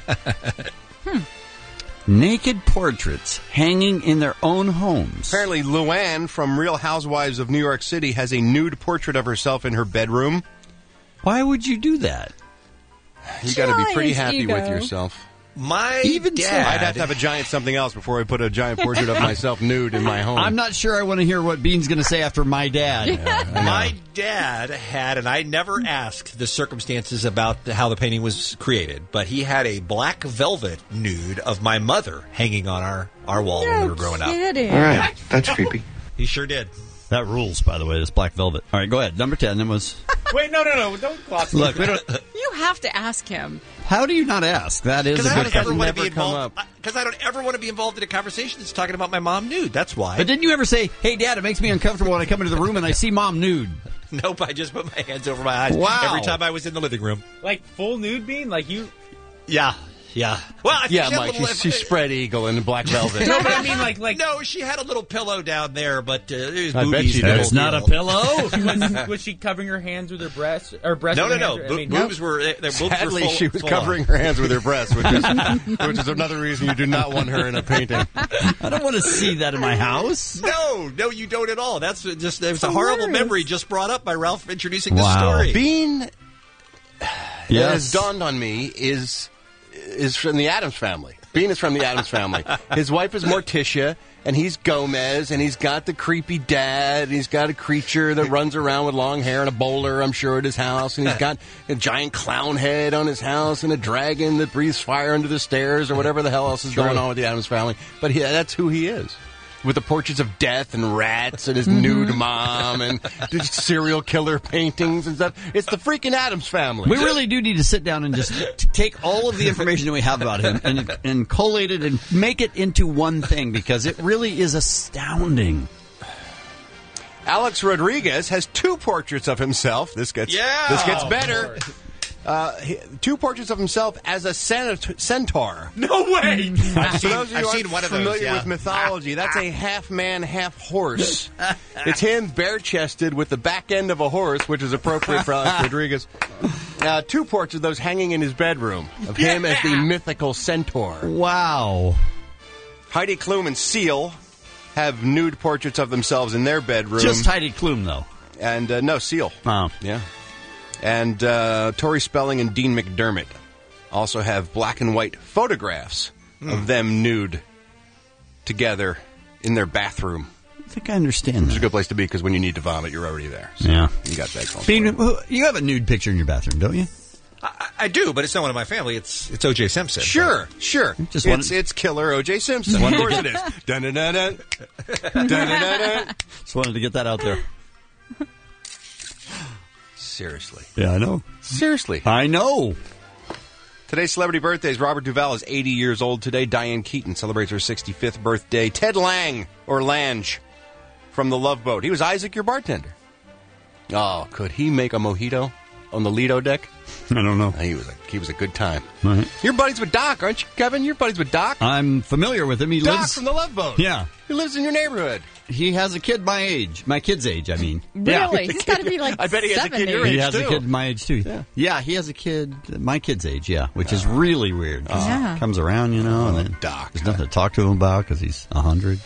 Hmm. Naked portraits hanging in their own homes. Apparently, Luann from Real Housewives of New York City has a nude portrait of herself in her bedroom. Why would you do that? You got to be pretty Giant happy ego. with yourself. My Even so- dad. I'd have to have a giant something else before I put a giant portrait of myself nude in my home. I'm not sure I want to hear what Bean's going to say after my dad. My dad had, and I never asked the circumstances about the, how the painting was created, but he had a black velvet nude of my mother hanging on our, our wall when we were growing up. Kidding. All right, that's creepy. He sure did. That rules, by the way, this black velvet. All right, go ahead. Number ten, then was... Wait, no, no, no. Don't gloss Look, over we that. don't, You have to ask him. how do you not ask? That is Because a I good don't ever question. want to be Never come involved. Because I don't ever want to be involved in a conversation that's talking about my mom nude. That's why. But didn't you ever say, hey, Dad, it makes me uncomfortable when I come into the room and I see Mom nude? Nope, I just put my hands over my eyes Wow. every time I was in the living room. Like full nude bean? Like you. Yeah, yeah. Well, I think Yeah, she had a Mike, little- she's, she's spread eagle in black velvet. No, but I mean like like. No, she had a little pillow down there, but uh, it was I bet boobies she the did. whole It's not a deal. pillow. was, was she covering her hands with her breasts or breasts? No, no, with her no. hands? I Bo- mean, boobs were their boobs were Sadly, full, she was full covering on. her hands with her breasts, which is, which is another reason you do not want her in a painting. I don't want to see that in my house. No, no, you don't at all. That's just it was a horrible Hilarious. memory just brought up by Ralph introducing this Wow. story. Bean, that Yes. has dawned on me, is is from the Addams family. Bean is from the Addams family. His wife is Morticia, and he's Gomez, and he's got the creepy dad, and he's got a creature that runs around with long hair and a bowler, I'm sure, at his house, and he's got a giant clown head on his house and a dragon that breathes fire under the stairs or whatever the hell else is going on with the Addams family. But he, that's who he is. With the portraits of death and rats and his nude mom and just serial killer paintings and stuff. It's the freaking Addams family. We really do need to sit down and just t- take all of the information that we have about him and, and collate it and make it into one thing because it really is astounding. Alex Rodriguez has two portraits of himself. This gets Yeah. this gets better. Uh, he- two portraits of himself as a cent- centaur. No way! I've For seen, those of you I've who seen aren't one of familiar those. Yeah. with mythology, that's a half man, half horse. It's him bare-chested with the back end of a horse, which is appropriate for Alex Rodriguez. Uh, two portraits of those hanging in his bedroom of him as the mythical centaur. Wow. Heidi Klum and Seal have nude portraits of themselves in their bedroom. Just Heidi Klum, though. And uh, no, Seal. Oh. Yeah. And uh, Tori Spelling and Dean McDermott also have black and white photographs Hmm. of them nude together in their bathroom. I think I understand It's a that. good place to be because when you need to vomit, you're already there. So Yeah. You got that going. Bean, who- you have a nude picture in your bathroom, don't you? I, I do, but it's not one of my family. It's it's O J Simpson. Sure, sure. Just it's, wanted- it's killer O J Simpson. Of course it is. Dun-dun-dun-dun. Dun-dun-dun-dun. Just wanted to get that out there. Seriously. Yeah, I know. Seriously. I know. Today's celebrity birthdays. Robert Duvall is eighty years old today. Diane Keaton celebrates her sixty-fifth birthday. Ted Lang, or Lange, from The Love Boat. He was Isaac, your bartender. Oh, could he make a mojito? on the Lido deck? I don't know. He was a, he was a good time. Right. You're buddies with Doc, aren't you, Kevin? You're buddies with Doc? I'm familiar with him. He Doc lives from the Love Boat. Yeah. He lives in your neighborhood. He has a kid my age. My kid's age, I mean. Really? Yeah. He's got to be like I bet he has a kid your He age, has too. a kid my age, too. Yeah. Yeah, he has a kid my kid's age, yeah, which is really weird. 'cause Yeah. he comes around, you know, and then Doc. there's nothing to talk to him about because he's one hundred.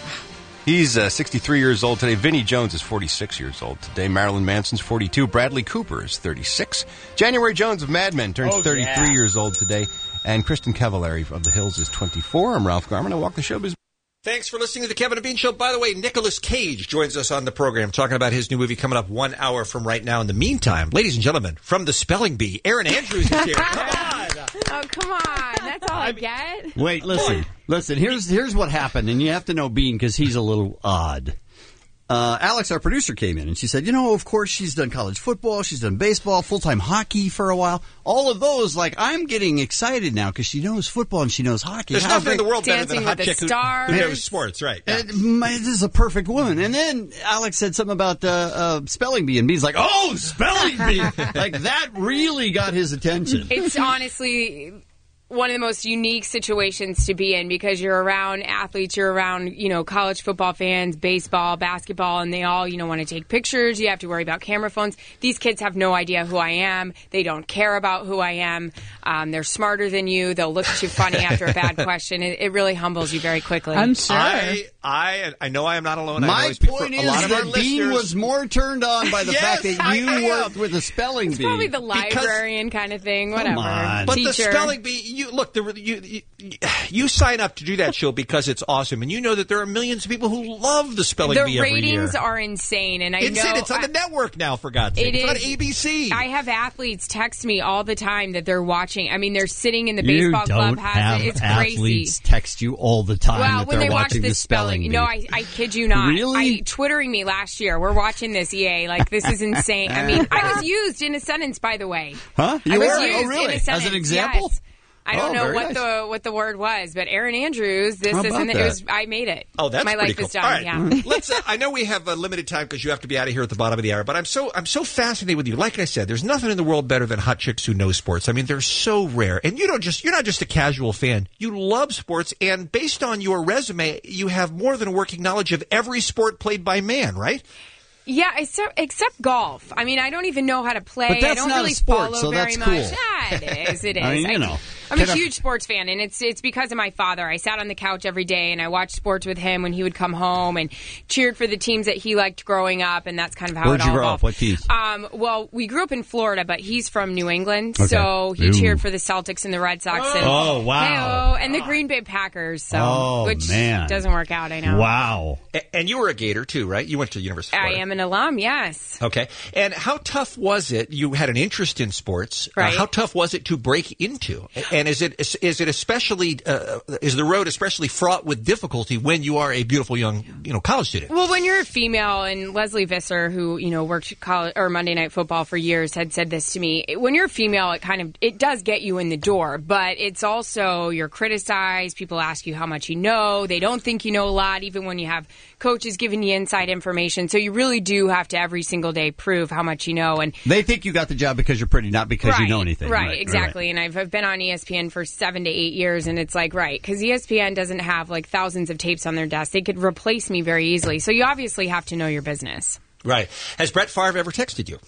He's uh, sixty-three years old today. Vinnie Jones is forty-six years old today. Marilyn Manson's forty-two. Bradley Cooper is thirty-six. January Jones of Mad Men turns Oh, thirty-three yeah. years old today. And Kristen Cavallari of The Hills is twenty-four. I'm Ralph Garman. I walk the showbiz. Thanks for listening to the Kevin and Bean Show. By the way, Nicolas Cage joins us on the program talking about his new movie coming up one hour from right now. In the meantime, ladies and gentlemen, from the Spelling Bee, Aaron Andrews is here. Come on. Oh, come on. That's all I get. Wait, listen, listen. Here's here's what happened, and you have to know Bean because he's a little odd. Uh, Alex, our producer, came in and she said, "You know, of course, she's done college football, she's done baseball, full time hockey for a while. All of those, like, I'm getting excited now because she knows football and she knows hockey. There's How nothing in great- the world better Dancing than a hot with the chick who, Stars. who knows sports, right? Yeah. Uh, my, this is a perfect woman." And then Alex said something about uh, uh, spelling bee, and Bean's like, "Oh, spelling bee!" Like that really got his attention. It's honestly one of the most unique situations to be in because you're around athletes, you're around, you know, college football fans, baseball, basketball, and they all, you know, want to take pictures. You have to worry about camera phones. These kids have no idea who I am. They don't care about who I am. Um, they're smarter than you. They'll look at you funny after a bad question. It, it really humbles you very quickly. I'm sure. I, I, I know I am not alone. I know My I speak for point a is lot of our that Bean listeners. was more turned on by the Yes, fact that I you am. worked with a spelling It's bee. probably the librarian kind of thing, whatever. on. But Teacher. the spelling bee, you look, the, you, you you sign up to do that show because it's awesome, and you know that there are millions of people who love the spelling The bee every year. ratings are insane, and I It's know it. It's on the network now, for God's sake. It It's on is. A B C. I have athletes text me all the time that they're watching. I mean, they're sitting in the You baseball don't club. Has have it. It's athletes crazy. text you all the time Well, that when they're they watch watching the the spelling bee. no, I, I kid you not. Really? I, twittering me last year. We're watching this, E A. Like, this is insane. I mean, I was used in a sentence, by the way. Huh? You I was were? used Oh, really? in a As sentence. an example? Yes. I don't Oh, know very what nice. the what the word was, but Aaron Andrews, this How is about and it that? was. I made it. Oh, that's my pretty life cool. is done. All right, Yeah. let's. Uh, I know we have a limited time because you have to be out of here at the bottom of the hour. But I'm so I'm so fascinated with you. Like I said, there's nothing in the world better than hot chicks who know sports. I mean, they're so rare, and you don't just you're not just a casual fan. You love sports, and based on your resume, you have more than a working knowledge of every sport played by man, right? Yeah, except, except golf. I mean, I don't even know how to play. But that's I don't not a really sport, follow so very that's much. cool. Yeah, it is. It is. I mean, you know. I'm a Can I- huge sports fan, and it's it's because of my father. I sat on the couch every day, and I watched sports with him when he would come home, and cheered for the teams that he liked growing up, and that's kind of how Where'd it you all grow evolved. up? What teams? Um, well, we grew up in Florida, but he's from New England, Okay. so he Ooh. cheered for the Celtics and the Red Sox. And, Oh, wow. Hey-oh, and the Green Bay Packers. So, Oh, which man. doesn't work out. I know. Wow. A- And you were a Gator too, right? You went to the University of I Florida. am an alum. Yes. Okay. And how tough was it? You had an interest in sports. Uh, Right. how tough was it to break into? And is it is it especially uh, is the road especially fraught with difficulty when you are a beautiful young you know college student? Well, when you're a female, and Leslie Visser, who you know worked college or Monday Night Football for years, had said this to me. When you're a female, it kind of it does get you in the door, but it's also you're criticized. People ask you how much you know. They don't think you know a lot, even when you have coaches giving you inside information. So you really do have to every single day prove how much you know. And They think you got the job because you're pretty, not because right, you know anything. Right, exactly. And I've, I've been on E S P N for seven to eight years, and it's like, right, because E S P N doesn't have like thousands of tapes on their desk. They could replace me very easily. So you obviously have to know your business. Right. Has Brett Favre ever texted you?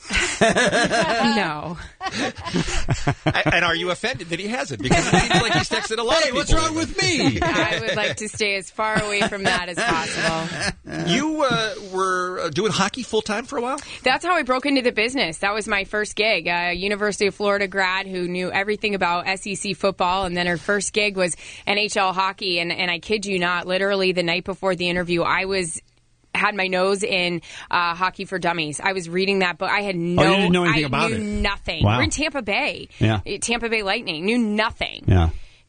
No. And are you offended that he hasn't? Because it seems like he's texted a lot Hey, of people. what's wrong with me? I would like to stay as far away from that as possible. You uh, were uh, doing hockey full time for a while? That's how I broke into the business. That was my first gig. A University of Florida grad who knew everything about S E C football, and then her first gig was N H L hockey. And, and I kid you not, literally the night before the interview, I was had my nose in uh, Hockey for Dummies. I was reading that book. I had no, Oh, you didn't know anything I about knew it? nothing. Wow. We're in Tampa Bay. Yeah. Tampa Bay Lightning. Knew nothing. Yeah.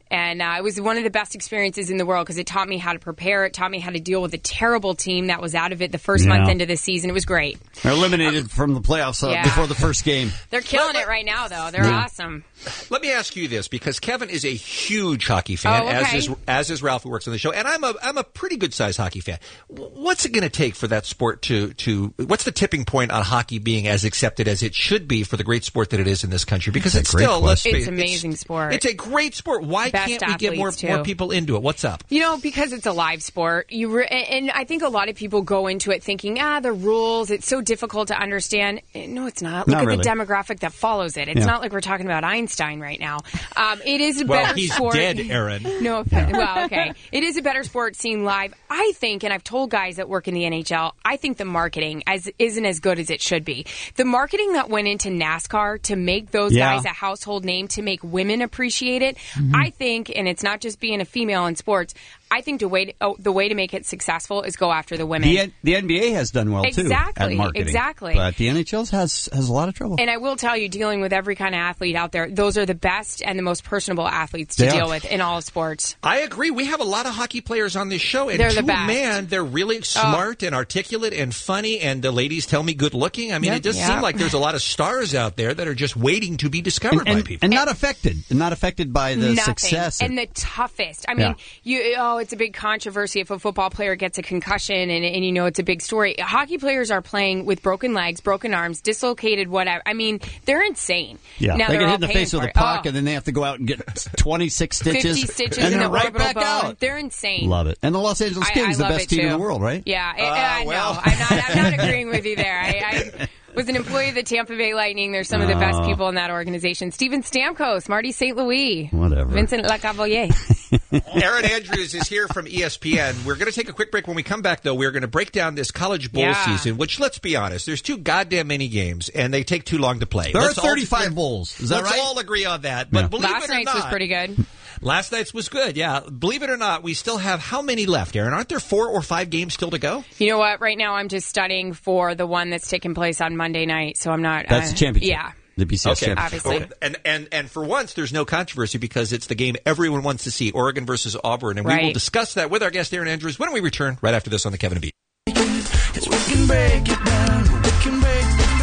And uh, it was one of the best experiences in the world because it taught me how to prepare. It taught me how to deal with a terrible team that was out of it the first Yeah. month into the season. It was great. They're eliminated from the playoffs uh, Yeah. before the first game. They're killing it right now, though. They're Yeah. awesome. Let me ask you this, because Kevin is a huge hockey fan, Oh, as okay. is as is Ralph, who works on the show, and I'm a I'm a pretty good sized hockey fan. W- What's it going to take for that sport to to? What's the tipping point on hockey being as accepted as it should be for the great sport that it is in this country? Because That's it's a great still let's question. face It's it, amazing sport. It's a great sport. Why Best can't we get more athletes, too. more people into it? What's up? You know, because it's a live sport. You re- and I think a lot of people go into it thinking, ah, the rules, it's so difficult to understand. No, it's not. Look Not at really. the demographic that follows it. It's Yeah. not like we're talking about Einstein right now. Um, it is a Well, better he's sport. dead, Aaron. No offense. Well, okay. It is a better sport seen live. I think, and I've told guys that work in the N H L, I think the marketing as isn't as good as it should be. The marketing that went into NASCAR to make those Yeah. guys a household name, to make women appreciate it, Mm-hmm. I think, and it's not just being a female in sports, I think the way to, oh, the way to make it successful is go after the women. The, N- the N B A has done well, too, Exactly, at marketing. exactly. But the N H L has, has a lot of trouble. And I will tell you, dealing with every kind of athlete out there, those are the best and the most personable athletes to They are. deal with in all sports. I agree. We have a lot of hockey players on this show, and They're to the a best. man, they're really smart and articulate and funny, and the ladies tell me good looking. I mean, Yep. it does Yep. seem like there's a lot of stars out there that are just waiting to be discovered and, by and, people. and not affected. Not affected by the Nothing. success. And the toughest. I mean, you oh, it's a big controversy if a football player gets a concussion and, and you know it's a big story. Hockey players are playing with broken legs, broken arms, dislocated whatever. I mean, they're insane. Yeah, Now they they're get all hit in the paying face with for a it. puck, Oh, and then they have to go out and get twenty-six stitches, fifty stitches and in they're the right orbital back bone. out. They're insane. Love it. And the Los Angeles I- Kings, I the love best it, team in too. the world, right? Yeah, I, Uh, I, well. no, I'm not. I'm not agreeing with you there. I, I was an employee of the Tampa Bay Lightning. They're some of the best Oh. people in that organization. Steven Stamkos, Marty Saint Louis, Whatever. Vincent Lacavoyer. Aaron Andrews is here from E S P N. We're going to take a quick break. When we come back, though, we're going to break down this college bowl Yeah. season, which, let's be honest, there's too goddamn many games, and they take too long to play. There Let's are all- thirty-five bowls. Is that let's right? all agree on that. But Yeah. believe Last it or night's not, was pretty good. Last night's was good, yeah. Believe it or not, we still have how many left, Aaron? Aren't there four or five games still to go? You know what? Right now, I'm just studying for the one that's taking place on Monday night. So I'm not. That's uh, the championship. Yeah. The B C S Okay, championship. Obviously. Oh, and, and and for once, there's no controversy because it's the game everyone wants to see: Oregon versus Auburn, and we will Right. discuss that with our guest Aaron Andrews when we return right after this on the Kevin and Beat. Yes, we can break it down. We can break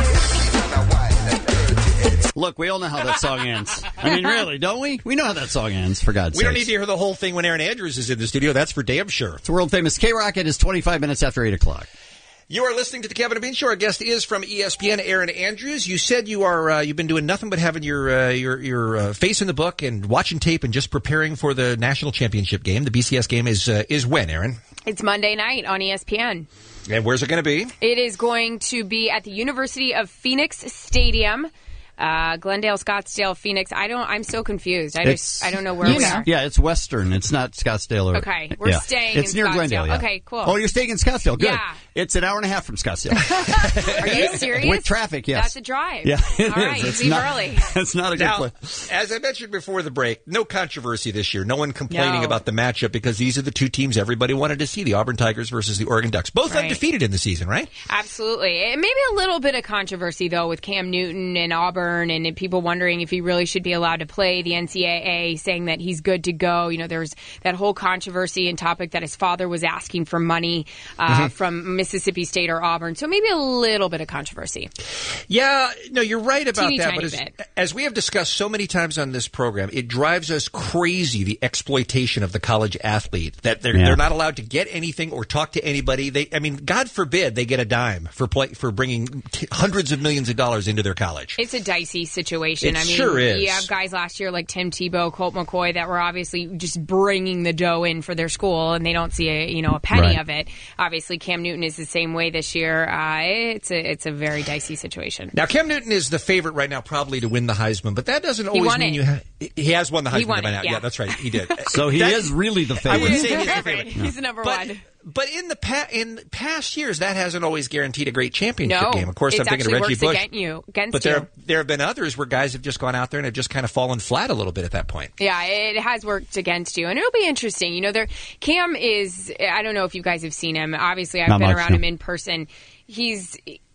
Look, we all know how that song ends. I mean, really, don't we? We know how that song ends, for God's We sake. don't need to hear the whole thing when Aaron Andrews is in the studio. That's for damn sure. It's world famous K-Rock. It is twenty-five minutes after eight o'clock. You are listening to the Kevin and Bean Show. Our guest is from E S P N, Aaron Andrews. You said you are uh, you've been doing nothing but having your uh, your your uh, face in the book and watching tape and just preparing for the national championship game. The B C S game is uh, is when, Aaron? It's Monday night on E S P N. And where's it going to be? It is going to be at the University of Phoenix Stadium. Uh, Glendale, Scottsdale, Phoenix. I don't. I'm so confused. I It's- just. I don't know where Yes. we are. Yeah, it's Western. It's not Scottsdale. Or, Okay, we're yeah. staying It's in near Scottsdale. Glendale. Yeah. Okay, cool. Oh, you're staying in Scottsdale. Good. Yeah. It's an hour and a half from Scottsdale. Are you serious? With traffic, yes. That's a drive. Yeah, it All right, is. It's leave not, early. It's not a good Now, place. as I mentioned before the break, no controversy this year. No one complaining No. about the matchup because these are the two teams everybody wanted to see: the Auburn Tigers versus the Oregon Ducks. Both Right. undefeated in the season, right? Absolutely. And maybe a little bit of controversy, though, with Cam Newton and Auburn and people wondering if he really should be allowed to play. The N C double A saying that he's good to go. You know, there's that whole controversy and topic that his father was asking for money uh, Mm-hmm. from Mississippi State or Auburn. So maybe a little bit of controversy. Yeah, no, you're right about Teeny that. tiny But as, bit. as we have discussed so many times on this program, it drives us crazy the exploitation of the college athlete. That they're Yeah. they're not allowed to get anything or talk to anybody. They, I mean, God forbid they get a dime for play, for bringing t- hundreds of millions of dollars into their college. It's a dicey situation. It I mean, sure is. you have guys last year like Tim Tebow, Colt McCoy that were obviously just bringing the dough in for their school, and they don't see a you know a penny Right. of it. Obviously, Cam Newton is the same way this year. Uh, it's a it's a very dicey situation. Now, Cam Newton is the favorite right now, probably to win the Heisman, but that doesn't always won mean it. you. Ha- he has won the He Heisman won by it, now. yeah. That's right, he did. So he That- is really the I would favorite. say he's the favorite. He's the number But, one. but in the pa- in past years, that hasn't always guaranteed a great championship No, game. Of course, it I'm thinking of actually Reggie works Bush. against you. Against but you. there there have been others where guys have just gone out there and have just kind of fallen flat a little bit at that point. Yeah, it has worked against you, and it'll be interesting. You know, there Cam is. I don't know if you guys have seen him. Obviously, I've Not been much, around no. him in person. He's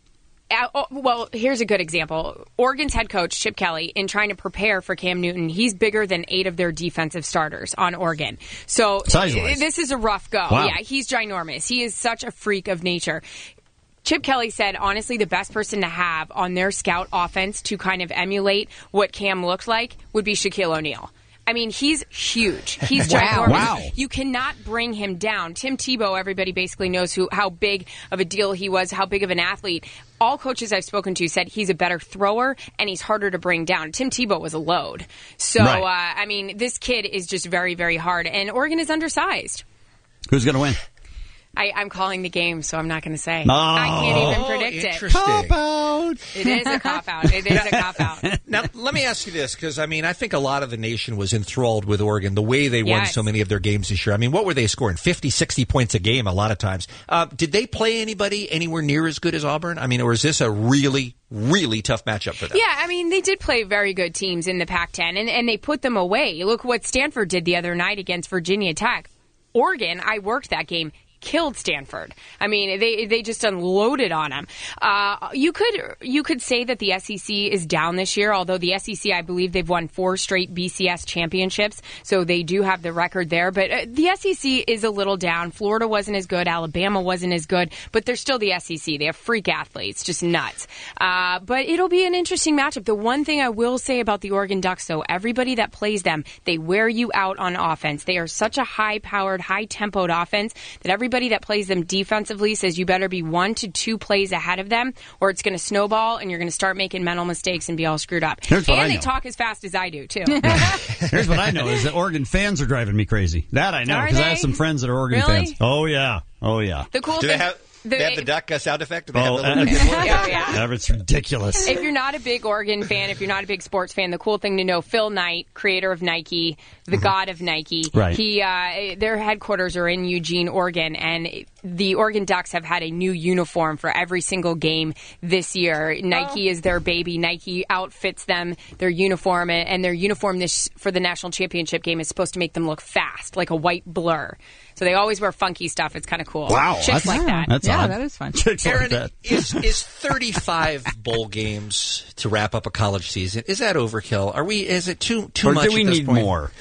Uh, oh, well, here's a good example. Oregon's head coach, Chip Kelly, in trying to prepare for Cam Newton, he's bigger than eight of their defensive starters on Oregon. So Size-wise. this is a rough go. Wow. Yeah, he's ginormous. He is such a freak of nature. Chip Kelly said, honestly, the best person to have on their scout offense to kind of emulate what Cam looked like would be Shaquille O'Neal. I mean, he's huge. He's Wow. ginormous. Wow. You cannot bring him down. Tim Tebow, everybody basically knows who how big of a deal he was, how big of an athlete. All coaches I've spoken to said he's a better thrower and he's harder to bring down. Tim Tebow was a load. So, Right. uh, I mean, this kid is just very, very hard. And Oregon is undersized. Who's going to win? I, I'm calling the game, so I'm not going to say. Oh, I can't even predict it. Interesting. Cop-out. It is a cop-out. It is a cop-out. Now, let me ask you this, because, I mean, I think a lot of the nation was enthralled with Oregon, the way they won Yes. so many of their games this year. I mean, what were they scoring? fifty, sixty points a game a lot of times. Uh, did they play anybody anywhere near as good as Auburn? I mean, or is this a really, really tough matchup for them? Yeah, I mean, they did play very good teams in the Pac ten, and, and they put them away. Look what Stanford did the other night against Virginia Tech. Oregon, I worked that game, killed Stanford. I mean, they they just unloaded on them. Uh, you could you could say that the S E C is down this year, although the S E C, I believe they've won four straight B C S championships, so they do have the record there. But uh, the S E C is a little down. Florida wasn't as good. Alabama wasn't as good, but they're still the S E C. They have freak athletes, just nuts. Uh, but it'll be an interesting matchup. The one thing I will say about the Oregon Ducks, though, everybody that plays them, they wear you out on offense. They are such a high-powered, high-tempoed offense that everybody Everybody that plays them defensively says you better be one to two plays ahead of them or it's going to snowball and you're going to start making mental mistakes and be all screwed up. Here's what and I they know. talk as fast as I do, too. Here's what I know is that Oregon fans are driving me crazy. That I know Are because I they? have some friends that are Oregon Really? fans. Oh, yeah. Oh, yeah. The cool Do thing... they have, the- they have the duck uh, sound effect? Do they Oh, have the uh, little- Oh, yeah. It's ridiculous. If you're not a big Oregon fan, if you're not a big sports fan, the cool thing to know, Phil Knight, creator of Nike, the god of Nike, Right. he uh, their headquarters are in Eugene, Oregon, and the Oregon Ducks have had a new uniform for every single game this year. Nike is their baby. Nike outfits them, their uniform, and their uniform this for the national championship game is supposed to make them look fast, like a white blur. So they always wear funky stuff. It's kind of cool. Wow, Chicks that's- like that. that's yeah, odd. that is fun. Chicks like Aaron, that. is is thirty-five bowl games to wrap up a college season? Is that overkill? Are we? Is it too too Or much? do we at this need point? more?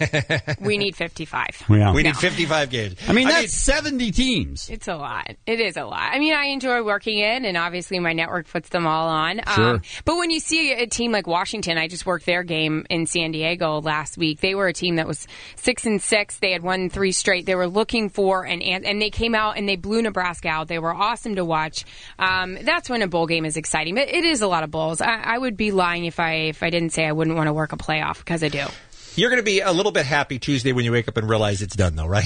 We need fifty-five. Yeah. We No. need fifty-five games. I mean, that's seventy teams. It's a lot. It is a lot. I mean, I enjoy working in, and obviously my network puts them all on. Sure. Um, but when you see a team like Washington, I just worked their game in San Diego last week. They were a team that was six and six. They had won three straight. They were looking for an an- and they came out and they blew Nebraska out. They were awesome to watch. Um, that's when a bowl game is exciting. But it is a lot of bowls. I, I would be lying if I if I didn't say I wouldn't want to work a playoff because I do. You're going to be a little bit happy Tuesday when you wake up and realize it's done, though, right?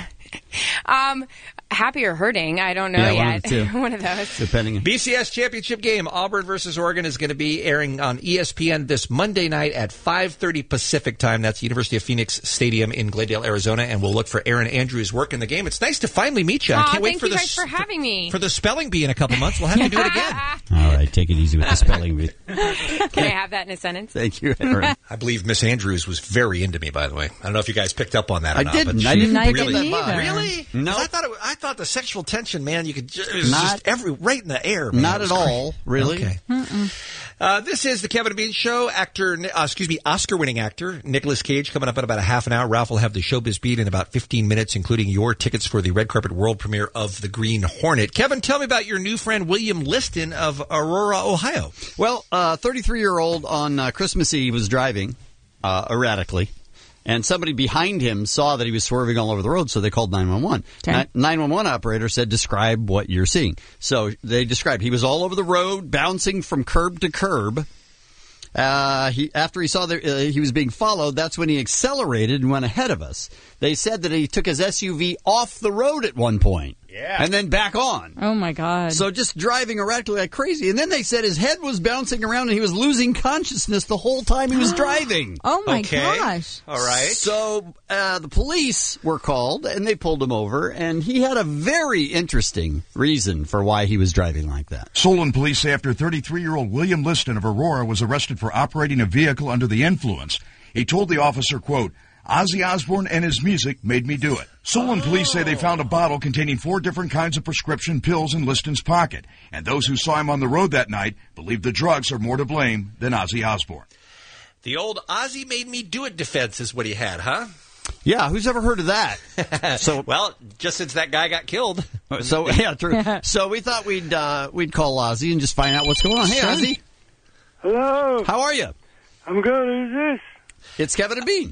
Um, happy or hurting? I don't know Yeah, one yet. of the two. One of those. Depending. B C S championship game, Auburn versus Oregon, is going to be airing on E S P N this Monday night at five thirty Pacific time. That's University of Phoenix Stadium in Glendale, Arizona, and we'll look for Aaron Andrews' work in the game. It's nice to finally meet you. I Aw, can't wait thank for you the guys for having me. for the spelling bee in a couple months. We'll have to do it again. All right, take it easy with the spelling bee. Can I have that in a sentence? Thank you, Aaron. I believe Miss Andrews was very into me, by the way. I don't know if you guys picked up on that or I not. didn't. But I she didn't pick really, up that vibe. Really? No. 'Cause I thought it, was- I thought the sexual tension, man, you could just, it was Not- just every right in the air. Man. Not It was at great. all, really. Okay. Uh, this is the Kevin and Bean Show. Actor, uh, excuse me, Oscar-winning actor Nicolas Cage coming up in about a half an hour. Ralph will have the Showbiz Beat in about fifteen minutes, including your tickets for the red carpet world premiere of The Green Hornet. Kevin, tell me about your new friend William Liston of Aurora, Ohio. Well, a thirty-three-year-old on uh, Christmas Eve was driving uh, erratically, and somebody behind him saw that he was swerving all over the road, so they called nine one one. Okay. nine one one operator said, describe what you're seeing. So they described he was all over the road, bouncing from curb to curb. Uh, he after he saw that uh, he was being followed, that's when he accelerated and went ahead of us. They said that he took his S U V off the road at one point, Yeah. and then back on. Oh my God. So just driving erratically like crazy. And then they said his head was bouncing around and he was losing consciousness the whole time he was driving. oh my Okay. gosh. All right. So uh, the police were called and they pulled him over, and he had a very interesting reason for why he was driving like that. Solon police say after thirty-three-year-old William Liston of Aurora was arrested for operating a vehicle under the influence. He told the officer, quote, Ozzy Osbourne and his music made me do it. Solon police say they found a bottle containing four different kinds of prescription pills in Liston's pocket. And those who saw him on the road that night believe the drugs are more to blame than Ozzy Osbourne. The old Ozzy made me do it defense is what he had, huh? Yeah, who's ever heard of that? So, well, just since that guy got killed. So yeah, true. So we thought we'd uh, we'd call Ozzy and just find out what's going on. Hey, Ozzy. Hello. How are you? I'm good. Who's this? It's Kevin and Bean.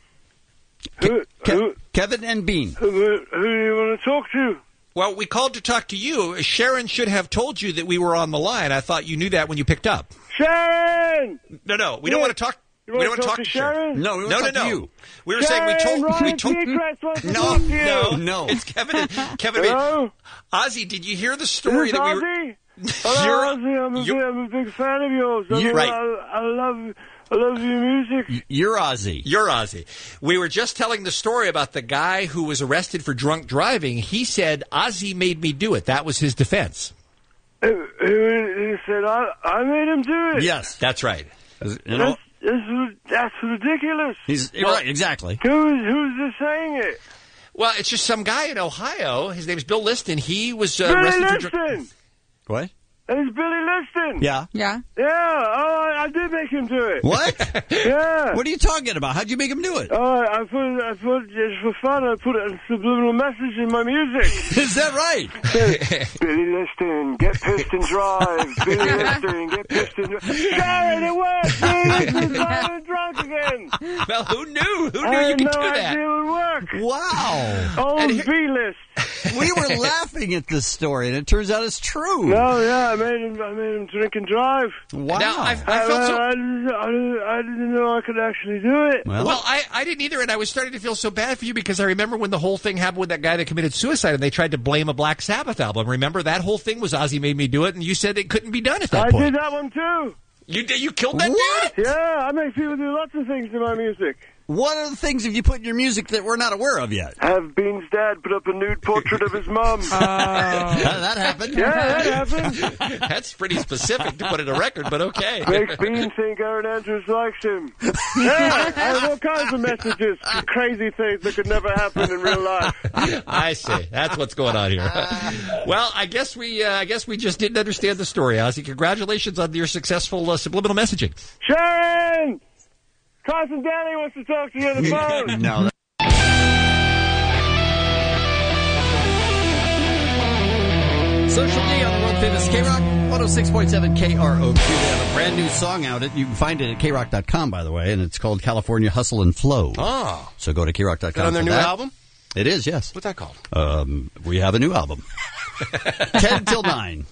Who, Ke- who, Kevin and Bean. who, who do you want to talk to? Well, we called to talk to you. Sharon should have told you that we were on the line. I thought you knew that when you picked up. Sharon! No, no, we Yeah. don't want to talk. You We wanna don't want to talk talk to to Sharon. Sharon? No, we no, want no, to talk no. to you. We were saying we told. Ryan We told. Seacrest wants to No, talk to you. no, No. It's Kevin. Kevin. Hello? Ozzy, did you hear the Is story this that we were? Ozzy? Hello, Ozzy. I'm a, big, I'm a big fan of yours. I, You're mean, right. I, I love, I love your music. You're Ozzy. You're Ozzy. We were just telling the story about the guy who was arrested for drunk driving. He said Ozzy made me do it. That was his defense. He, he, he said I, I made him do it. Yes, that's right. You know, That's, that's, that's ridiculous. he's Well- right. Exactly. Who's, who's this saying it? Well, it's just some guy in Ohio. His name is Bill Liston. He was uh, Billy arrested for drunk. Liston. What? It's Billy Liston. Yeah. Yeah. Yeah. Oh, I, I did make him do it. What? Yeah. What are you talking about? How'd you make him do it? Oh, I put, I put just for fun. I put a subliminal message in my music. Is that right? Billy Liston, get pissed and drive. Billy Liston, get pissed and drive. Sharon, it worked. Billy Liston's driving drunk again. Well, who knew? Who I knew you had could no do idea that? it would work. Wow. Oh, And here- B-list. We were laughing at this story, and it turns out it's true. No, yeah, I made him. I made him drink and drive. Wow. Now, I, I I, felt so. I, didn't, I, didn't, I didn't know I could actually do it. well, Well, I, I didn't either, and I was starting to feel so bad for you because I remember when the whole thing happened with that guy that committed suicide and they tried to blame a Black Sabbath album. Remember that whole thing was Ozzy made me do it, and you said it couldn't be done at that I point. did that one too. You did? You killed that What? dude? Yeah, I make people do lots of things to my music. what are the things have you put in your music that we're not aware of yet? Have Bean's dad put up a nude portrait of his mum. that, that happened. Yeah, that happened. That's pretty specific to put in a record, but okay. Makes Bean think Aaron Andrews likes him. Yeah, I have all kinds of messages, crazy things that could never happen in real life. I see. That's what's going on here. Well, I guess we, uh, I guess we just didn't understand the story, Ozzy. Congratulations on your successful uh, subliminal messaging. Sharon! Carson Danny wants to talk to you on the phone. No. Social D on the world famous K-Rock, one oh six point seven K R O Q. They have a brand new song out. You can find it at K rock dot com, by the way, and it's called California Hustle and Flow. Oh. So go to K rock dot com. Is that on their for new that. album? It is, yes. What's that called? Um, we have a new album. ten till nine.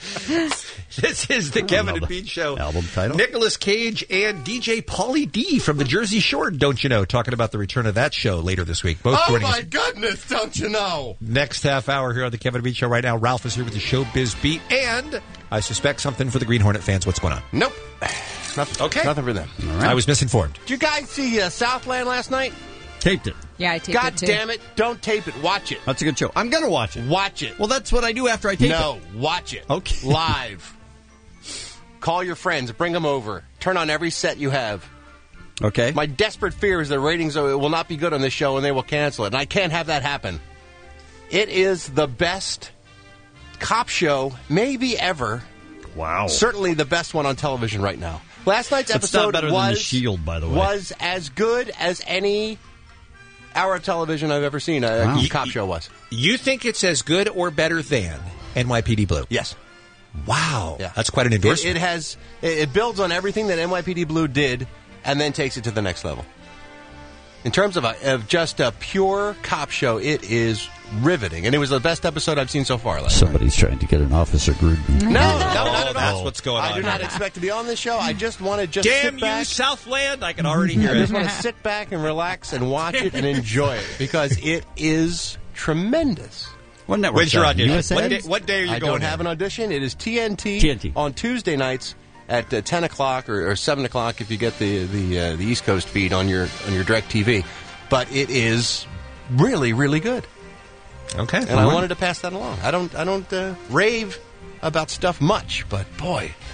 This is the Kevin and Bean Show. Album title. Nicolas Cage and D J Pauly D from the Jersey Shore, don't you know, talking about the return of that show later this week. Both Oh, joining my us goodness, don't you know? next half hour here on the Kevin and Bean Show. Right now, Ralph is here with the Showbiz Beat, and I suspect something for the Green Hornet fans. What's going on? Nope. Nothing. Okay. Nothing for them. I was misinformed. Did you guys see uh, Southland last night? Taped it. Yeah, I taped God it too. damn it. Don't tape it. Watch it. That's a good show. I'm going to watch it. Watch it. Well, that's what I do after I tape no, it. watch it. Okay. Live. Call your friends. Bring them over. Turn on every set you have. Okay. My desperate fear is the ratings will not be good on this show and they will cancel it. And I can't have that happen. It is the best cop show maybe ever. Wow. Certainly the best one on television right now. Last night's It's not episode better was, than The Shield, by the way. was as good as any hour of television I've ever seen. A Wow. cop show was. You think it's as good or better than N Y P D Blue? Yes. Wow. Yeah. That's quite an It, endorsement. it has. It it builds on everything that N Y P D Blue did, and then takes it to the next level. In terms of a, of just a pure cop show, it is riveting, and it was the best episode I've seen so far. Last Somebody's trying to get an Officer Gruden. No, no, not at That's all. what's going on. I do not here. expect to be on this show. I just want to just Damn sit back. you, Southland! I can already hear I just it. want to sit back and relax and watch it and enjoy it because it is tremendous. What network? When's your audition? U S A? What day, what day are you I going don't in? have an audition. It is T N T, T N T. on Tuesday nights at uh, ten o'clock or, or seven o'clock if you get the the uh, the East Coast feed on your on your Direct T V. But it is really really good. Okay. And I wanted to pass that along. I don't I don't uh, rave about stuff much, but boy,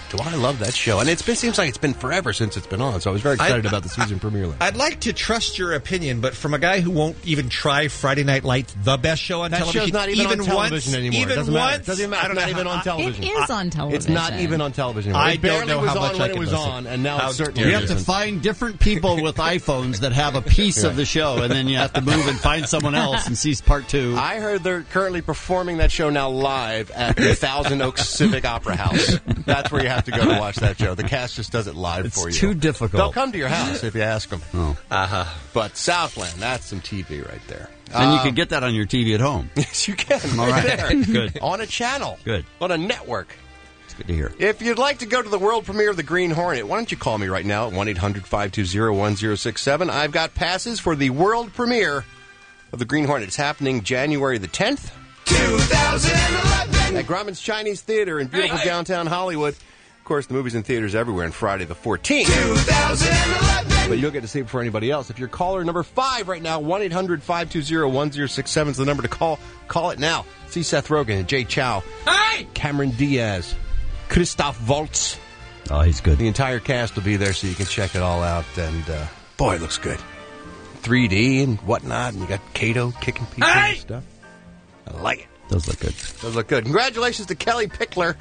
Do I love that show? And it's been seems like it's been forever since it's been on, so I was very excited I- about the season premiere. I'd like to trust your opinion, but from a guy who won't even try Friday Night Lights, the best show on That television, show's not even, on television once, anymore. Even it doesn't matter. once, It doesn't even matter. I don't It's not know even how- on television. It is on television. It's not even on television anymore. I It don't barely know was how on much when I it can was listen. on, and now How it certainly You have to isn't. find different people with iPhones that have a piece of Right. the show, and then you have to move and find someone else and see part two. I heard they're currently performing that show now live at the Thousand Oaks Civic Opera House. That's where you have to go to watch that show. The cast just does it live It's for you. too difficult. They'll come to your house if you ask them. Oh. Uh-huh. But Southland, that's some T V right there. And you Um, can get that on your T V at home. Yes, you can. All right right. there. Good. On a channel. Good. On a network. It's good to hear. If you'd like to go to the world premiere of The Green Hornet, why don't you call me right now at one eight hundred five two zero one zero six seven. I've got passes for the world premiere of The Green Hornet. It's happening January the tenth. twenty eleven. At Grauman's Chinese Theater in beautiful Hey, hey. downtown Hollywood. Of course, the movie's in theaters everywhere on Friday the fourteenth. twenty eleven. But you'll get to see it before anybody else. If you're caller number five right now, one eight hundred five two zero one zero six seven is the number to call. Call it now. See Seth Rogen, Jay Chow, Hey! Cameron Diaz, Christoph Waltz. Oh, he's good. The entire cast will be there so you can check it all out. And, uh, boy, it looks good. three D and whatnot. And you got Kato kicking people Hey! and stuff. I like it. Does look good. Does look good. Congratulations to Kelly Pickler.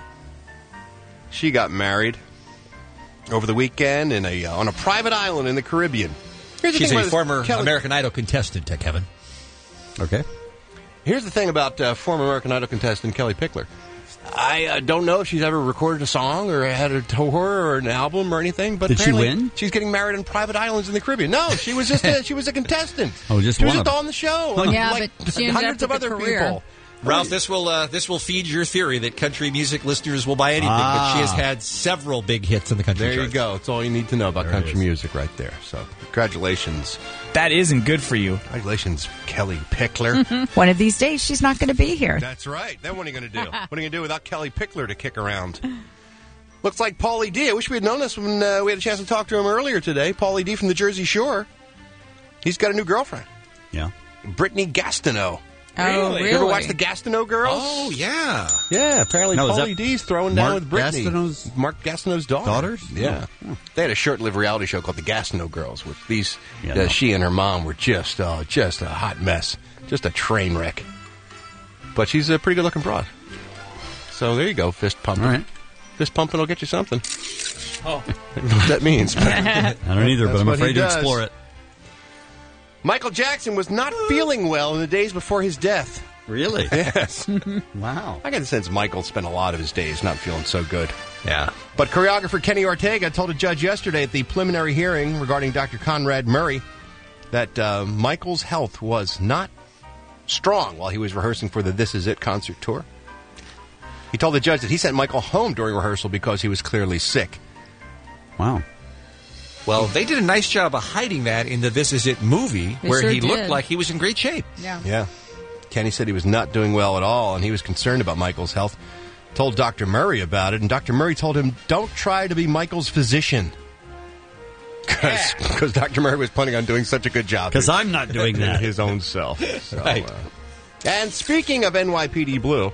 She got married over the weekend in a uh, on a private island in the Caribbean. Here's the She's thing a about former Kelly- American Idol contestant, uh, Kevin. Okay. Here's the thing about uh, former American Idol contestant Kelly Pickler. I uh, don't know if she's ever recorded a song or had a tour or an album or anything. But Did she apparently win? She's getting married in private islands in the Caribbean. No, she was just a, she was a contestant. Oh, just she was one just of them. on the show. Oh, yeah, like but she ended hundreds up of with other a career. people. Ralph, this will uh, this will feed your theory that country music listeners will buy anything, but she has Ah. had several big hits in the country There you charts. go. It's all you need to know about There it country is. music right there. So, congratulations. That isn't good for you. Congratulations, Kelly Pickler. One of these days, she's not going to be here. That's right. Then what are you going to do? What are you going to do without Kelly Pickler to kick around? Looks like Paulie D. I wish we had known this when uh, we had a chance to talk to him earlier today. Paulie D. from the Jersey Shore. He's got a new girlfriend. Yeah. Brittany Gastineau. Oh, You ever watch the Gastineau Girls? Oh, yeah. Yeah, apparently Now, is Paulie that D's throwing Mark down with Brittany. Gastineau's Mark Gastineau's daughter. daughters? Yeah. Oh. They had a short-lived reality show called The Gastineau Girls, which these, Yeah, uh, no. she and her mom were just, oh, just a hot mess. Just a train wreck. But she's a pretty good-looking broad. So there you go, fist pumping. All right. Fist pumping will get you something. Oh. I don't know what that means. but I don't either, but that's I'm what he afraid to does. explore it. Michael Jackson was not feeling well in the days before his death. Really? Yes. Wow. I get the sense Michael spent a lot of his days not feeling so good. Yeah. But choreographer Kenny Ortega told a judge yesterday at the preliminary hearing regarding Doctor Conrad Murray that uh, Michael's health was not strong while he was rehearsing for the This Is It concert tour. He told the judge that he sent Michael home during rehearsal because he was clearly sick. Wow. Well, they did a nice job of hiding that in the This Is It movie, They where sure he did. looked like he was in great shape. Yeah. Yeah. Kenny said he was not doing well at all, and he was concerned about Michael's health. Told Doctor Murray about it, and Doctor Murray told him, don't try to be Michael's physician. Because Doctor Murray was planning on doing such a good job. 'Cause I'm not doing in that. his own self. So, Right. uh, and speaking of N Y P D Blue,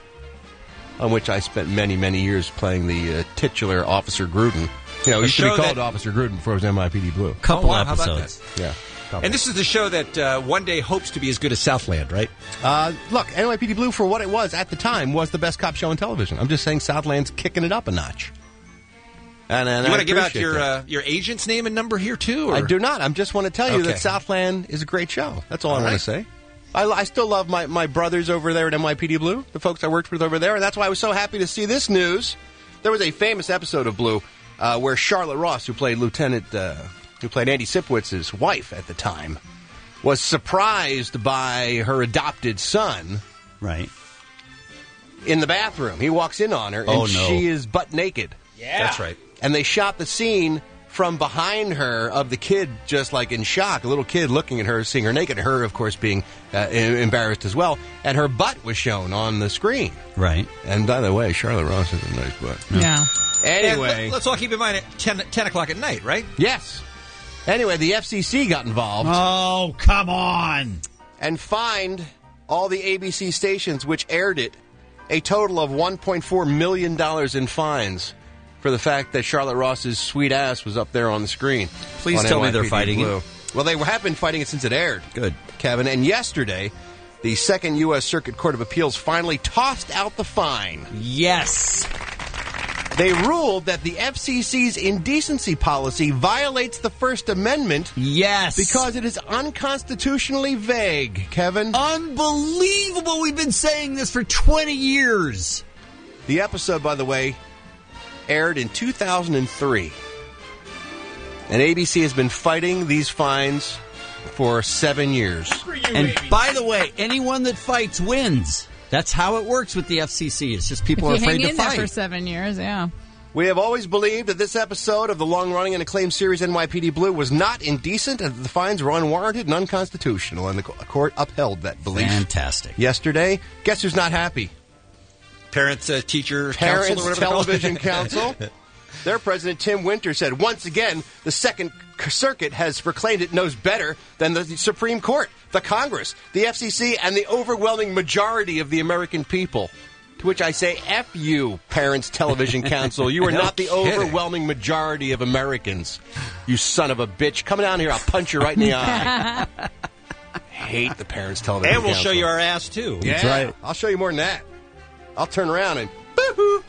on which I spent many, many years playing the uh, titular Officer Gruden. You know, A it used to be show called that- Officer Gruden before it was N Y P D Blue. Couple Oh, wow, how about episodes. Yeah. And this is the show that uh, one day hopes to be as good as Southland, right? Uh, look, N Y P D Blue, for what it was at the time, was the best cop show on television. I'm just saying Southland's kicking it up a notch. And, and you I want to give out appreciate your that. uh, your agent's name and number here, too? Or? I do not. I just want to tell you Okay. that Southland is a great show. That's all, All I want right. to say. I, I still love my, my brothers over there at N Y P D Blue, the folks I worked with over there, and that's why I was so happy to see this news. There was a famous episode of Blue uh, where Charlotte Ross, who played Lieutenant, uh, who played Andy Sipwitz's wife at the time, was surprised by her adopted son Right. in the bathroom. He walks in on her, and Oh, no. she is butt naked. Yeah. That's right. And they shot the scene from behind her of the kid just like in shock, a little kid looking at her, seeing her naked, her, of course, being uh, em- embarrassed as well. And her butt was shown on the screen. Right. And by the way, Charlotte Ross has a nice butt. Yeah. Anyway. And let, us all keep in mind at ten, ten o'clock at night, right? Yes. Anyway, the F C C got involved. Oh, come on. And fined all the A B C stations which aired it a total of one point four million dollars in fines for the fact that Charlotte Ross's sweet ass was up there on the screen. Please on tell me N Y P D they're fighting Blue. it. Well, they have been fighting it since it aired. Good. Kevin. And yesterday, the Second U S Circuit Court of Appeals finally tossed out the fine. Yes. They ruled that the F C C's indecency policy violates the First Amendment. Yes. Because it is unconstitutionally vague, Kevin. Unbelievable. We've been saying this for twenty years. The episode, by the way, aired in two thousand three. And A B C has been fighting these fines for seven years. And by the way, anyone that fights wins. That's how it works with the F C C. It's just people if are you afraid hang to in fight. there for seven years, yeah. We have always believed that this episode of the long-running and acclaimed series N Y P D Blue was not indecent and that the fines were unwarranted and unconstitutional, and the court upheld that belief. Fantastic. Yesterday, guess who's not happy? Parents, uh, teacher, Parents council, or whatever they're called. Television Council. Their president, Tim Winter, said, once again, the Second Circuit has proclaimed it knows better than the Supreme Court, the Congress, the F C C, and the overwhelming majority of the American people. To which I say, F you, Parents Television Council. You are No not the kidding. overwhelming majority of Americans. You son of a bitch. Come down here, I'll punch you right in the eye. Hate the Parents Television And we'll Council. show you our ass, too. Yeah, That's right. I'll show you more than that. I'll turn around and boo-hoo.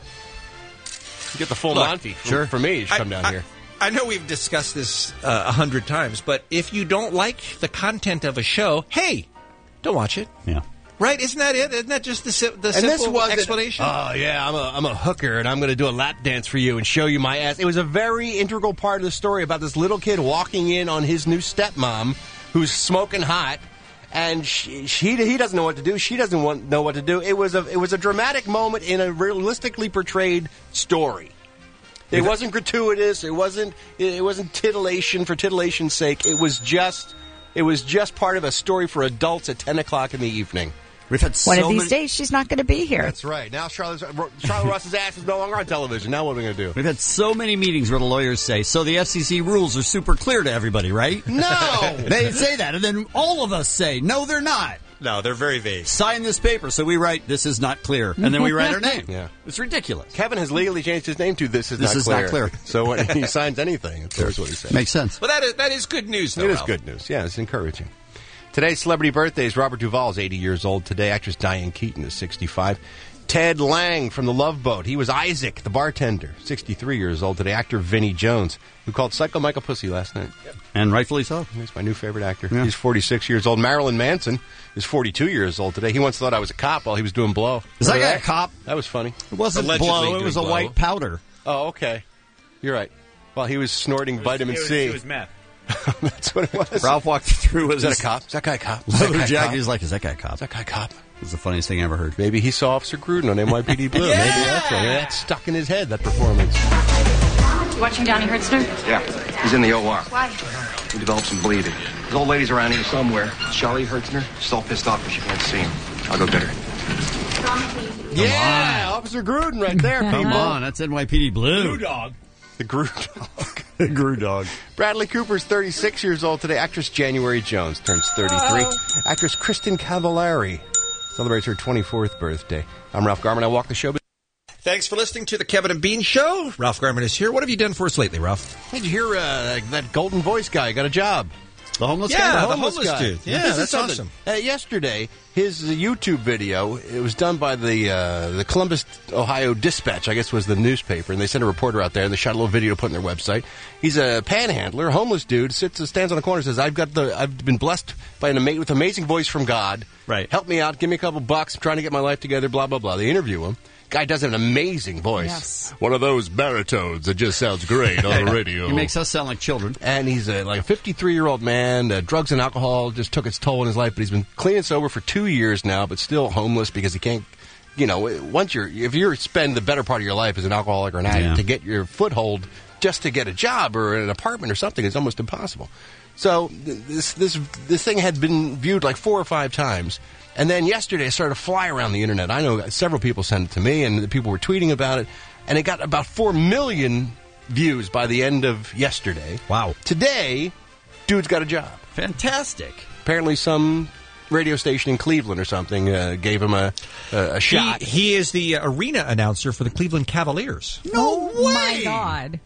Get the full Look, Monty for, sure. for me. You should come down I, here. I know we've discussed this uh, a hundred times, but if you don't like the content of a show, hey, don't watch it. Yeah. Right? Isn't that it? Isn't that just the, si- the And simple this wasn't, explanation? oh, yeah, I'm a, I'm a hooker, and I'm going to do a lap dance for you and show you my ass. It was a very integral part of the story about this little kid walking in on his new stepmom who's smoking hot, and she, she he doesn't know what to do. She doesn't want, know what to do. It was a it was a dramatic moment in a realistically portrayed story. It wasn't gratuitous. It wasn't it wasn't titillation for titillation's sake. It was just it was just part of a story for adults at ten o'clock in the evening. We've had One so of these many- days, she's not going to be here. That's right. Now Charlotte, Charlotte Ross's ass is no longer on television. Now what are we going to do? We've had so many meetings where the lawyers say, so the F C C rules are super clear to everybody, right? No! They say that, and then all of us say, no, they're not. No, they're very vague. Sign this paper. So we write, this is not clear. And then we write our name. Yeah. It's ridiculous. Kevin has legally changed his name to This Is, This not, is clear. not clear. So when he signs anything, it clears what he says. Makes sense. Well, that is, that is good news, though, It is Ralph. good news. Yeah, it's encouraging. Today's celebrity birthdays. Robert Duvall is eighty years old today. Actress Diane Keaton is sixty-five. Ted Lang from The Love Boat. He was Isaac, the bartender, sixty-three years old today. Actor Vinnie Jones, who called Psycho Michael Pussy last night. Yep. And rightfully so. He's my new favorite actor. Yeah. He's forty-six years old. Marilyn Manson is forty-two years old today. He once thought I was a cop while he was doing blow. Is that Remember guy a cop? That was funny. It wasn't Allegedly blow. It doing was a blow. white powder. Oh, okay. You're right. While he was snorting vitamin it was, C. It was meth. That's what it was. Ralph walked through with Is that his a cop? Is that guy a cop? Is that leather guy a jacket. cop? He's like, is that guy a cop? Is that guy a cop? It was the funniest thing I ever heard. Maybe he saw Officer Gruden on N Y P D Blue. Yeah! Maybe that's right. That's stuck in his head, that performance. You watching Johnny Hertzner? Yeah, he's in the O R. Why? He developed some bleeding. His old lady's around here somewhere. Charlie Hertzner. She's all pissed off because she can't see him. I'll go get her. Yeah, Officer Gruden right there, people. Come on, that's N Y P D Blue. Blue dog. The Gruden dog. The Gru dog. Bradley Cooper's thirty-six years old today. Actress January Jones turns thirty-three. Actress Kristen Cavallari celebrates her twenty-fourth birthday. I'm Ralph Garman. I walk the show. Thanks for listening to the Kevin and Bean Show. Ralph Garman is here. What have you done for us lately, Ralph? Hey, did you hear uh, that golden voice guy got a job? The homeless Yeah, guy? the homeless guy. dude. Yeah, This is that's something. awesome. Uh, yesterday, his uh, YouTube video, it was done by the uh, the Columbus, Ohio Dispatch, I guess was the newspaper, and they sent a reporter out there, and they shot a little video to put on their website. He's a panhandler, a homeless dude, sits, stands on the corner and says, I've got the, I've been blessed by an ama- with an amazing voice from God. Right. Help me out, give me a couple bucks, I'm trying to get my life together, blah, blah, blah. They interview him. Guy does an amazing voice. Yes. One of those baritones that just sounds great on the radio. He makes us sound like children. And he's a, like a fifty-three-year-old man. Uh, drugs and alcohol just took its toll in his life, but he's been clean and sober for two years now, but still homeless because he can't, you know, once you're, if you spend the better part of your life as an alcoholic or an addict, Yeah. to get your foothold just to get a job or an apartment or something is almost impossible. So th- this this this thing had been viewed like four or five times. And then yesterday, it started to fly around the internet. I know several people sent it to me, and the people were tweeting about it. And it got about four million views by the end of yesterday. Wow. Today, dude's got a job. Fantastic. Apparently, some radio station in Cleveland or something uh, gave him a, a, a shot. He, he is the arena announcer for the Cleveland Cavaliers. No way! My God.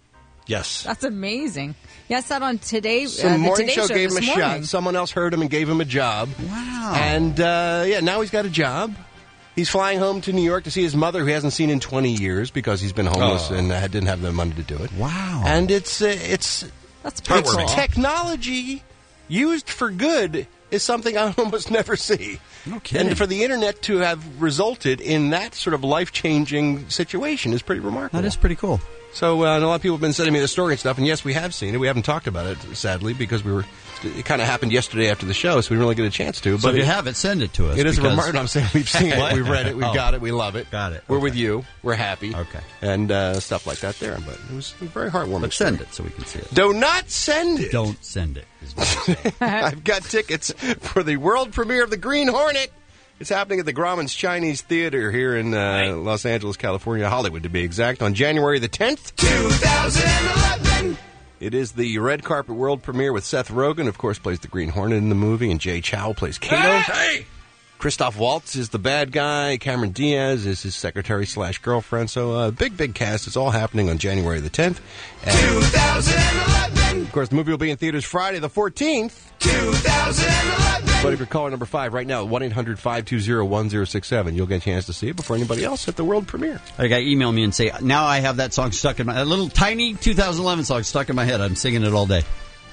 Yes. That's amazing. Yeah, I saw it on Today. Some uh, the morning Today show, show gave him a this morning. shot. Someone else heard him and gave him a job. Wow. And, uh, yeah, now he's got a job. He's flying home to New York to see his mother, who he hasn't seen in twenty years because he's been homeless Oh. and uh, didn't have the money to do it. Wow. And it's uh, it's That's it's pretty cool. technology used for good is something I almost never see. No kidding. And for the internet to have resulted in that sort of life-changing situation is pretty remarkable. That is pretty cool. So uh, and a lot of people have been sending me the story and stuff, and yes, we have seen it. We haven't talked about it, sadly, because we were. It kind of happened yesterday after the show, so we didn't really get a chance to. So But if you it, have it, send it to us. it is a because- remarkable. I'm saying we've seen it, What? we've read it, we've Oh. got it, we love it. Got it. We're Okay. with you. We're happy. Okay. And uh, stuff like that there. But it was very heartwarming. But send it so we can see it. Do not send it. Don't send it. is what I'm saying. I've got tickets for the world premiere of The Green Hornet. It's happening at the Grauman's Chinese Theater here in uh, Los Angeles, California, Hollywood to be exact, on January the tenth. two thousand eleven. It is the red carpet world premiere with Seth Rogen, of course, plays the Green Hornet in the movie, and Jay Chow plays Kato. Hey! Christoph Waltz is the bad guy. Cameron Diaz is his secretary slash girlfriend. So, uh, big, big cast. It's all happening on January the tenth. And, two thousand eleven. of course, the movie will be in theaters Friday the fourteenth. two thousand eleven. But if you're calling number five right now, one eight hundred five two zero one zero six seven, you'll get a chance to see it before anybody else at the world premiere. A guy email me and say, now I have that song stuck in my, a little tiny two thousand eleven song stuck in my head. I'm singing it all day.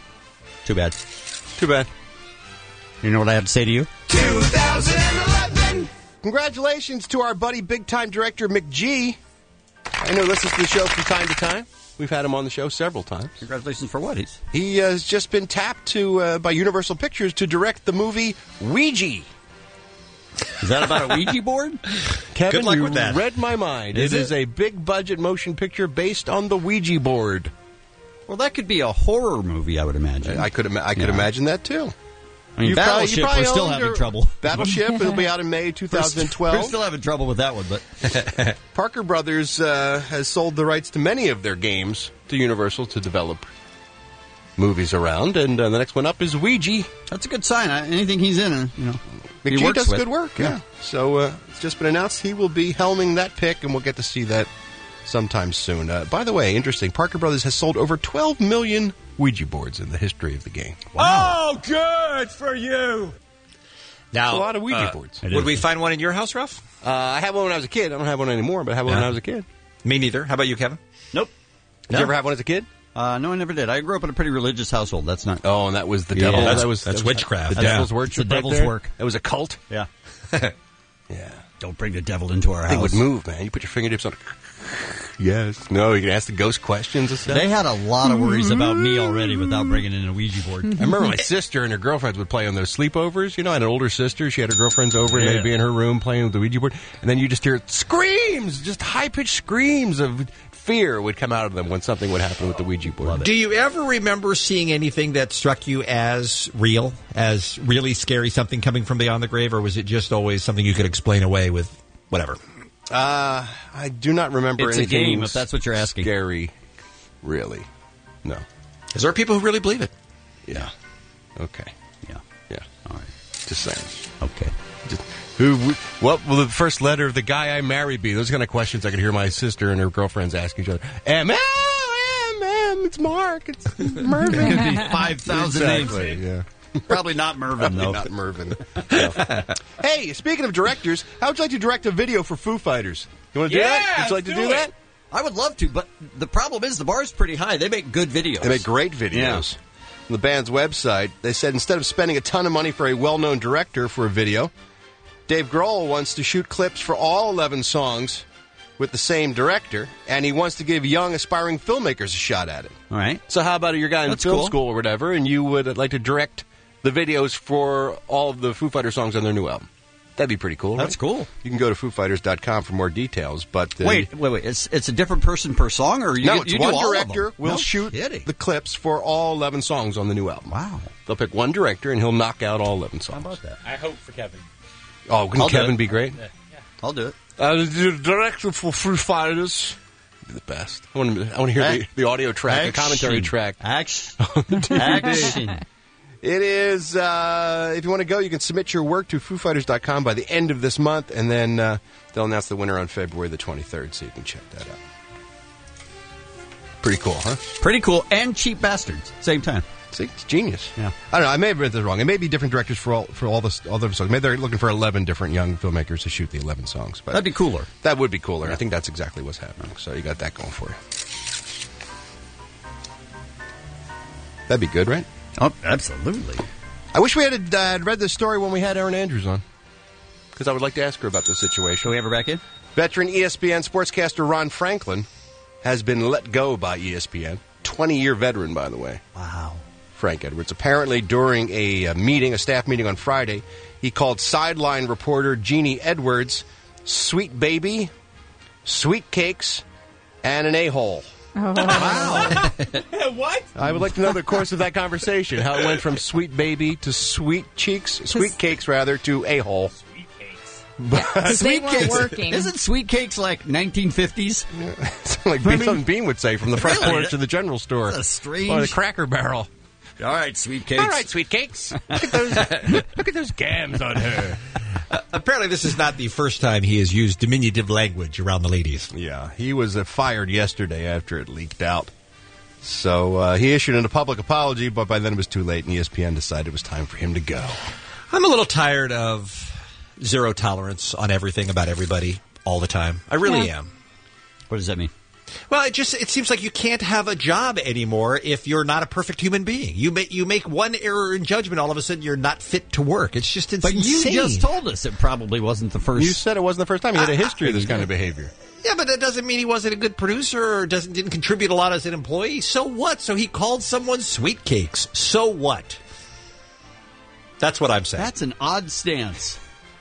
Too bad. Too bad. You know what I have to say to you? two thousand eleven. Congratulations to our buddy, big-time director McG. I know listens to the show from time to time. We've had him on the show several times. Congratulations for what? He's He uh, has just been tapped to uh, by Universal Pictures to direct the movie Ouija. Is that about a Ouija board? Kevin, Good luck you with that. read my mind. Is it it? is a big-budget motion picture based on the Ouija board. Well, that could be a horror movie, I would imagine. I could, ima- I could Yeah. imagine that too. I mean, You probably- Battleship, you probably we're still owned having your- trouble. Battleship, it'll be out in May twenty twelve. We're still having trouble with that one, but Parker Brothers uh, has sold the rights to many of their games to Universal to develop movies around, and uh, the next one up is Ouija. that's a good sign. I, anything he's in, uh, you know, he McG works does with. good work, yeah. So uh, it's just been announced he will be helming that pick, and we'll get to see that sometime soon. Uh, by the way, interesting, Parker Brothers has sold over twelve million Ouija boards in the history of the game. Oh, good for you. Now, That's a lot of Ouija uh, boards. Would we find one in your house, Ralph? Uh, I had one when I was a kid. I don't have one anymore, but I had one Yeah. when I was a kid. Me neither. How about you, Kevin? Nope. Did you ever have one as a kid? Uh, no, I never did. I grew up in a pretty religious household. That's not. Oh, and that was the Yeah. devil. That's- that was that's that was witchcraft. The Yeah. devil's work. It's the right devil's there. work. It was a cult. Yeah. Yeah. Don't bring the devil into our That house. thing would move, man. You put your fingertips on it. Yes. No, you can ask the ghost questions and stuff. They had a lot of worries about me already without bringing in a Ouija board. I remember my sister and her girlfriends would play on those sleepovers. You know, I had an older sister. She had her girlfriends over, and Yeah. they'd be in her room playing with the Ouija board. And then you just hear screams, just high-pitched screams of fear would come out of them when something would happen with the Ouija board. Do you ever remember seeing anything that struck you as real, as really scary, something coming from beyond the grave, or was it just always something you could explain away with whatever? Uh, I do not remember It's a anything game, if that's what you're asking. Scary, really. No. Is there people who really believe it? Yeah. Okay. Yeah. Yeah. All right. Just saying. Okay. Just, who? What will the first letter of the guy I marry be? Those kind of questions I could hear my sister and her girlfriends ask each other. M M M M. It's Mark. It's Mervin. It could be five thousand Exactly, names. Yeah. Probably not Mervin, Probably though. not Mervin. No. Hey, speaking of directors, how would you like to direct a video for Foo Fighters? You want to do that? Would you like to do that? I would love to, but the problem is the bar's pretty high. They make good videos. They make great videos. On the band's website, they said instead of spending a ton of money for a well-known director for a video, Dave Grohl wants to shoot clips for all eleven songs with the same director, and he wants to give young, aspiring filmmakers a shot at it. All right. So how about you're a guy in That's film cool. school or whatever, and you would like to direct the videos for all of the Foo Fighters songs on their new album? That'd be pretty cool, That's right? cool. You can go to foo fighters dot com for more details. But uh, Wait, wait, wait. It's it's a different person per song, or you, no, you it's do one all of director them? will No shoot kidding. the clips for all eleven songs on the new album. Wow. They'll pick one director, and he'll knock out all eleven songs. How about that? I hope for Kevin. Oh, wouldn't I'll do Kevin it. be great? I'll do it. Uh, the director for Foo Fighters. Be the best. I want to, I want to hear the, the audio track, the commentary Action. track. Action. on the D V D. Action. It is, uh, if you want to go, you can submit your work to foo fighters dot com by the end of this month, and then uh, they'll announce the winner on February the twenty-third, so you can check that out. Pretty cool, huh? Pretty cool, and Cheap Bastards, same time. See, it's genius. Yeah. I don't know, I may have read this wrong. It may be different directors for all for all, this, all the songs. Maybe they're looking for eleven different young filmmakers to shoot the eleven songs. But That'd be cooler. That would be cooler. I think that's exactly what's happening, so you got that going for you. That'd be good, right? Oh, absolutely. I wish we had uh, read this story when we had Erin Andrews on, because I would like to ask her about this situation. Can we have her back in? Veteran E S P N sportscaster Ron Franklin has been let go by E S P N. twenty-year veteran, by the way. Wow. Frank Edwards. Apparently, during a, a meeting, a staff meeting on Friday, he called sideline reporter Jeannie Edwards sweet baby, sweet cakes, and an a-hole. Oh. Wow. What? I would like to know the course of that conversation, how it went from sweet baby to sweet cheeks, sweet cakes, rather, to a-hole. Sweet cakes. Because they Sweet weren't cakes. working. Isn't sweet cakes like nineteen fifties? It's like I mean- something Bean would say from the front Really? porch to the general store. That's a strange- Or the Cracker Barrel. All right, sweet cakes. All right, sweet cakes. Look at those, look at those gams on her. Uh, apparently, this is not the first time he has used diminutive language around the ladies. Yeah, he was uh, fired yesterday after it leaked out. So uh, he issued a public apology, but by then it was too late, and E S P N decided it was time for him to go. I'm a little tired of zero tolerance on everything about everybody all the time. I really Yeah. am. What does that mean? Well, it just it seems like you can't have a job anymore if you're not a perfect human being. You make you make one error in judgment, all of a sudden you're not fit to work. It's just it's But insane. you just told us it probably wasn't the first. You said it wasn't the first time. He had a history of this kind of behavior. Yeah, but that doesn't mean he wasn't a good producer or doesn't didn't contribute a lot as an employee. So what? So he called someone sweet cakes. So what? That's what I'm saying. That's an odd stance.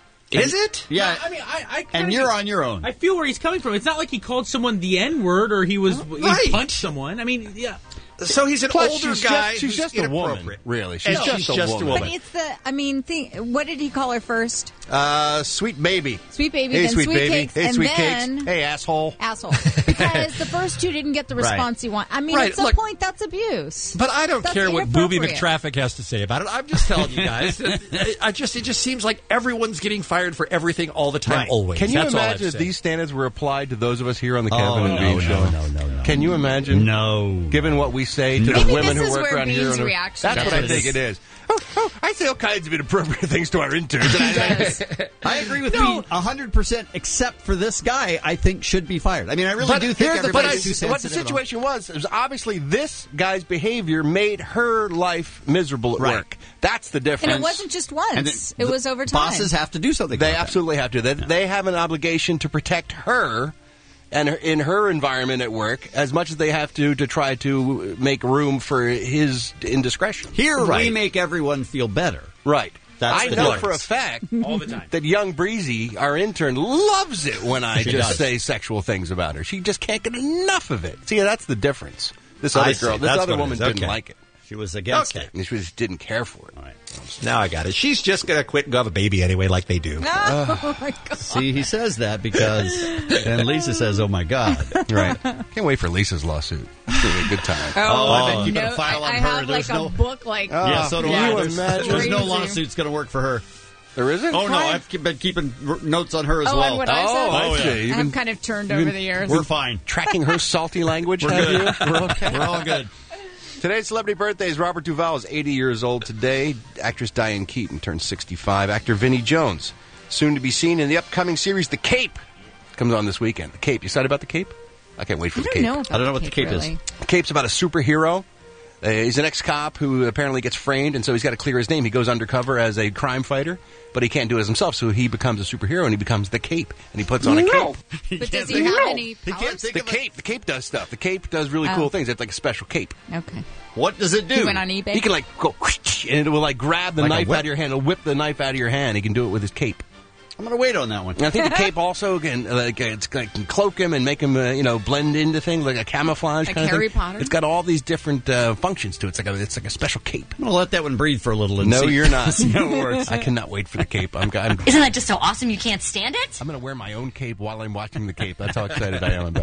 Is it? Yeah. I mean, I, I And kinda- you're on your own. I feel where he's coming from. It's not like he called someone the N word or he was Right. he punched someone. I mean, yeah. So he's an Plus, older she's guy. just- she's who's just a woman, inappropriate. really. She's And just she's a just woman. a woman. But it's the, I mean, think, what did he call her first? Uh, sweet baby. Sweet baby, Hey, then sweet sweet baby. cakes, Hey, and sweet then cakes. Hey, asshole. asshole. Because the first two didn't get the Right. response he wanted. I mean, Right, at some look- point, that's abuse. But I don't That's care what Booby inappropriate. McTraffic has to say about it. I'm just telling you guys. I- I just it just seems like everyone's getting fired for everything all the time, Right. always. Can you That's all I'm imagine if saying. these standards were applied to those of us here on the Kevin Oh, and no, Bean no, show? no, no, no. Can you imagine? No. Given what we say to Maybe the women this who is work where around here. Bean's on the- reaction That's That's what I what it think is. it is. Oh, oh, I say all kinds of inappropriate things to our interns. And I, I agree with Bean one hundred percent, except for this guy, I think should be fired. I mean, I really but do think here's the, but I, everybody's too what the sensitive. and all. situation was, is obviously this guy's behavior made her life miserable at Right. work. That's the difference. And it wasn't just once. And it the was over time. Bosses have to do something. They about that. absolutely have to. They, they have an obligation to protect her and her, in her environment at work as much as they have to to try to make room for his indiscretion. Here, we Right. make everyone feel better. Right. That's I the know difference. for a fact All the time. that young Breezy, our intern, loves it when I She just does. say sexual things about her. She just can't get enough of it. See, that's the difference. This other I see. girl, this That's other what it woman is. didn't Okay. like it. She was against Okay. it. And she just didn't care for it. Now I got it. She's just going to quit and go have a baby anyway, like they do. Oh, my God. See, he says that because, and Lisa says, "Oh my God!" Right. Can't wait for Lisa's lawsuit. It's going to be a good time. Oh, I bet you no, got a file on I her. have There's like no- a book like yeah, so do Can I. you There's, imagine? there's no Crazy. lawsuits going to work for her. There isn't? Oh no, I've ke- been keeping r- notes on her as Oh, well. and what I said? Oh, I Oh, yeah. see. I You've have been kind of turned you've over been- the years. We're fine. tracking her salty language, We're have good. you? We're okay. We're all good. Today's celebrity birthdays. Robert Duvall is eighty years old today. Actress Diane Keaton turns sixty-five. Actor Vinnie Jones, soon to be seen in the upcoming series The Cape, comes on this weekend. The Cape. You excited about The Cape? I can't wait for I The don't Cape. know. About I don't know what the cape is. really. The Cape's about a superhero. Uh, he's an ex-cop who apparently gets framed, and so he's got to clear his name. He goes undercover as a crime fighter, but he can't do it as himself, so he becomes a superhero, and he becomes the Cape, and he puts on a cape. But does he have any He can't powers? think The of it. Cape, the Cape does stuff. The Cape does really Oh. cool things. It's like a special cape. Okay. What does it do? He went on eBay. He can like go, and it will like grab the Like a knife whip? out of your hand. It'll whip the knife out of your hand. He can do it with his cape. I'm going to wait on that one. And I think the cape also can uh, like it's like can cloak him and make him uh, you know blend into things like a camouflage Like kind Harry of thing. Potter? It's got all these different uh, functions to it. It's like a it's like a special cape. I'm going to let that one breathe for a little. And No, see, you're not. see how it works. I cannot wait for the cape. I'm I'm, Isn't that just so awesome you can't stand it? I'm going to wear my own cape while I'm watching the cape. That's how excited I am about it.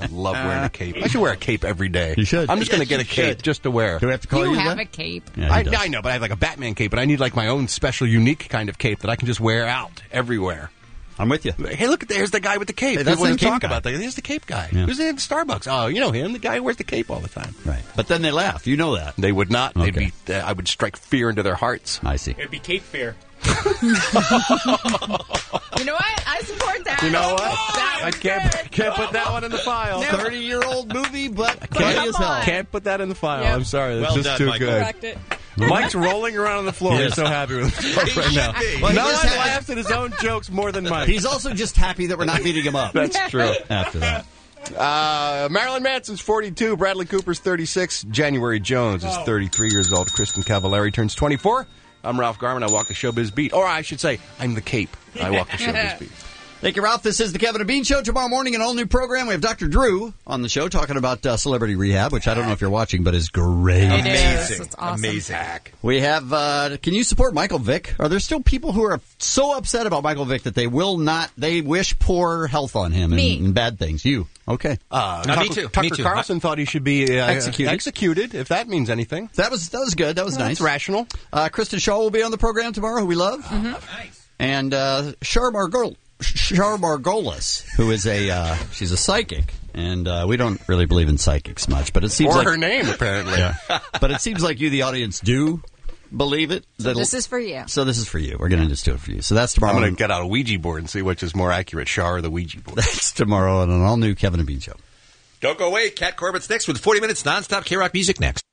I love wearing a cape. I should wear a cape every day. You should. I'm just going to Yes, get a you cape should. just to wear. Do we have to call You you, have that? a cape. Yeah, he I, does. I know, but I have like a Batman cape, but I need like my own special, unique kind of cape that I can just wear out everywhere. I'm with you. Hey, look, there's the guy with the cape. Hey, that's People the want to cape talk guy. about that. There's the cape guy. Yeah. Who's in Starbucks? Oh, you know him, the guy who wears the cape all the time. Right. But then they laugh. You know that. They would not. They'd Okay. be. Uh, I would strike fear into their hearts. I see. It'd be Cape Fear. You know what? I support that. You know what? That I was can't good. can't put that one in the file. thirty-year-old movie, but Can't, funny as hell. can't put that in the file. Yep. I'm sorry. That's Well just done, too Michael. good. Correct it. Mike's rolling around on the floor. Yes. He's so happy with himself right now. Well, he no just one had- laughs at his own jokes more than Mike. He's also just happy that we're not beating him up. That's true. After that. Uh, Marilyn Manson's forty-two. Bradley Cooper's thirty-six. January Jones is thirty-three years old. Kristen Cavallari turns twenty-four. I'm Ralph Garman. I walk the showbiz beat. Or I should say, I'm the cape. I walk the showbiz beat. Thank you, Ralph. This is the Kevin and Bean Show. Tomorrow morning, an all-new program. We have Doctor Drew on the show talking about uh, celebrity rehab, which I don't know if you're watching, but is great. It is. Amazing. It's awesome. Amazing. We have, uh, can you support Michael Vick? Are there still people who are so upset about Michael Vick that they will not, they wish poor health on him and, Me. and bad things? You. Okay. Uh, No, Tucker, me too. Tucker Me too. Carlson thought he should be uh, Executed. executed, if that means anything. That was, that was good. That was nice. That's rational. Uh, Kristen Shaw will be on the program tomorrow, who we love. Nice. And uh, Char Margol- Char Margolis, who is a uh, she's a psychic, and uh, we don't really believe in psychics much, but it seems Or like her name, apparently. Yeah. But it seems like you, the audience, do believe it. So That'll- this is for you. So this is for you. We're going to just do it for you. So that's tomorrow. I'm going to get out a Ouija board and see which is more accurate, Shar or the Ouija board. That's tomorrow on an all new Kevin and Bean Show. Don't go away. Cat Corbett's next with forty minutes nonstop K-Rock music next.